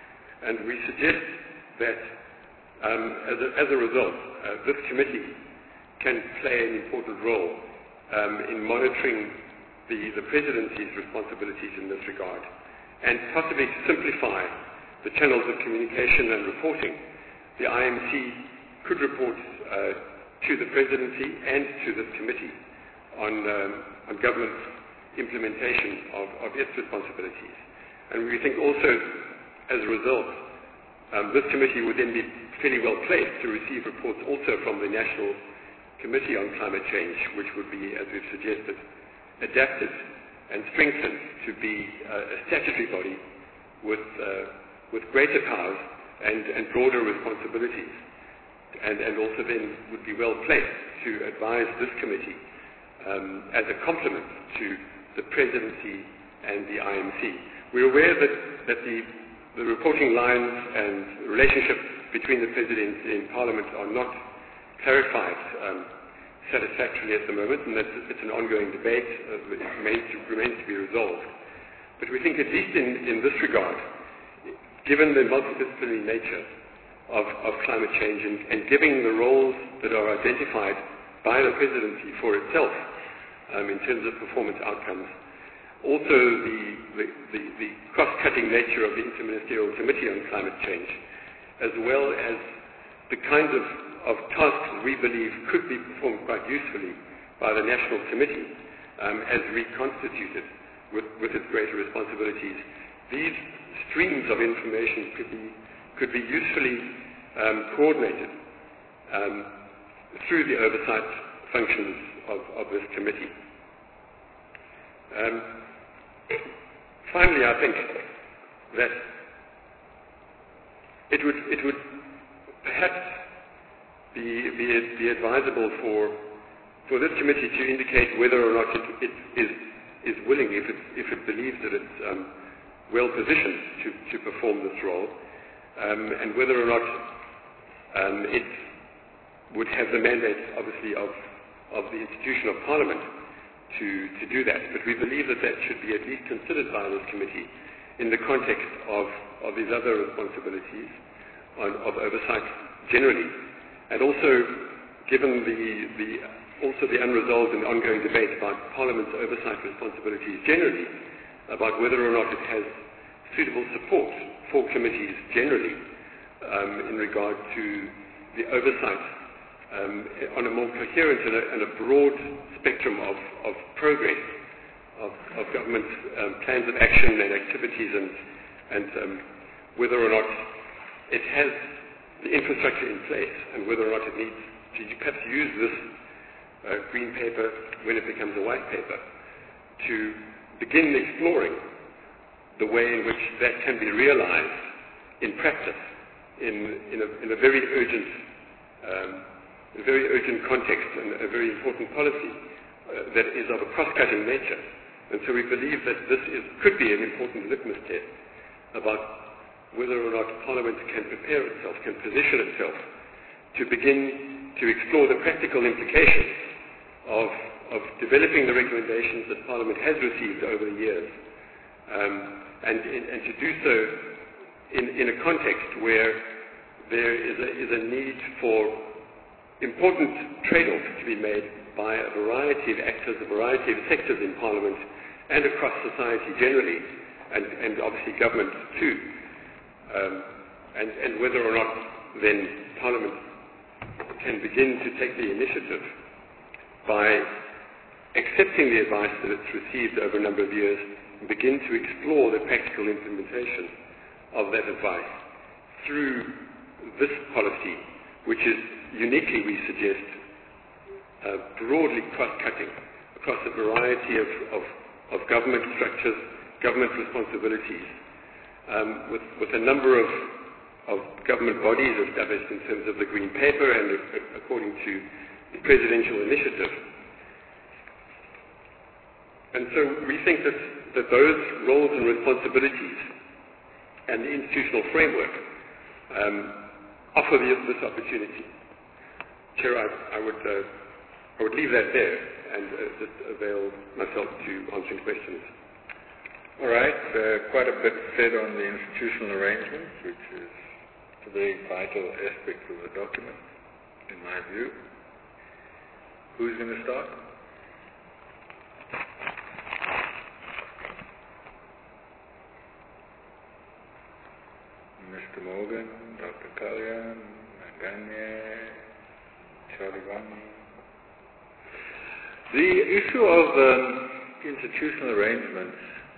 And we suggest that Um, as, a, as a result, uh, this committee can play an important role um, in monitoring the, the presidency's responsibilities in this regard, and possibly to simplify the channels of communication and reporting. The I M C could report uh, to the presidency and to this committee on, um, on government implementation of, of its responsibilities. And we think also, as a result, um, this committee would then be fairly well placed to receive reports also from the National Committee on Climate Change, which would be, as we've suggested, adapted and strengthened to be uh, a statutory body with, uh, with greater powers and, and broader responsibilities, and, and also then would be well placed to advise this committee um, as a complement to the presidency and the I M C. We're aware that, that the, the reporting lines and relationship between the President and Parliament are not clarified um, satisfactorily at the moment, and that it's an ongoing debate. Uh, it remains to, remains to be resolved. But we think, at least in, in this regard, given the multidisciplinary nature of, of climate change and, and given the roles that are identified by the Presidency for itself um, in terms of performance outcomes, also the, the, the, the cross-cutting nature of the Interministerial Committee on Climate Change, as well as the kinds of, of tasks we believe could be performed quite usefully by the National Committee um, as reconstituted with, with its greater responsibilities. These streams of information could be, could be usefully um, coordinated um, through the oversight functions of, of this committee. Um, finally, I think that It would, it would perhaps be, be, be advisable for, for this committee to indicate whether or not it, it is, is willing, if it, if it believes that it's um, well positioned to, to perform this role, um, and whether or not um, it would have the mandate, obviously, of, of the institution of Parliament to, to do that. But we believe that that should be at least considered by this committee in the context of, of these other responsibilities on, of oversight generally, and also given the, the also the unresolved and ongoing debate about Parliament's oversight responsibilities generally, about whether or not it has suitable support for committees generally um, in regard to the oversight um, on a more coherent and a, and a broad spectrum of, of progress of, of government um, plans of action and activities, and, and um, whether or not it has the infrastructure in place, and whether or not it needs to perhaps use this uh, green paper when it becomes a white paper to begin exploring the way in which that can be realized in practice in, in, a, in a very urgent um, a very urgent context and a very important policy uh, that is of a cross-cutting nature. And so we believe that this is, could be an important litmus test about whether or not Parliament can prepare itself, can position itself to begin to explore the practical implications of, of developing the recommendations that Parliament has received over the years, um, and, and to do so in, in a context where there is a, is a need for important trade-offs to be made by a variety of actors, a variety of sectors in Parliament and across society generally, and, and obviously government too. Um, and, and whether or not then Parliament can begin to take the initiative by accepting the advice that it's received over a number of years and begin to explore the practical implementation of that advice through this policy, which is uniquely, we suggest, uh, broadly cross-cutting across a variety of, of, of government structures, government responsibilities, um, with, with a number of, of government bodies established in terms of the Green Paper and uh, according to the presidential initiative. And so we think that, that those roles and responsibilities and the institutional framework um, offer the, this opportunity. Chair, I, I, would, uh, I would leave that there and uh, just avail myself to answering questions. All right, uh, quite a bit said on the institutional arrangements, which is a very vital aspect of the document, in my view. Who's going to start? Mister Morgan, Doctor Kalyan, Maganye, the issue of um, institutional arrangements,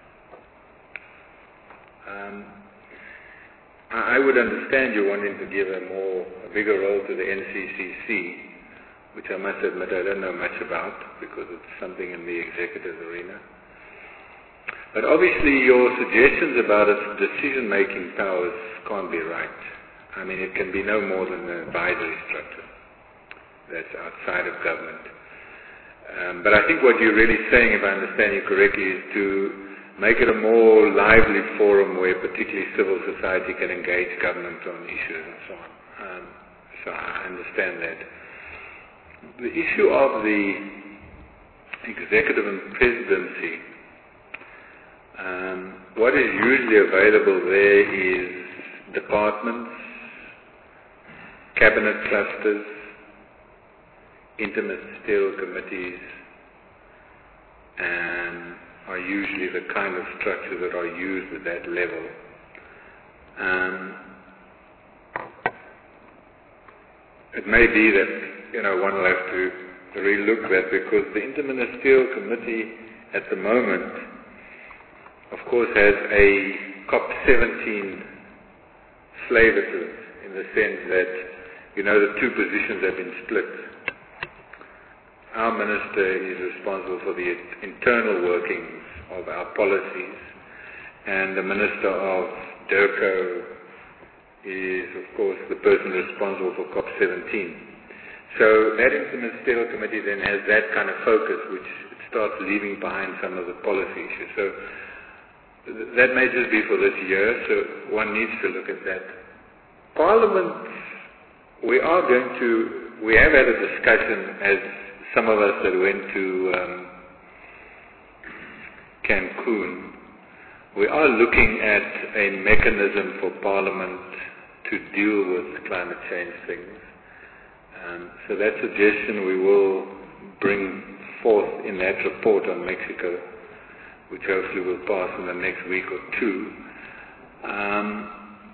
um, I would understand you wanting to give a more, a bigger role to the N C C C, which I must admit I don't know much about because it's something in the executive arena. But obviously your suggestions about its decision-making powers can't be right. I mean, it can be no more than an advisory structure that's outside of government. Um, but I think what you're really saying, if I understand you correctly, is to make it a more lively forum where particularly civil society can engage government on issues and so on. Um, so I understand that. The issue of the executive and presidency, um, what is usually available there is departments, cabinet clusters, interministerial committees, and are usually the kind of structures that are used at that level. Um, it may be that, you know, one will have to relook that because the interministerial committee at the moment, of course, has a COP seventeen flavor to it, in the sense that, you know, the two positions have been split. Our minister is responsible for the internal workings of our policies, and the minister of DIRCO is, of course, the person responsible for COP seventeen. So that interministerial committee then has that kind of focus, which it starts leaving behind some of the policy issues. So th- that may just be for this year, so one needs to look at that. Parliament, we are going to, we have had a discussion as some of us that went to um, Cancun, we are looking at a mechanism for Parliament to deal with climate change things. Um, so that suggestion we will bring forth in that report on Mexico, which hopefully will pass in the next week or two. Um,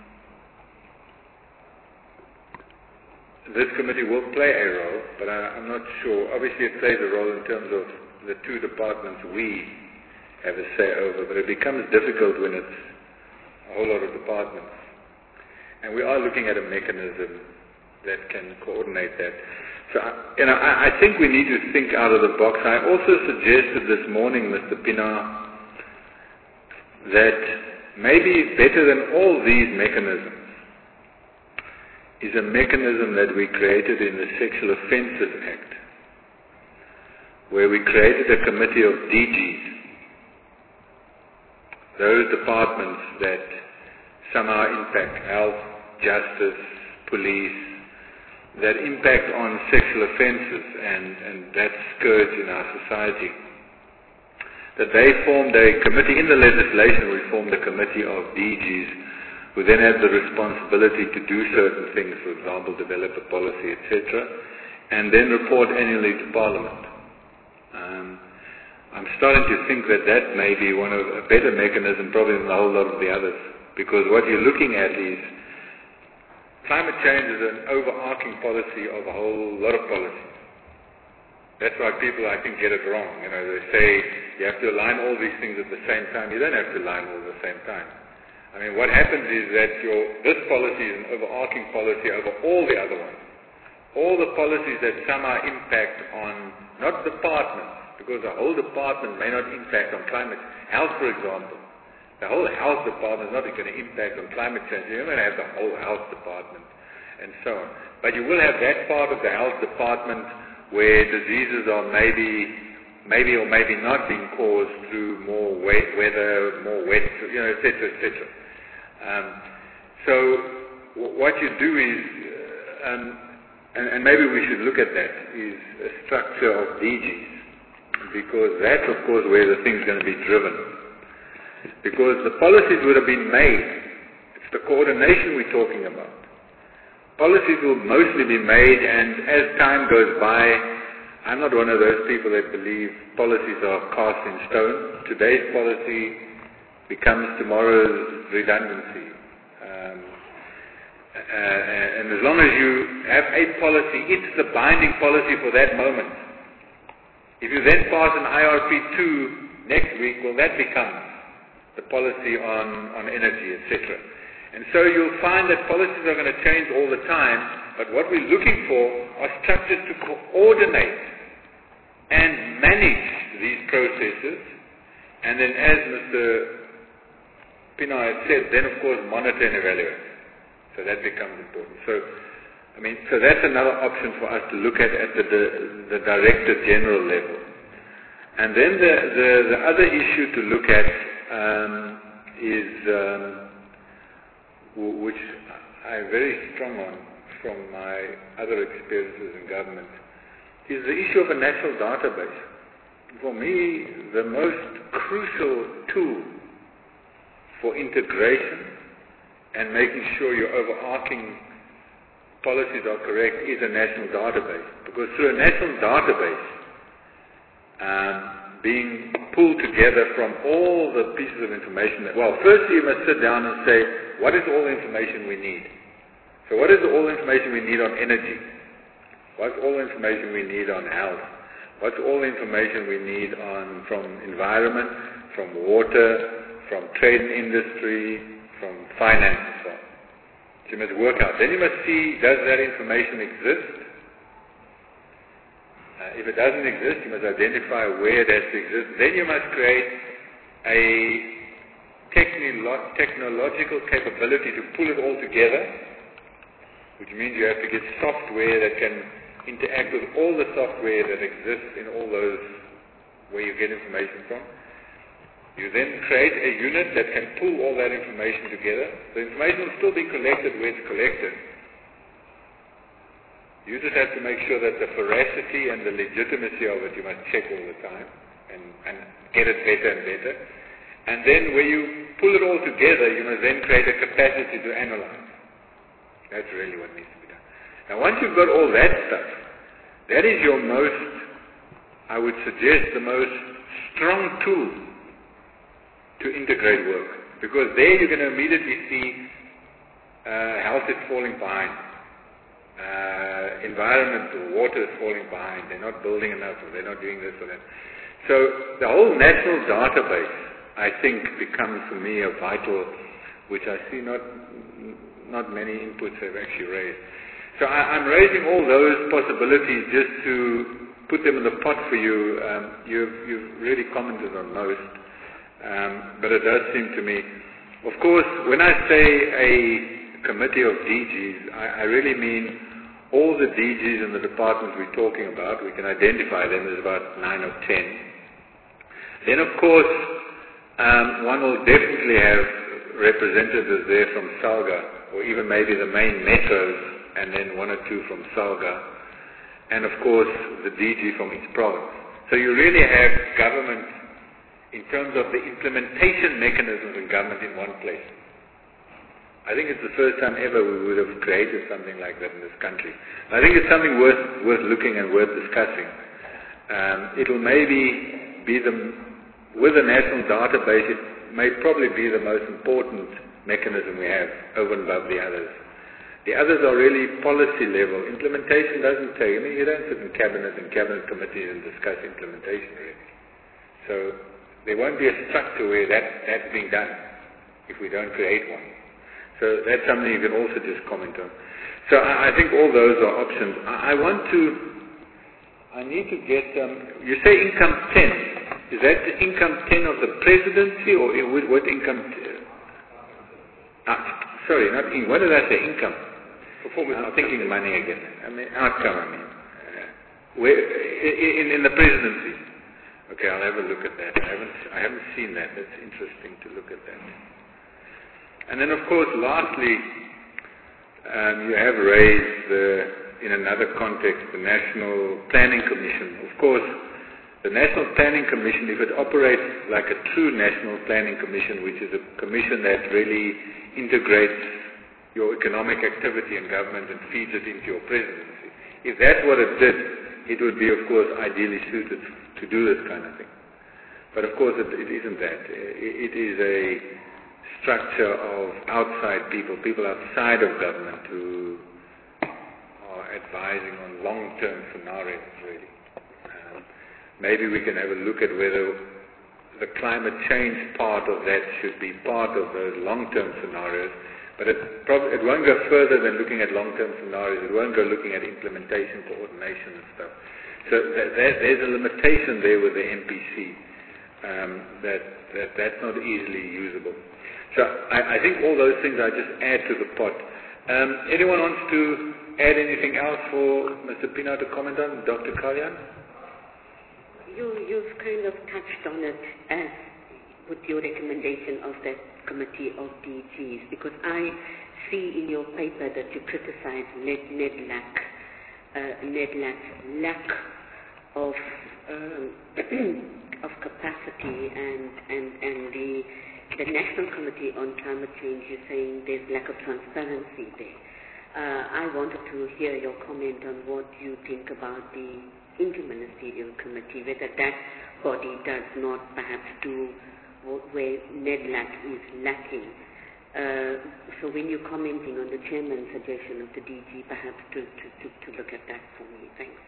this committee will play a role, but I, I'm not sure. Obviously it plays a role in terms of the two departments we have a say over, but it becomes difficult when it's a whole lot of departments. And we are looking at a mechanism that can coordinate that. So, you know, I, I think we need to think out of the box. I also suggested this morning, Mister Pienaar, that maybe better than all these mechanisms is a mechanism that we created in the Sexual Offences Act, where we created a committee of D Gs, those departments that somehow impact health, justice, police, that impact on sexual offences and, and that scourge in our society. That they formed a committee, in the legislation we formed a committee of D Gs who then had the responsibility to do certain things, for example, develop a policy, et cetera, and then report annually to Parliament. Um, I'm starting to think that that may be one of a better mechanism probably than a whole lot of the others, because what you're looking at is climate change is an overarching policy of a whole lot of policies. That's why people, I think, get it wrong. You know, they say you have to align all these things at the same time. You don't have to align all at the same time. I mean, what happens is that your this policy is an overarching policy over all the other ones. All the policies that somehow impact on, not departments, because the whole department may not impact on climate. Health, for example. The whole health department is not going to impact on climate change. You're not going to have the whole health department and so on. But you will have that part of the health department where diseases are maybe, maybe or maybe not being caused through more wet weather, more wet, you know, et cetera, et cetera. Um, so w- what you do is, uh, um, and, and maybe we should look at that, is a structure of D Gs, because that's, of course, where the thing's going to be driven. Because the policies would have been made. It's the coordination we're talking about. Policies will mostly be made, and as time goes by, I'm not one of those people that believe policies are cast in stone. Today's policy becomes tomorrow's redundancy. Um, uh, and as long as you have a policy, it's the binding policy for that moment. If you then pass an I R P two next week, well, that becomes the policy on, on energy, et cetera. And so you'll find that policies are going to change all the time, but what we're looking for are structures to coordinate and manage these processes, and then as Mister Pienaar had said, then of course monitor and evaluate. So that becomes important. So, I mean, so that's another option for us to look at at the, the, the Director General level. And then the, the, the other issue to look at Um, is, um, w- which I'm very strong on from my other experiences in government, is the issue of a national database. For me, the most crucial tool for integration and making sure your overarching policies are correct is a national database. Because through a national database, um, being pulled together from all the pieces of information that, well, firstly you must sit down and say, what is all the information we need? So what is all the information we need on energy? What's all the information we need on health? What's all the information we need on from environment, from water, from trade and industry, from finance and so on? So you must work out. Then you must see, does that information exist? Uh, if it doesn't exist, you must identify where it has to exist. Then you must create a technolo- technological capability to pull it all together, which means you have to get software that can interact with all the software that exists in all those where you get information from. You then create a unit that can pull all that information together. The information will still be collected where it's collected. You just have to make sure that the veracity and the legitimacy of it you must check all the time and, and get it better and better. And then where you pull it all together, you must then create a capacity to analyze. That's really what needs to be done. Now once you've got all that stuff, that is your most I would suggest the most strong tool to integrate work. Because there you're going to immediately see uh, health is falling behind. Uh, environment, water is falling behind. They're not building enough, or they're not doing this or that. So the whole national database, I think, becomes for me a vital, which I see not not many inputs have actually raised. So I, I'm raising all those possibilities just to put them in the pot for you. Um, you've, you've really commented on most, um, but it does seem to me, of course, when I say a committee of D Gs, I, I really mean all the D Gs in the departments we're talking about. We can identify them, there's about nine or ten. Then, of course, um, one will definitely have representatives there from SALGA, or even maybe the main metros, and then one or two from SALGA, and of course the D G from each province. So you really have government in terms of the implementation mechanisms in government in one place. I think it's the first time ever we would have created something like that in this country. I think it's something worth worth looking and worth discussing. Um, it'll maybe be the, with the national database, it may probably be the most important mechanism we have over and above the others. The others are really policy level. Implementation doesn't take, I mean, you don't sit in cabinet and cabinet committees and discuss implementation really. So there won't be a structure where that, that's being done if we don't create one. So that's something you can also just comment on. So I, I think all those are options. I, I want to, I need to get, um, you say income ten. Is that the income ten of the presidency, or what, what income? T- ah, sorry, not in, what did I say? Income. Performance. I'm thinking money again. I mean outcome. I mean, uh, where, in, in the presidency. Okay, I'll have a look at that. I haven't, I haven't seen that. That's interesting to look at that. And then, of course, lastly, um, you have raised, uh, in another context, the National Planning Commission. Of course, the National Planning Commission, if it operates like a true National Planning Commission, which is a commission that really integrates your economic activity in government and feeds it into your presidency, if that's what it did, it would be, of course, ideally suited to do this kind of thing. But, of course, it, it isn't that. It, it is a structure of outside people, people outside of government who are advising on long-term scenarios, really. Um, maybe we can have a look at whether the climate change part of that should be part of those long-term scenarios, but it, prob- it won't go further than looking at long-term scenarios. It won't go looking at implementation, coordination and stuff. So that, that, there's a limitation there with the N P C um, that, that that's not easily usable. So I, I think all those things I just add to the pot. Um, anyone wants to add anything else for Mister Pienaar to comment on? Doctor Kalyan? You, you've kind of touched on it as with your recommendation of that committee of D Gs, because I see in your paper that you criticize Ned, NEDLAC, uh, NEDLAC's lack of um, of capacity and, and, and the The National Committee on Climate Change, you're saying there's lack of transparency there. Uh, I wanted to hear your comment on what you think about the Interministerial Committee, whether that body does not perhaps do where NEDLAC is lacking. Uh, so when you're commenting on the chairman's suggestion of the D G, perhaps to, to, to, to look at that for me. Thanks.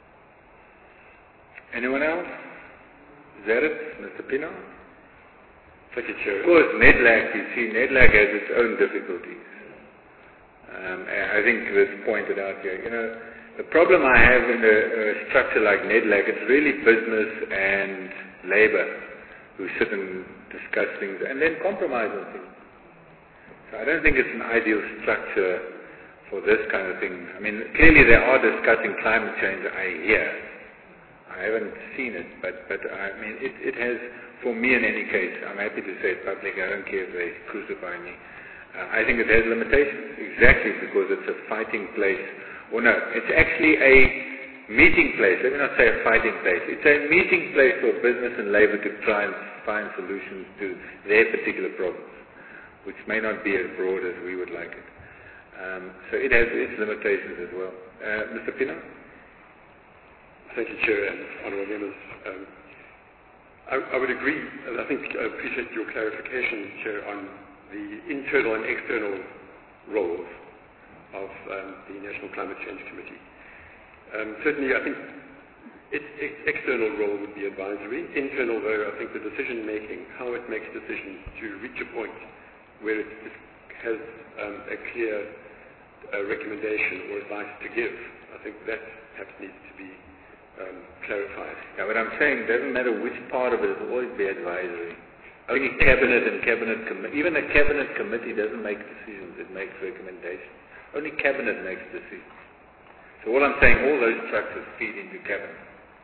Anyone else? Is that it, Mister Pienaar? Thank you, Chair. Of course, NEDLAC, you see, NEDLAC has its own difficulties. Um, I think it's pointed out here. You know, the problem I have in a, a structure like NEDLAC, it's really business and labor who sit and discuss things and then compromise on things. So I don't think it's an ideal structure for this kind of thing. I mean, clearly they are discussing climate change, I hear. I haven't seen it, but, but I mean, it, it has, for me in any case, I'm happy to say it publicly, I don't care if they crucify me. Uh, I think it has limitations, exactly because it's a fighting place. Or no, it's actually a meeting place. Let me not say a fighting place. It's a meeting place for business and labor to try and find solutions to their particular problems, which may not be as broad as we would like it. Um, so it has its limitations as well. Uh, Mister Pienaar? Thank you, Chair and honourable members. Um, I, I would agree, and I think I appreciate your clarification, Chair, on the internal and external roles of um, the National Climate Change Committee. Um, certainly, I think its, its external role would be advisory. Internal, though, I think the decision-making, how it makes decisions to reach a point where it has um, a clear uh, recommendation or advice to give, I think that perhaps needs to be um, clarified. Yeah, what I'm saying doesn't matter which part of it, it'll always be advisory. Only cabinet and cabinet committee, even a cabinet committee doesn't make decisions, it makes recommendations. Only cabinet makes decisions. So all I'm saying, all those structures feed into cabinet.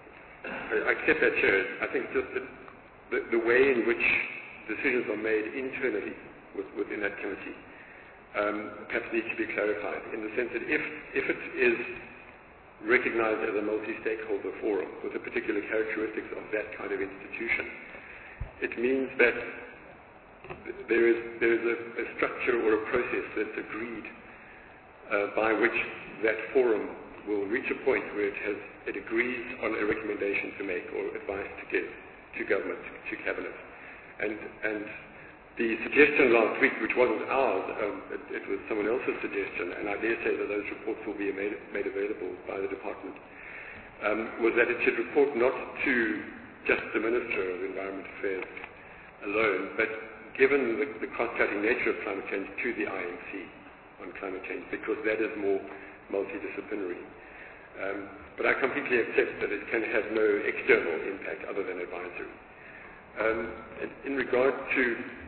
I accept that, Chair. I think just the, the, the way in which decisions are made internally with, within that committee um, perhaps needs to be clarified in the sense that if, if it is recognized as a multi-stakeholder forum with the particular characteristics of that kind of institution, it means that there is, there is a, a structure or a process that's agreed uh, by which that forum will reach a point where it has it agrees on a recommendation to make or advice to give to government, to cabinet. And, and the suggestion last week, which wasn't ours, um, it, it was someone else's suggestion, and I dare say that those reports will be made, made available by the department, um, was that it should report not to just the Minister of Environment Affairs alone, but given the, the cross-cutting nature of climate change, to the I M C on climate change, because that is more multidisciplinary. Um, but I completely accept that it can have no external impact other than advisory. Um, in, in regard to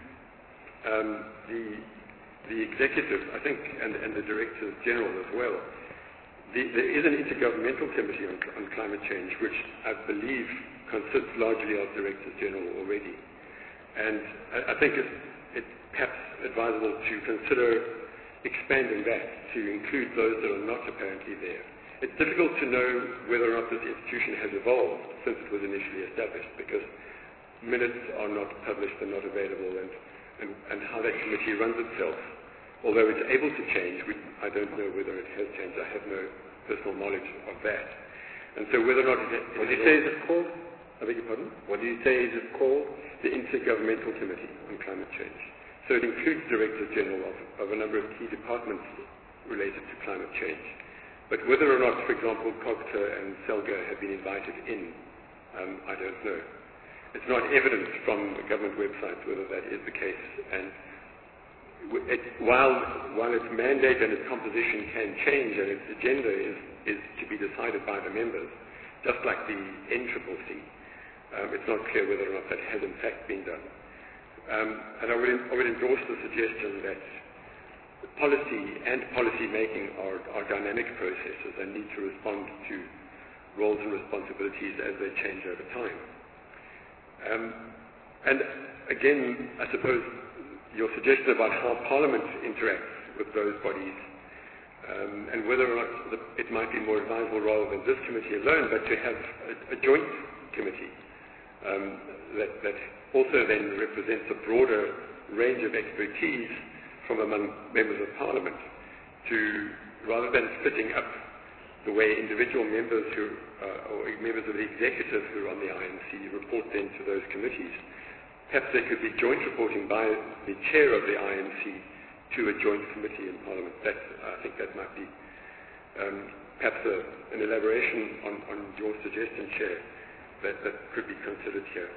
um, the, the executive, I think, and, and the directors general as well, the, there is an intergovernmental committee on, on climate change, which I believe consists largely of directors general already. And I, I think it's, it's perhaps advisable to consider expanding that to include those that are not apparently there. It's difficult to know whether or not this institution has evolved since it was initially established, because minutes are not published and not available, and, and, and how that committee runs itself. Although it's able to change, we, I don't know whether it has changed. I have no personal knowledge of that. And so whether or not it, it What do you say is it called? I beg your pardon? What do you say is it called? The Intergovernmental Committee on Climate Change. So it includes Directors General of, of a number of key departments related to climate change. But whether or not, for example, COGTA and CELGA have been invited in, um, I don't know. It's not evident from the government websites whether that is the case. And it, while, while its mandate and its composition can change and its agenda is, is to be decided by the members, just like the N C C C, um, it's not clear whether or not that has in fact been done. Um, and I would, I would endorse the suggestion that policy and policy making are, are dynamic processes and need to respond to roles and responsibilities as they change over time. Um, and again, I suppose your suggestion about how Parliament interacts with those bodies um, and whether or not the, it might be more advisable rather than this committee alone, but to have a, a joint committee um, that, that also then represents a broader range of expertise from among members of Parliament, to rather than splitting up the way individual members who uh, or members of the executive who are on the I M C report then to those committees, perhaps there could be joint reporting by the chair of the I M C to a joint committee in Parliament. That, I think that might be um, perhaps a, an elaboration on, on your suggestion, Chair, that, that could be considered here.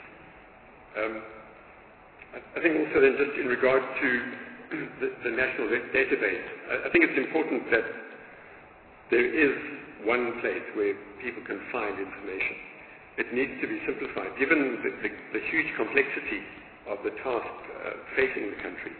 Um, I, I think also then just in regard to the, the national database, I, I think it's important that there is one place where people can find information. It needs to be simplified. Given the, the, the huge complexity of the task uh, facing the country,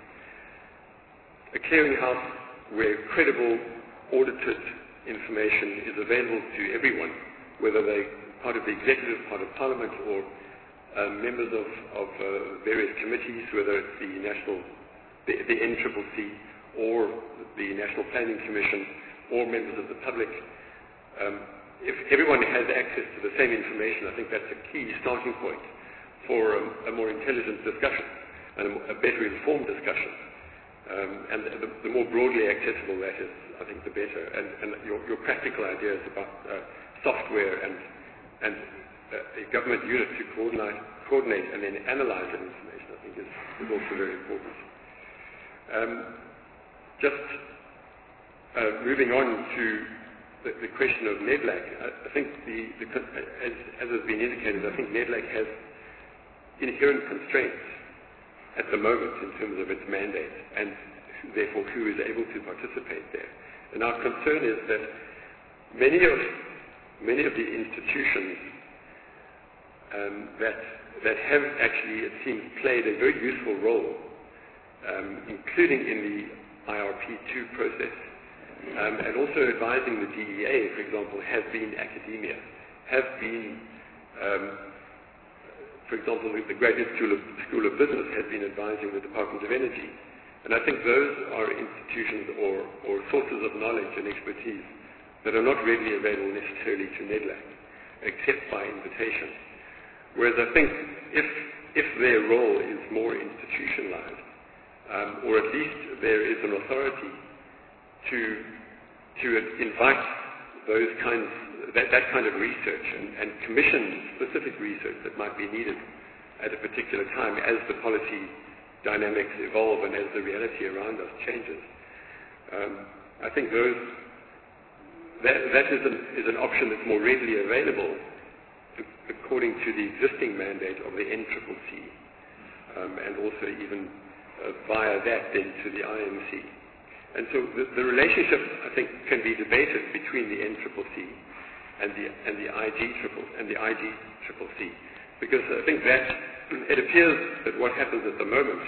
a clearinghouse where credible, audited information is available to everyone, whether they're part of the executive, part of Parliament, or uh, members of, of uh, various committees, whether it's the national, the, the N C C C, or the National Planning Commission, or members of the public. Um, if everyone has access to the same information, I think that's a key starting point for a, a more intelligent discussion and a, a better informed discussion. Um, and the, the more broadly accessible that is, I think the better. And, and your, your practical ideas about uh, software and, and uh, a government unit to coordinate, coordinate and then analyze that information, I think is, is also very important. Um, just uh, moving on to the, the question of NEDLAC, I, I think the, the, as, as has been indicated, I think NEDLAC has inherent constraints at the moment in terms of its mandate and therefore who is able to participate there. And our concern is that many of many of the institutions um, that that have actually, it seems, played a very useful role, um, including in the I R P two process, um, and also advising the D E A, for example, have been academia, have been, um, for example, the Graduate School of, School of Business has been advising the Department of Energy. And I think those are institutions or, or sources of knowledge and expertise that are not readily available necessarily to NEDLAC, except by invitation. Whereas I think if, if their role is more institutionalized, um, or at least there is an authority to, to invite those kinds, that, that kind of research and, and commission specific research that might be needed at a particular time as the policy dynamics evolve and as the reality around us changes. Um, I think those, that, that is, an, is an option that's more readily available according to the existing mandate of the N C C C, um, and also even uh, via that then to the I M C. And so the, the relationship, I think, can be debated between the N C C C and the, and the I G triple and the I G C C C, because I think that it appears that what happens at the moment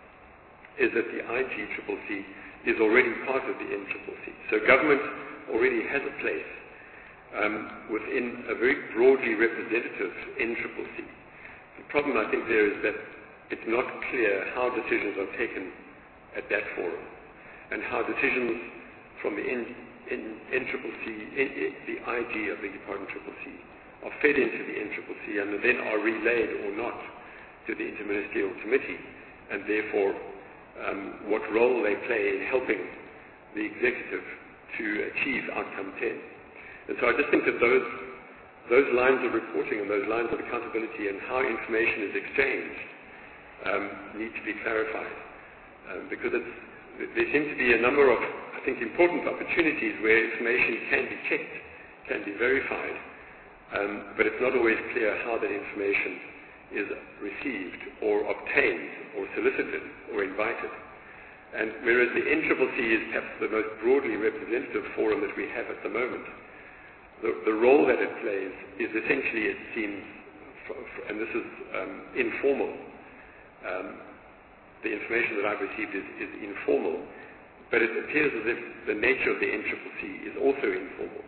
is that the I G C C C is already part of the N C C C. So government already has a place um, within a very broadly representative N C C C. The problem, I think, there is that it's not clear how decisions are taken at that forum, and how decisions from the N, N, N C C C, N, the I G of the Department C C C, are fed into the N C C C and then are relayed or not to the Interministerial Committee, and therefore um, what role they play in helping the executive to achieve outcome ten. And so I just think that those, those lines of reporting and those lines of accountability and how information is exchanged um, need to be clarified, um, because it's, there seem to be a number of, I think, important opportunities where information can be checked, can be verified, um, but it's not always clear how that information is received or obtained or solicited or invited. And whereas the N C C C is perhaps the most broadly representative forum that we have at the moment, the, the role that it plays is essentially, it seems, and this is um, informal, um, the information that I've received is, is informal, but it appears as if the nature of the N C C C is also informal,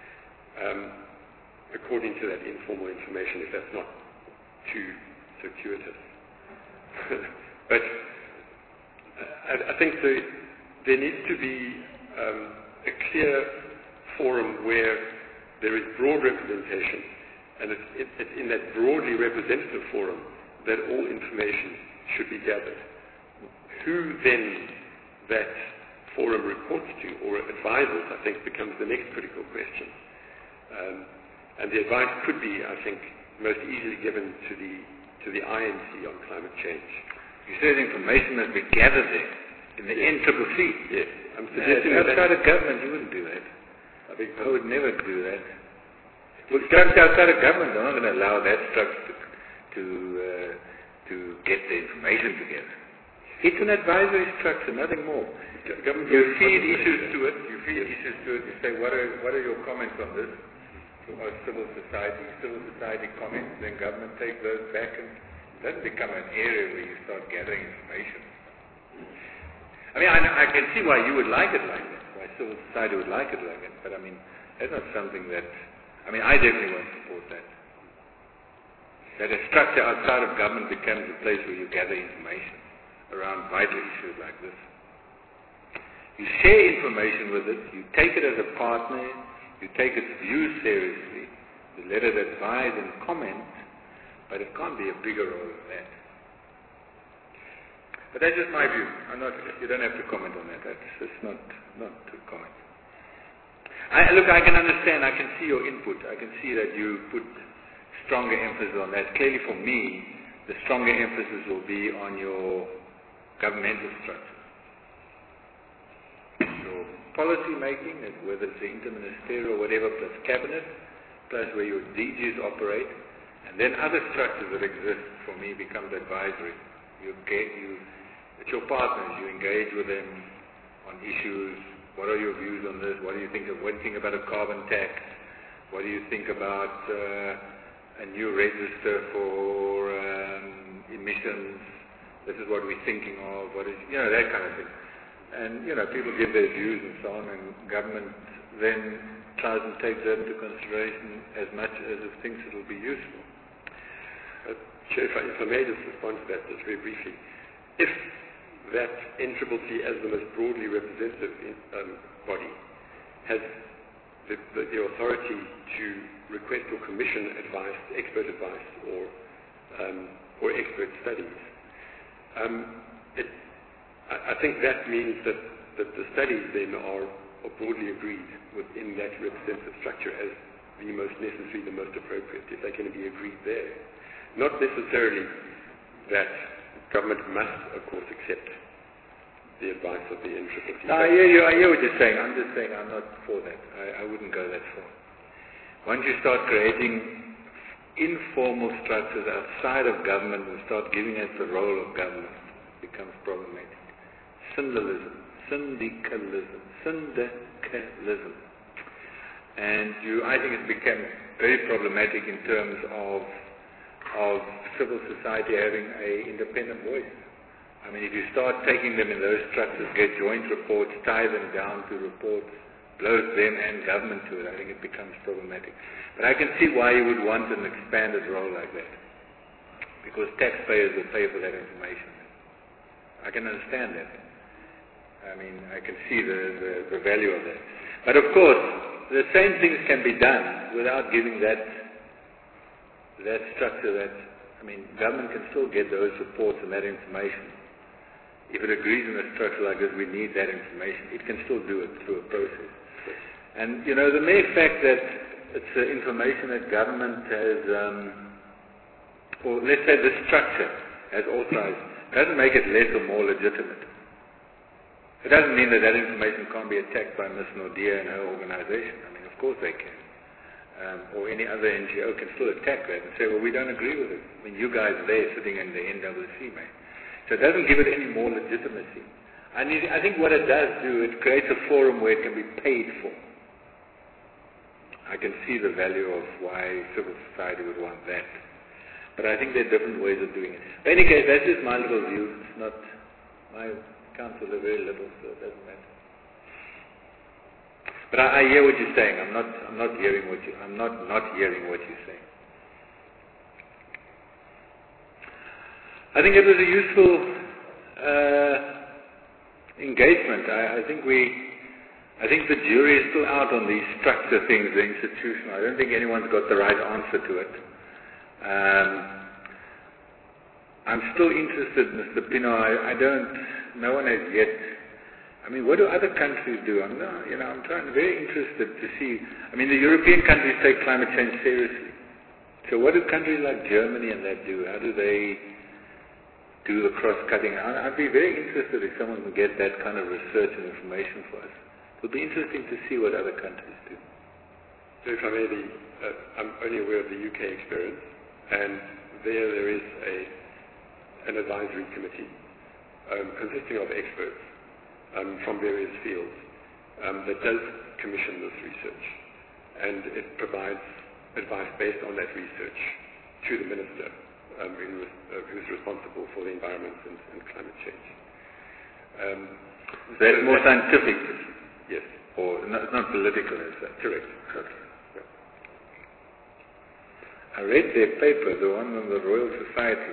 um, according to that informal information, if that's not too circuitous. But uh, I, I think the, there needs to be um, a clear forum where there is broad representation, and it's, it, it's in that broadly representative forum that all information should be gathered. Who then that forum reports to or advises, I think, becomes the next critical question. Um, and the advice could be, I think, most easily given to the to the I M C on climate change. You said information that we gather there in the yes. N C C C. Yes, I'm suggesting uh, that outside of government, you wouldn't do that. I, think I would never do that. Well, structure outside of government, they're not going to allow that structure to to, uh, to get the information together. It's an advisory structure, nothing more. Government you feed issues to it. You feed yes. issues to it. You say, what are what are your comments on this? Or civil society, civil society comments, then government takes those back, and it doesn't become an area where you start gathering information. I mean, I, I can see why you would like it like that, why civil society would like it like that, but I mean, that's not something that, I mean, I definitely won't support that. That a structure outside of government becomes a place where you gather information around vital issues like this. You share information with it, you take it as a partner, you take its views seriously, you let it advise and comment, but it can't be a bigger role than that. But that's just my view. I'm not, you don't have to comment on that. That's just not, not to comment. I, look, I can understand, I can see your input. I can see that you put stronger emphasis on that. Clearly for me, the stronger emphasis will be on your governmental structure. Your policy making, whether it's the interministerial or whatever, plus cabinet, plus where your D Gs operate, and then other structures that exist for me becomes advisory. You get, you, it's your partners, you engage with them on issues. What are your views on this? What do you think of, what do you think about a carbon tax? What do you think about uh, a new register for um, emissions? This is what we're thinking of. What is, you know, that kind of thing. And, you know, people give their views and so on, and government then tries and takes that into consideration as much as it thinks it will be useful. Uh, Chair, if I, if I may just respond to that just very briefly. If that N C C C, as the most broadly representative in, um, body, has the, the, the authority to request or commission advice, expert advice, or um, or expert studies, um, it, I, I think that means that, that the studies then are, are broadly agreed within that representative structure as the most necessary, the most appropriate, if they're going to be agreed there. Not necessarily that government must, of course, accept the advice of the N C C C. No, I hear you, I hear what you're saying. I'm just saying I'm not for that. I, I wouldn't go that far. Once you start creating informal structures outside of government and start giving it the role of government, it becomes problematic. Syndicalism, syndicalism, syndicalism. And you, I think it became very problematic in terms of of civil society having an independent voice. I mean, if you start taking them in those structures, get joint reports, tie them down to reports, blows them and government to it, I think it becomes problematic. But I can see why you would want an expanded role like that, because taxpayers will pay for that information. I can understand that. I mean, I can see the, the, the value of that. But of course, the same things can be done without giving that that structure. That, I mean, government can still get those reports and that information. If it agrees in a structure like this, we need that information. It can still do it through a process. And, you know, the mere fact that it's uh, information that government has, um, or let's say the structure has authorized, doesn't make it less or more legitimate. It doesn't mean that that information can't be attacked by Miz Nordia and her organization. I mean, of course they can. Um, or any other N G O can still attack that and say, well, we don't agree with it. I mean, you guys are there sitting in the N W C, mate. So it doesn't give it any more legitimacy. I, need, I think what it does do, it creates a forum where it can be paid for. I can see the value of why civil society would want that. But I think there are different ways of doing it. But in any case, that's just my little view. It's not, my council are very little, so it doesn't matter. But I, I hear what you're saying. I'm not. I'm not hearing what you. I'm not not hearing what you're saying. I think it was a useful uh, engagement. I, I think we. I think the jury is still out on these structure things, the institutional. I don't think anyone's got the right answer to it. Um, I'm still interested, Mister Pino. I, I don't. No one has yet. I mean, what do other countries do? I'm not, you know, I'm trying, very interested to see. I mean, the European countries take climate change seriously. So what do countries like Germany and that do? How do they do the cross-cutting? I'd be very interested if someone can get that kind of research and information for us. It would be interesting to see what other countries do. So if I may, be, uh, I'm only aware of the U K experience, and there there is a an advisory committee um, consisting of experts Um, from various fields um, that does commission this research, and it provides advice based on that research to the minister um, who is, uh, who's responsible for the environment and, and climate change. Um, so that's more scientific? Yes. Or not, not political, is that? Correct. Okay. Yeah. I read their paper, the one on the Royal Society.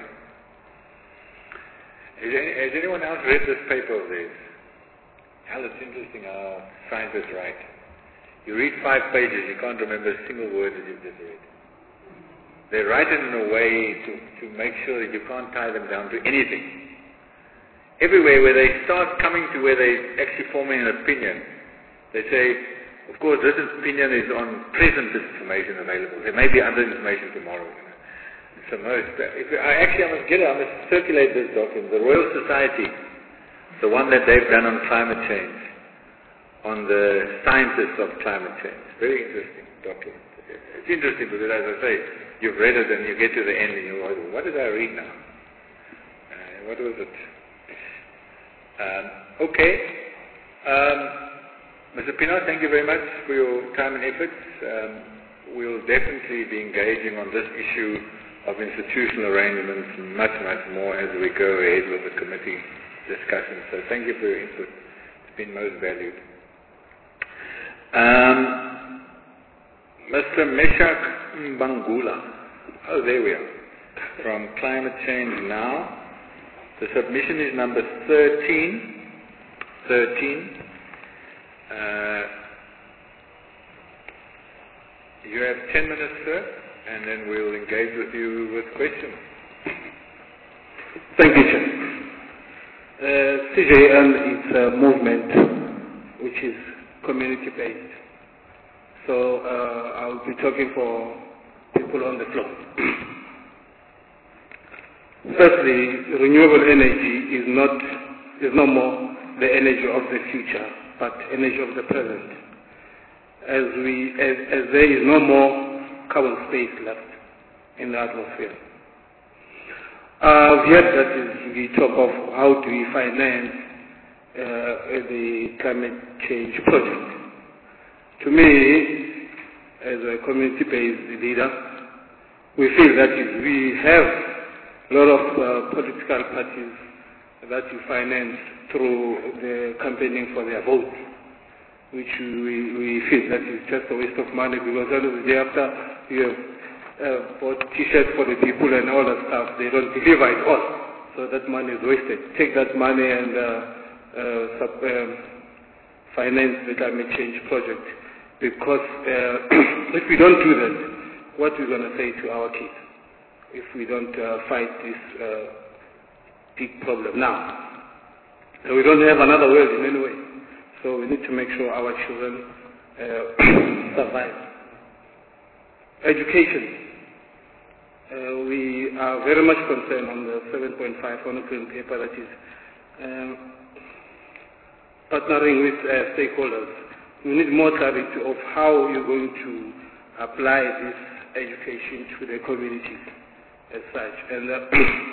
Has, any, has anyone else read this paper of theirs? Hell, it's interesting how scientists write. You read five pages, you can't remember a single word that you've just read. They write it in a way to, to make sure that you can't tie them down to anything. Everywhere where they start coming to where they're actually forming an opinion, they say, Of course, this opinion is on present information available. There may be other information tomorrow. You know. It's the most. If I actually, I must get it. I must circulate this document. The Royal Society, the one that they've done on climate change, on the scientists of climate change. Very interesting document. It's interesting because, as I say, you've read it and you get to the end and you go, what did I read now? Uh, what was it? Um, okay. Um, Mister Pienaar, thank you very much for your time and efforts. Um, we'll definitely be engaging on this issue of institutional arrangements much, much more as we go ahead with the committee discussion. So thank you for your input. It's been most valued. Um, Mister Meshach Mbangula. Oh, there we are. From Climate Change Now. The submission is number thirteen. thirteen. Uh, you have ten minutes, sir, and then we'll engage with you with questions. Thank you, Chair. Uh, C J N is a movement which is community-based. So uh, I'll be talking for people on the floor. Firstly, renewable energy is not is no more the energy of the future, but energy of the present. As we as, as there is no more carbon space left in the atmosphere. Uh, we heard that is we talk of how do we finance uh, the climate change project. To me, as a community-based leader, we feel that if we have a lot of uh, political parties that you finance through the campaigning for their votes, which we, we feel that is just a waste of money because end of the day after you have uh, bought t-shirts for the people and all that stuff, they don't deliver it all. So that money is wasted. Take that money and uh, uh, sub, um, finance the climate change project. Because uh, if we don't do that, what are we going to say to our kids if we don't uh, fight this uh, big problem now? And we don't have another world in any way. So we need to make sure our children uh, survive. Education. Uh, we are very much concerned on the seven point five on the green paper that is um, partnering with uh, stakeholders. We need more clarity of how you're going to apply this education to the communities as such. And uh,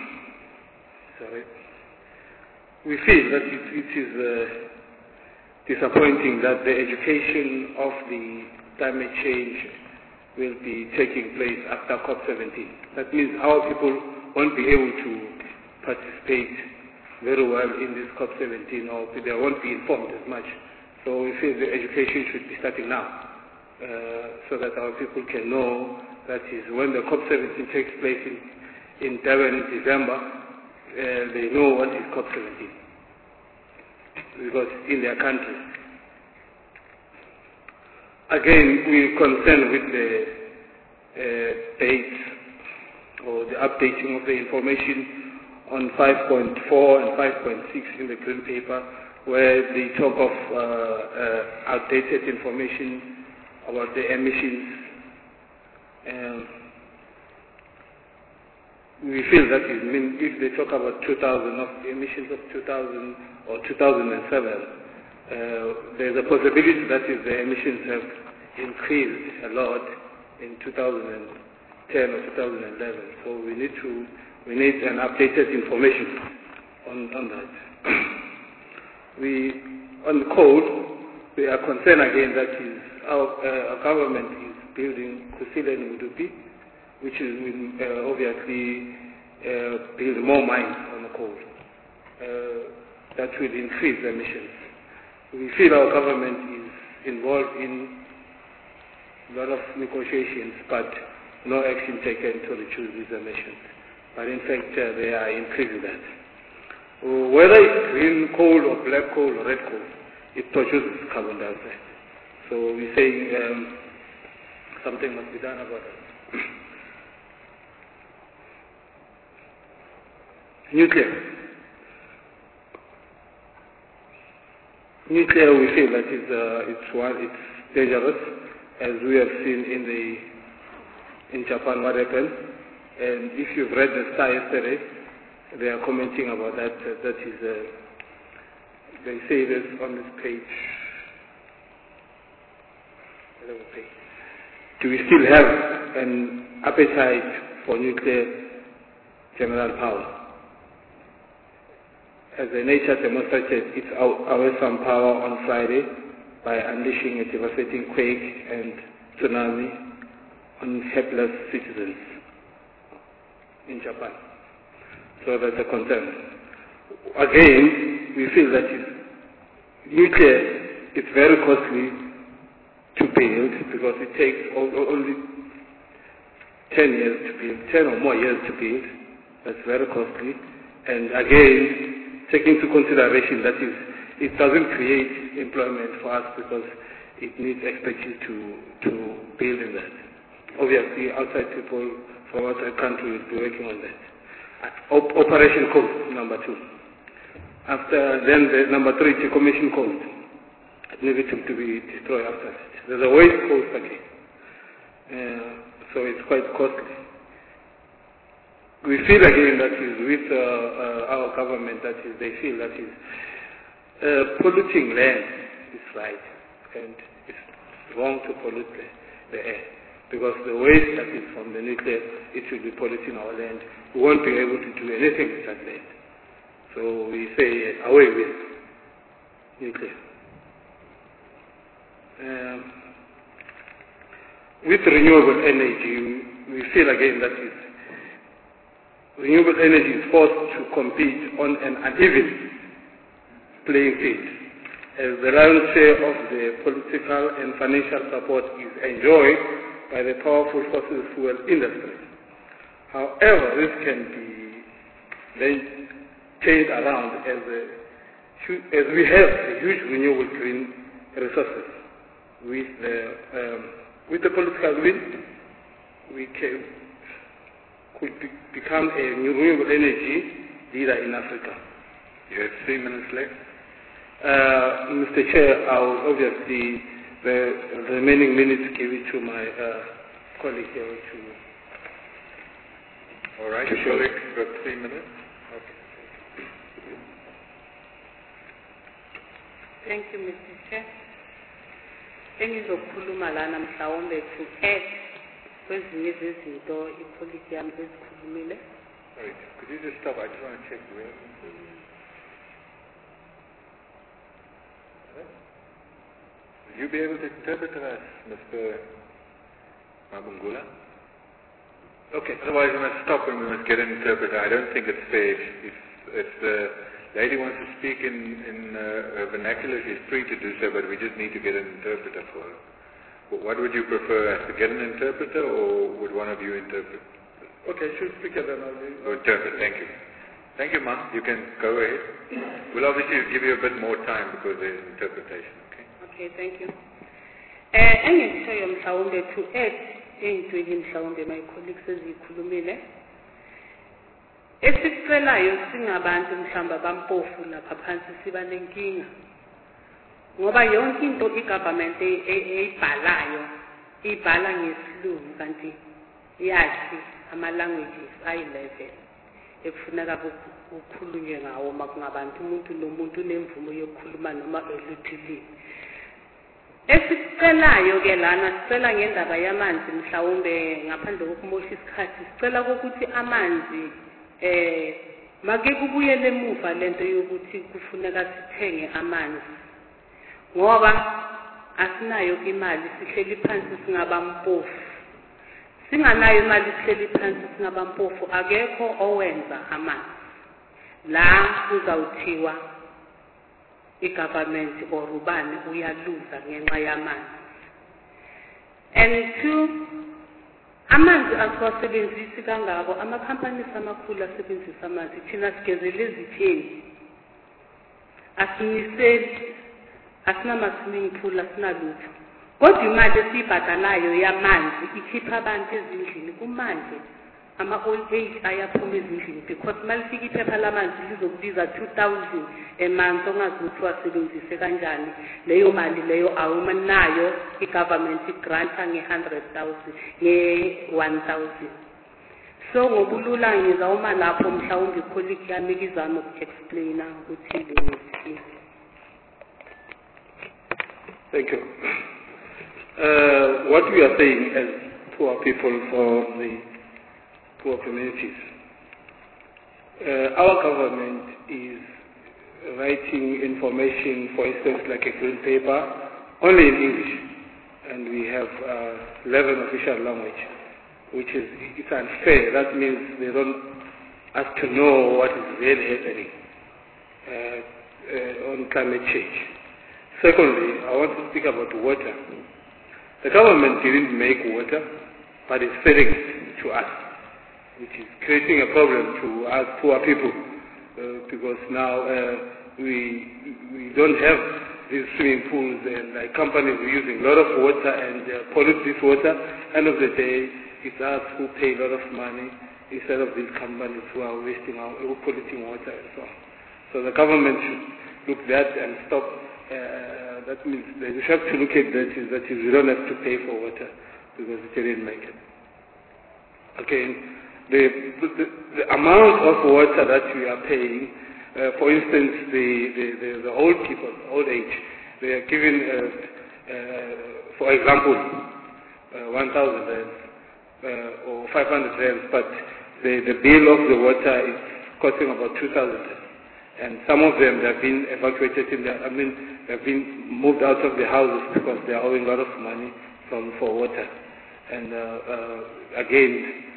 sorry, we feel that it, it is uh, disappointing that the education of the climate change will be taking place after COP seventeen. That means our people won't be able to participate very well in this COP seventeen, or they won't be informed as much. So we feel the education should be starting now, uh, so that our people can know that is when the COP seventeen takes place in, in Durban in December, uh, they know what is COP seventeen, because in their country. Again, we're concerned with the uh, dates or the updating of the information on five point four and five point six in the Green Paper, where they talk of uh, uh, outdated information about the emissions. Um, we feel that is, I mean, if they talk about two thousand, of the emissions of two thousand or two thousand seven, uh, there's a possibility that is the emissions have increased a lot in two thousand ten or two thousand eleven. So we need to we need an updated information on, on that. We, on the coal, we are concerned again that is our, uh, our government is building Kusile and Mudupi, which is uh, obviously uh, build more mines on the coal. Uh, that will increase emissions. We feel our government is involved in a lot of negotiations, but no action taken to reduce these emissions. But in fact, uh, they are increasing that. Whether it's green coal or black coal or red coal, it produces carbon dioxide. So we're saying um, something must be done about that. Nuclear. nuclear, we feel that is uh, it's one, it's dangerous, as we have seen in the in Japan what happened. And if you've read the Star yesterday, they are commenting about that. Uh, that is, uh, they say this on this page. page. Do we still have an appetite for nuclear general power? As the nature demonstrated its awesome power on Friday by unleashing a devastating quake and tsunami on helpless citizens in Japan. So that's a concern. Again, we feel that it's nuclear is very costly to build because it takes only ten years to build, ten or more years to build. That's very costly. And again, take into consideration that is, it doesn't create employment for us because it needs expertise to, to build in that. Obviously, outside people from outside countries will be working on that. Op- operation cost, number two. After then, the number three, decommission cost. It needed to, to be destroyed after that. There's a waste cost again. Uh, so it's quite costly. We feel again that is with uh, uh, our government that is they feel that is uh, polluting land is right and it's wrong to pollute the, the air because the waste that is from the nuclear it will be polluting our land. We won't be able to do anything with that land. So we say uh, away with nuclear. Um, with renewable energy, we feel again that is renewable energy is forced to compete on an uneven playing field, as the lion's share of the political and financial support is enjoyed by the powerful fossil fuel industry. However, this can be then changed around as, a, as we have a huge renewable green resources. With the, um, with the political will, we can could be, become a renewable energy leader in Africa. You have three minutes left. Uh, Mister Chair, I will obviously, the, the remaining minutes, give it to my uh, colleague here to. All right, to your colleague got three minutes. Okay. Thank you, Mister Chair. Engizokhuluma lana mhlawumbe to add kwezinye zezinto ipolicy yami ezikhulumile. Sorry, could you just stop? I just want to check where. Will you be able to interpret to us, Mister Mabungula? Okay, otherwise we must stop and we must get an interpreter. I don't think it's fair. If, if the lady wants to speak in, in uh, vernacular, she's free to do so, but we just need to get an interpreter for her. What would you prefer, us to get an interpreter, or would one of you interpret? Okay, she'll speak at another. Oh, interpret, thank you. Thank you, ma'am. You can go ahead. We'll obviously give you a bit more time because there's interpretation, okay? Okay, thank you. Eh, engizishoyo mhlawumbe to add ey'ntweni mhlawumbe my colleagues ezikhulumile. Esikucelayo singabantu mhlawumbe abampofu lapha phansi siba nenkinga. Ngoba yonke into i-government eyibhalayo ibhala ngesilungu kanti yathi ama-languages ayi-eleven ekufuneka kukhulunywe ngawo uma kungabantu umuntu nomuntu unemvumo yokukhuluma noma elithilini. Esikucelayo ke lana sicela ngendaba yamanzi mhlawumbe ngaphandle kokumosha isikhathi sicela ukuthi amanzi eh make kubuyele emuva lento yokuthi kufuneka sithenge amanzi ngoba asinayo imali sihleli phansi singabampofu singanayo imali sihleli phansi singabampofu akekho owenza amanzi la kuzawuthiwa i-government or ubani uyaluza ngenxa yamanzi. And two, amanzi asiwasebenzisi kangako amakhampani amakhulu asebenzisa amanzi thina sigezele ezitheni asiniseli asinama-swimming pool asinalutho kodwa imali esiyibhadalayo yamanzi ikhipha abantu ezindlini kumanje ama-old age ayaphuma ezindlini because malifika iphepha lamanzi lizokubiza two thousand emanzi ongazi ukuthi wasebenzise kanjani leyo mali leyo awumanayo i-government igranta nge-hundred thousand nge-one thousand so ngobulula ngizawuma lapho mhlawumbe icolleague yami ikizama uku-explaina ukuthi le. Thank you. Uh, what we are saying as poor people from the poor communities, uh, our government is writing information, for instance, like a green paper, only in English, and we have uh, eleven official language, which is it's unfair. That means they don't ask to know what is really happening uh, uh, on climate change. Secondly, I want to speak about water. The government didn't make water, but it's selling it to us, which is creating a problem to us poor people, uh, because now uh, we we don't have these swimming pools, and like companies are using a lot of water and uh, pollute this water. End of the day, it's us who pay a lot of money instead of these companies who are wasting our, who are polluting water and so on. So the government should look at that and stop. Uh, that means they have to look at that is that is we don't have to pay for water because it didn't make it. Again, the, the, the amount of water that we are paying, uh, for instance, the, the, the, the old people, old age, they are given, uh, uh, for example, uh, one thousand rands uh, or five hundred rands, but the, the bill of the water is costing about two thousand rands. And some of them have been evacuated in the, I mean, have been moved out of the houses because they are owing a lot of money from for water. And uh, uh, again,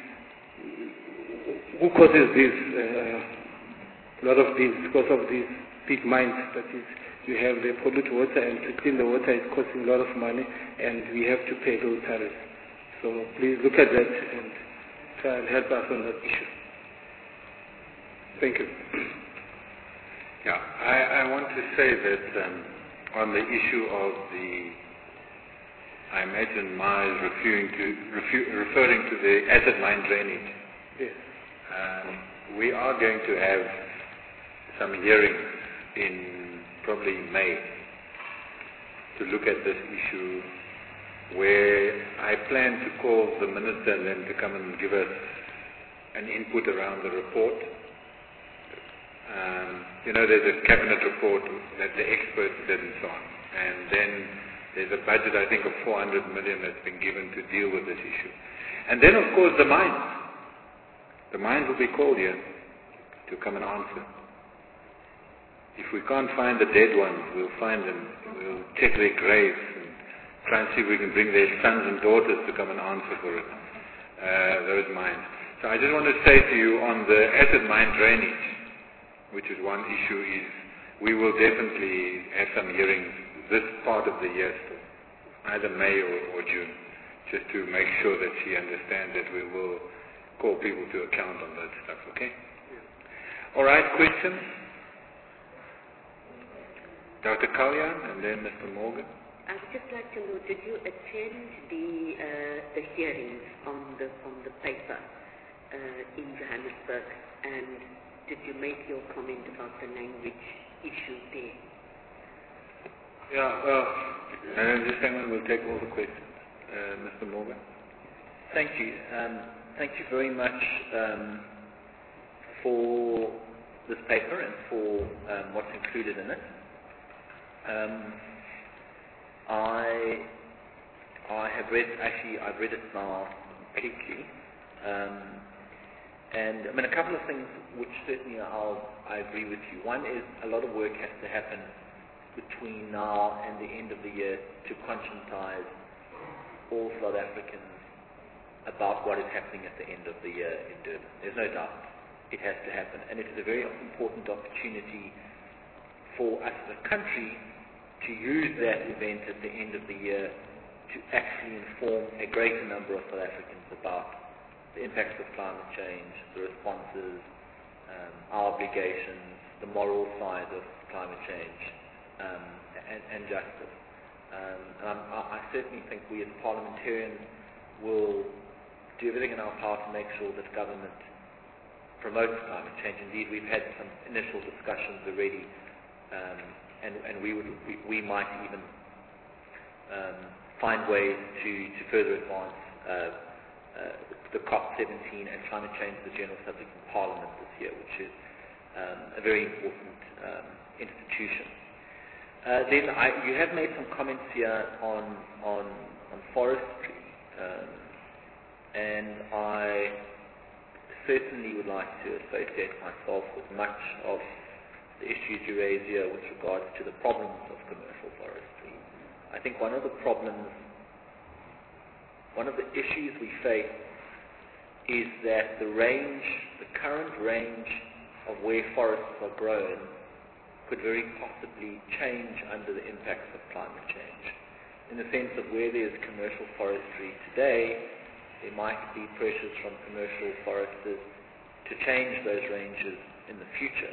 who causes this? Uh, a lot of this because of these big mines. That is, you have the pollute water, and to clean the water is costing a lot of money, and we have to pay those tariffs. So please look at that and try and help us on that issue. Thank you. Yeah, I, I want to say that um, on the issue of the, I imagine Ma is referring to, refu referring to the acid mine drainage. Yes. Um, we are going to have some hearings in probably May to look at this issue, where I plan to call the minister and then to come and give us an input around the report. Um, you know, there's a cabinet report that the experts did and so on. And then there's a budget, I think, of four hundred million that's been given to deal with this issue. And then, of course, the mines. The mines will be called here to come and answer. If we can't find the dead ones, we'll find them. We'll check their graves and try and see if we can bring their sons and daughters to come and answer for it, uh, those mines. So I just want to say to you on the acid mine drainage, which is one issue, is we will definitely have some hearings this part of the year still, either May or, or June, just to make sure that she understands that we will call people to account on that stuff, okay? Yeah. All right, questions? Doctor Kalyan and then Mister Morgan. I would just like to know, did you attend the uh, the hearings on the on the paper uh, in Johannesburg, and did you make your comment about the language issue there? Yeah, well, and this time we'll take all the questions. Uh, Mister Morgan. Thank you. Um, thank you very much um, for this paper and for um, what's included in it. Um, I I have read, actually I've read it now completely. Um, And I mean, a couple of things which certainly I'll, I agree with you. One is a lot of work has to happen between now and the end of the year to conscientize all South Africans about what is happening at the end of the year in Durban. There's no doubt it has to happen. And it is a very important opportunity for us as a country to use that event at the end of the year to actually inform a greater number of South Africans about the impacts of climate change, the responses, um, our obligations, the moral side of climate change, um, and, and justice. Um, and I, I certainly think we as parliamentarians will do everything in our power to make sure that government promotes climate change. Indeed, we've had some initial discussions already, um, and, and we would we, we might even um, find ways to, to further advance uh, uh, the COP seventeen and climate change, the general subject in Parliament this year, which is um, a very important um, institution. Uh, then I, you have made some comments here on on, on forestry, um, and I certainly would like to associate myself with much of the issues you raise here with regards to the problems of commercial forestry. I think one of the problems, one of the issues we face is that the range, the current range of where forests are grown could very possibly change under the impacts of climate change. In the sense of where there is commercial forestry today, there might be pressures from commercial foresters to change those ranges in the future.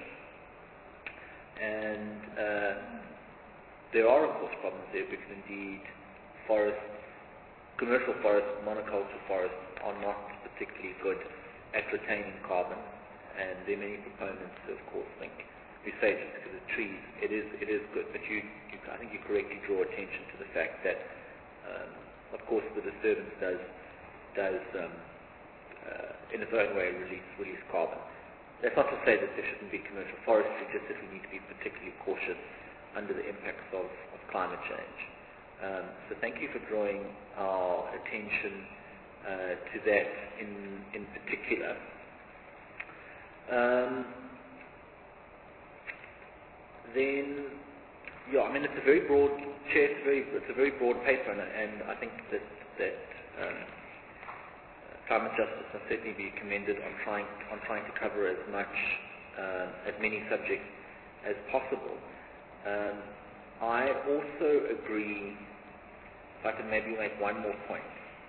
And uh, there are, of course, problems there because indeed forests, commercial forests, monoculture forests are not particularly good at retaining carbon, and there are many proponents who, of course, think we say just because of trees, it is it is good, but you, you I think you correctly draw attention to the fact that, um, of course, the disturbance does does um, uh, in its own way release release carbon. That's not to say that there shouldn't be commercial forestry, just that we need to be particularly cautious under the impacts of, of climate change. Um, so thank you for drawing our attention uh, to that in in particular. Um, Then, yeah, I mean, it's a very broad, Chair, it's a very, it's a very broad paper, and, and I think that, that um, climate justice must certainly be commended on trying, on trying to cover as much, uh, as many subjects as possible. Um, I also agree, if I can maybe make one more point,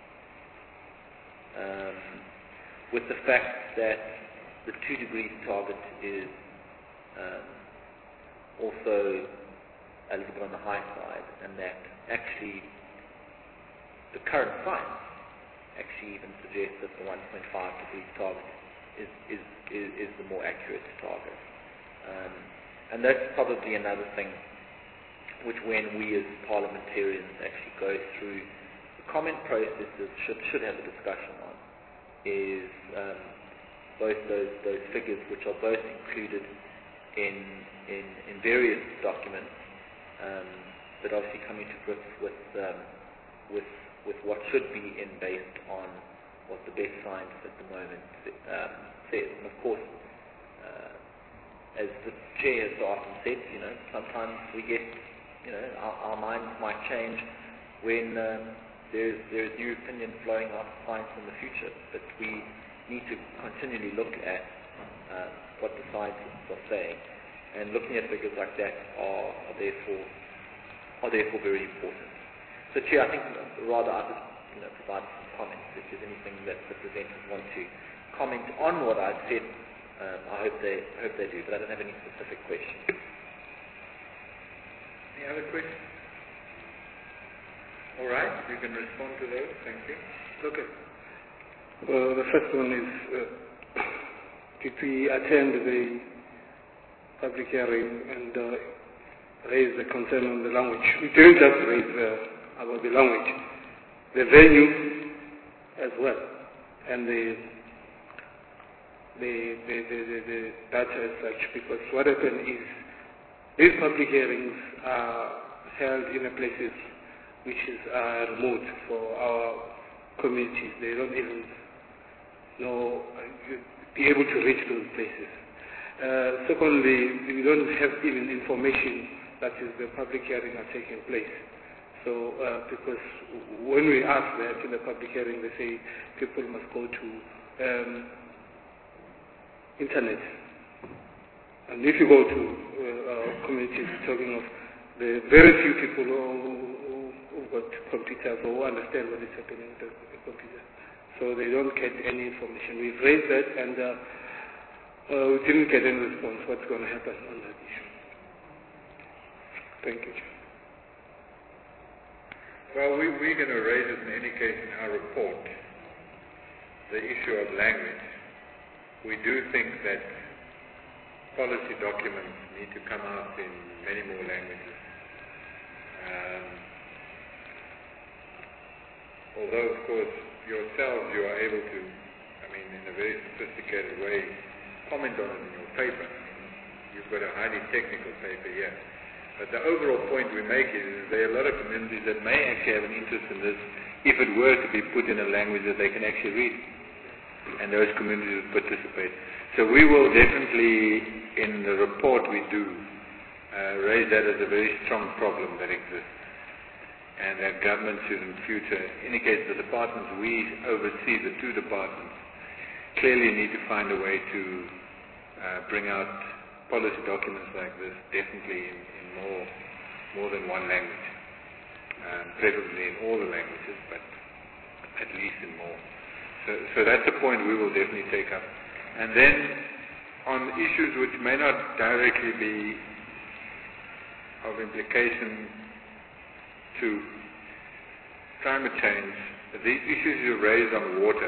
um, with the fact that the two degrees target is um, also a little bit on the high side, and that actually the current science actually even suggests that the one point five degrees target is, is, is, is the more accurate target. Um, and that's probably another thing which when we as parliamentarians actually go through the comment processes should, should have a discussion on is um, both those, those figures which are both included in In, in various documents, um, but obviously coming to grips with um, with with what should be in based on what the best science at the moment um, says. And of course, uh, as the chair has so often said, you know, sometimes we get, you know, our, our minds might change when um, there's there's new opinion flowing out of science in the future. But we need to continually look at uh, what the scientists are saying. And looking at figures like that are, are therefore are therefore very important. So, Chair, I think rather I just you know provide some comments. If there's anything that the presenters want to comment on what I've said, um, I hope they I hope they do. But I don't have any specific questions. Any other questions? All right, you can respond to those. Thank you. Okay. Well, the first one is: uh, did we attend the public hearing and uh, raise the concern on the language? We didn't just raise uh, about the language, the venue as well, and the the the, the, the, the data as such. Because what happened is these public hearings are held in a places which is uh, remote for our communities. They don't even know be able to reach those places. Uh, secondly, we don't have even information that is the public hearing are taking place. So, uh, because when we ask that in the public hearing, they say people must go to um, internet. And if you go to uh, our communities, we're talking of the very few people who, who, who've got computers or who understand what is happening with the, the computer. So they don't get any information. We've raised that, and uh, Uh, we didn't get any response. What's going to happen on that issue? Thank you, Chair. Well, we, we're going to raise it in any case in our report. the issue of language. We do think that policy documents need to come out in many more languages. Um, although, of course, yourselves, you are able to, I mean, in a very sophisticated way, comment on it in your paper. You've got a highly technical paper here. But the overall point we make is, is there are a lot of communities that may actually have an interest in this if it were to be put in a language that they can actually read. And those communities would participate. So we will definitely, in the report we do, uh, raise that as a very strong problem that exists. And that government should in future, in any case the departments we oversee, the two departments, clearly need to find a way to uh, bring out policy documents like this, definitely in, in more, more than one language. Um, preferably in all the languages, but at least in more. So, so that's a point we will definitely take up. And then on issues which may not directly be of implication to climate change, these issues you raised on water,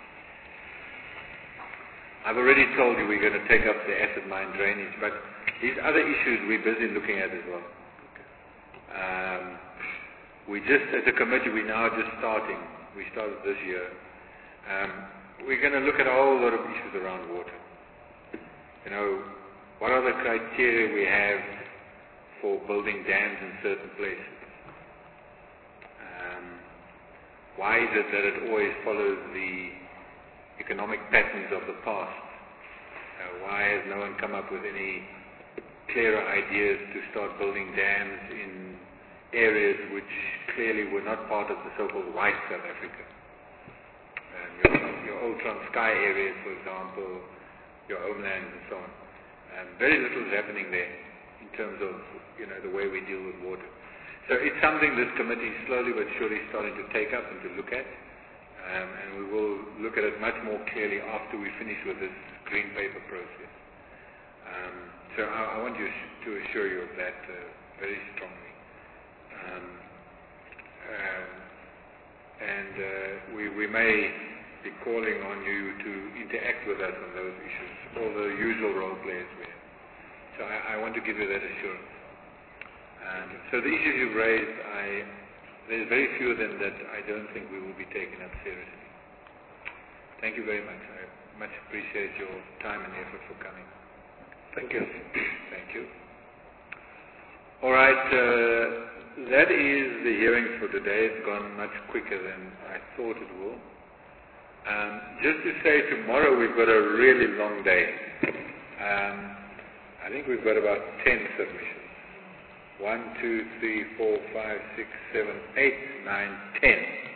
I've already told you we're going to take up the acid mine drainage, but these other issues we're busy looking at as well. Um, we just, as a committee, we're now just starting. We started this year. Um, we're going to look at a whole lot of issues around water. You know, what are the criteria we have for building dams in certain places? Um, why is it that it always follows the economic patterns of the past? Uh, why has no one come up with any clearer ideas to start building dams in areas which clearly were not part of the so-called white South Africa? Um, your, your old Transkei areas, for example, your homelands and so on. Um, very little is happening there in terms of, you know, the way we deal with water. So it's something this committee slowly but surely starting to take up and to look at. Um, and we will look at it much more clearly after we finish with this green paper process. Um, so I, I want you to assure you of that uh, very strongly. Um, um, and uh, we, we may be calling on you to interact with us on those issues, all the usual role players we have. So I, I want to give you that assurance. Um, so the issues you've raised, I There's very few of them that I don't think we will be taking up seriously. Thank you very much. I much appreciate your time and effort for coming. Thank you. Thank you. All right. Uh, that is the hearing for today. It's gone much quicker than I thought it will. Um, just to say, tomorrow we've got a really long day. Um, I think we've got about ten submissions. One, two, three, four, five, six, seven, eight, nine, ten.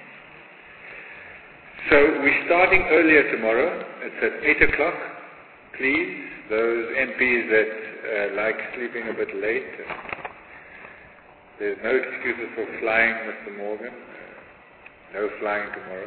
So we're starting earlier tomorrow. It's at eight o'clock. Please, those M Ps that uh, like sleeping a bit late, uh, there's no excuses for flying, Mister Morgan. Uh, no flying tomorrow.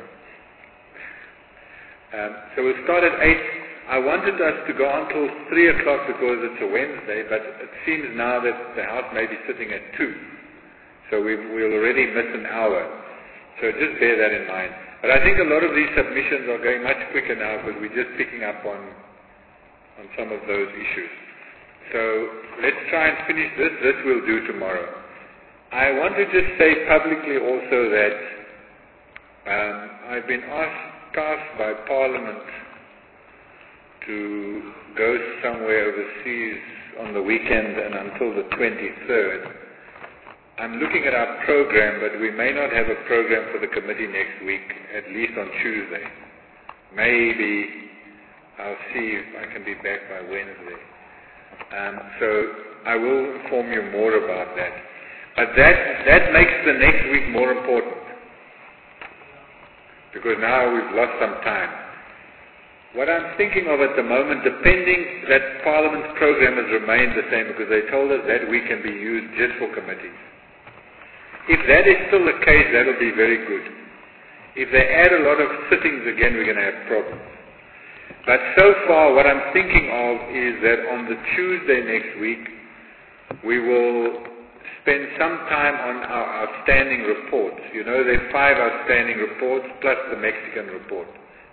Um, so we'll start at eight. I wanted us to go on till three o'clock because it's a Wednesday, but it seems now that the House may be sitting at two. So we, we'll already miss an hour. So just bear that in mind. But I think a lot of these submissions are going much quicker now because we're just picking up on, on some of those issues. So let's try and finish this. This we'll do tomorrow. I want to just say publicly also that um, I've been asked, tasked by Parliament to go somewhere overseas on the weekend and until the twenty-third. I'm looking at our program, but we may not have a program for the committee next week, at least on Tuesday. Maybe I'll see if I can be back by Wednesday. Um, so I will inform you more about that. But that, that makes the next week more important, because now we've lost some time. What I'm thinking of at the moment, depending that Parliament's program has remained the same, because they told us that week can be used just for committees. If that is still the case, that'll be very good. If they add a lot of sittings again, we're going to have problems. But so far, what I'm thinking of is that on the Tuesday next week, we will spend some time on our outstanding reports. You know, there are five outstanding reports plus the Mexican report.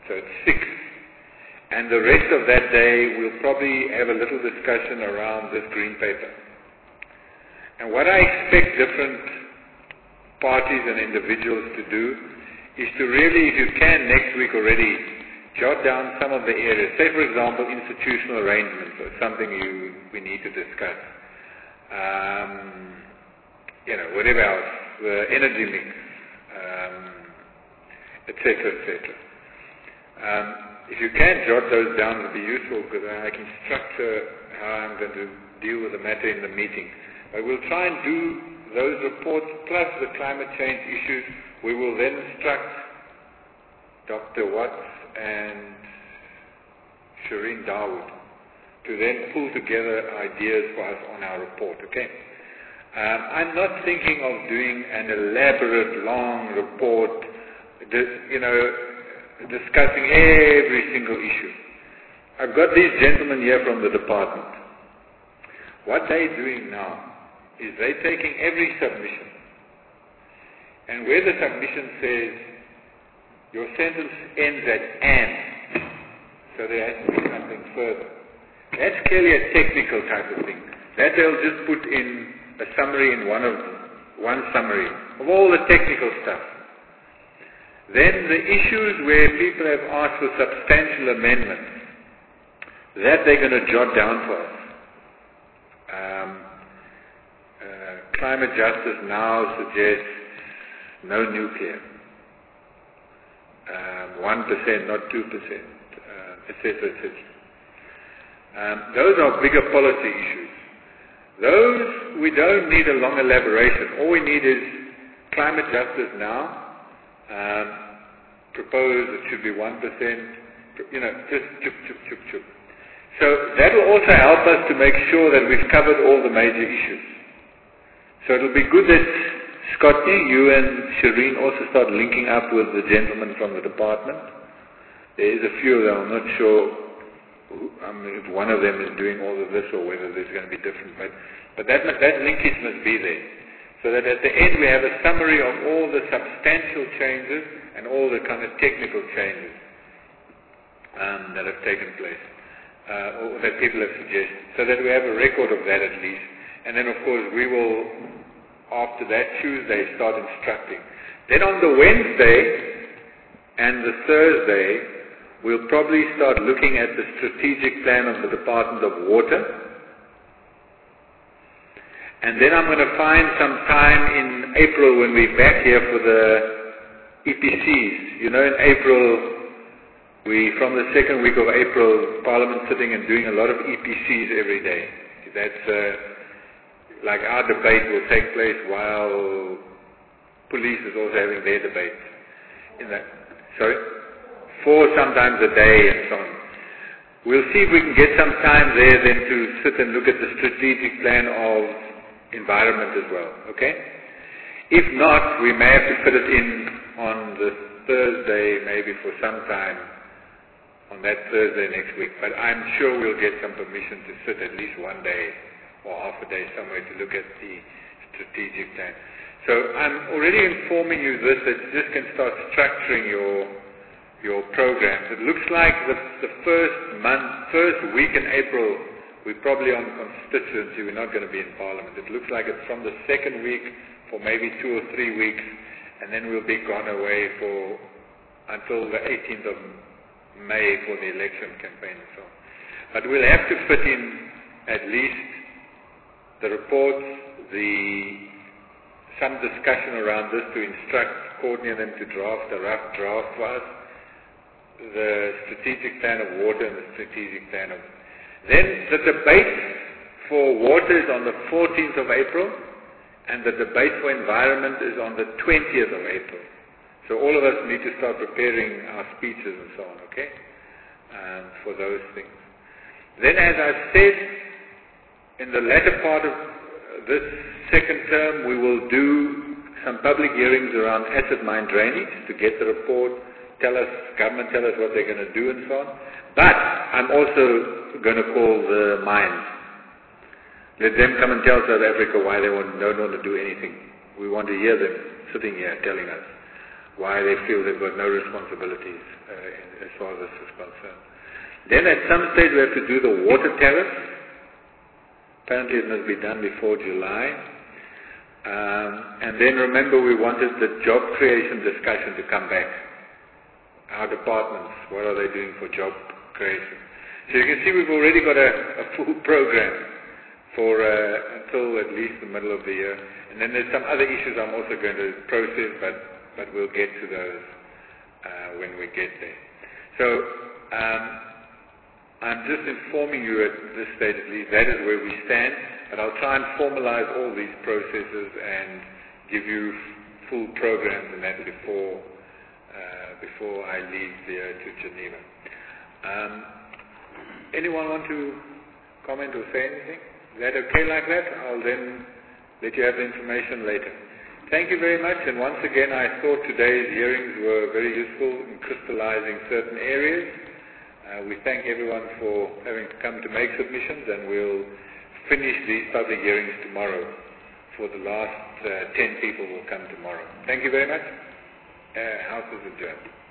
So it's six. And the rest of that day, we'll probably have a little discussion around this green paper. And what I expect different parties and individuals to do is to really, if you can next week already, jot down some of the areas. Say, for example, institutional arrangements or something you we need to discuss. Um, you know, whatever else, the energy mix, um, et cetera, et cetera. Um, if you can jot those down, it will be useful because I can structure how I'm going to deal with the matter in the meeting. But we'll try and do those reports plus the climate change issues. We will then instruct Doctor Watts and Shireen Dawood to then pull together ideas for us on our report, okay? Um, I'm not thinking of doing an elaborate, long report, you know, discussing every single issue. I've got these gentlemen here from the department. What they're doing now is they're taking every submission, and where the submission says your sentence ends at and, so there has to be something further. That's clearly a technical type of thing. That they'll just put in a summary in one of one summary of all the technical stuff. Then the issues where people have asked for substantial amendments, that they're going to jot down for us. Um, uh, climate justice now suggests no nuclear, um, one percent, not two percent, uh, et cetera, et cetera. Um, those are bigger policy issues. Those, we don't need a long elaboration. All we need is climate justice now. Um, propose it should be one percent, you know, just chup, chup, chup, chup. So that will also help us to make sure that we've covered all the major issues. So it will be good that Scotty, you and Shireen also start linking up with the gentlemen from the department. There is a few of them, I'm not sure who, I mean, if one of them is doing all of this or whether there's going to be different, but, but that, that linkage must be there. So that at the end we have a summary of all the substantial changes and all the kind of technical changes um, that have taken place, uh, or that people have suggested, so that we have a record of that at least. And then of course we will, after that Tuesday, start instructing. Then on the Wednesday and the Thursday, we'll probably start looking at the strategic plan of the Department of Water. And then I'm going to find some time in April when we're back here for the E P Cs. You know, in April, we, from the second week of April, Parliament sitting and doing a lot of E P Cs every day. That's, uh, like our debate will take place while police is also having their debate. In that, sorry? Four sometimes a day and so on. We'll see if we can get some time there then to sit and look at the strategic plan of environment as well, okay? If not, we may have to fit it in on the Thursday, maybe for some time, on that Thursday next week. But I'm sure we'll get some permission to sit at least one day or half a day somewhere to look at the strategic plan. So I'm already informing you this, that you just can start structuring your your programs. It looks like the, the first month, first week in April, we're probably on constituency, we're not going to be in Parliament. It looks like it's from the second week for maybe two or three weeks, and then we'll be gone away for until the eighteenth of May for the election campaign and so on. But we'll have to fit in at least the reports, the some discussion around this to instruct Courtney and them to draft a rough draft for us, the strategic plan of water and the strategic plan of... Then the debate for water is on the fourteenth of April, and the debate for environment is on the twentieth of April. So all of us need to start preparing our speeches and so on, okay, um, for those things. Then, as I said, in the latter part of this second term, we will do some public hearings around acid mine drainage to get the report, tell us, government tell us what they're going to do and so on. But I'm also going to call the mines. Let them come and tell South Africa why they want, don't want to do anything. We want to hear them sitting here telling us why they feel they've got no responsibilities uh, as far as this is concerned. Then at some stage we have to do the water tariff. Apparently it must be done before July. Um, and then remember we wanted the job creation discussion to come back. Our departments, what are they doing for job creation? So you can see we've already got a, a full program for uh, until at least the middle of the year. And then there's some other issues I'm also going to process, but, but we'll get to those uh, when we get there. So um, I'm just informing you at this stage at least, that is where we stand, but I'll try and formalize all these processes and give you f- full programs and that before, uh, before I leave there to Geneva. Um, anyone want to comment or say anything? Is that okay like that? I'll then let you have the information later. Thank you very much, and once again I thought today's hearings were very useful in crystallizing certain areas. Uh, we thank everyone for having come to make submissions, and we'll finish these public hearings tomorrow. For the last uh, ten people will come tomorrow. Thank you very much. Uh, House is adjourned.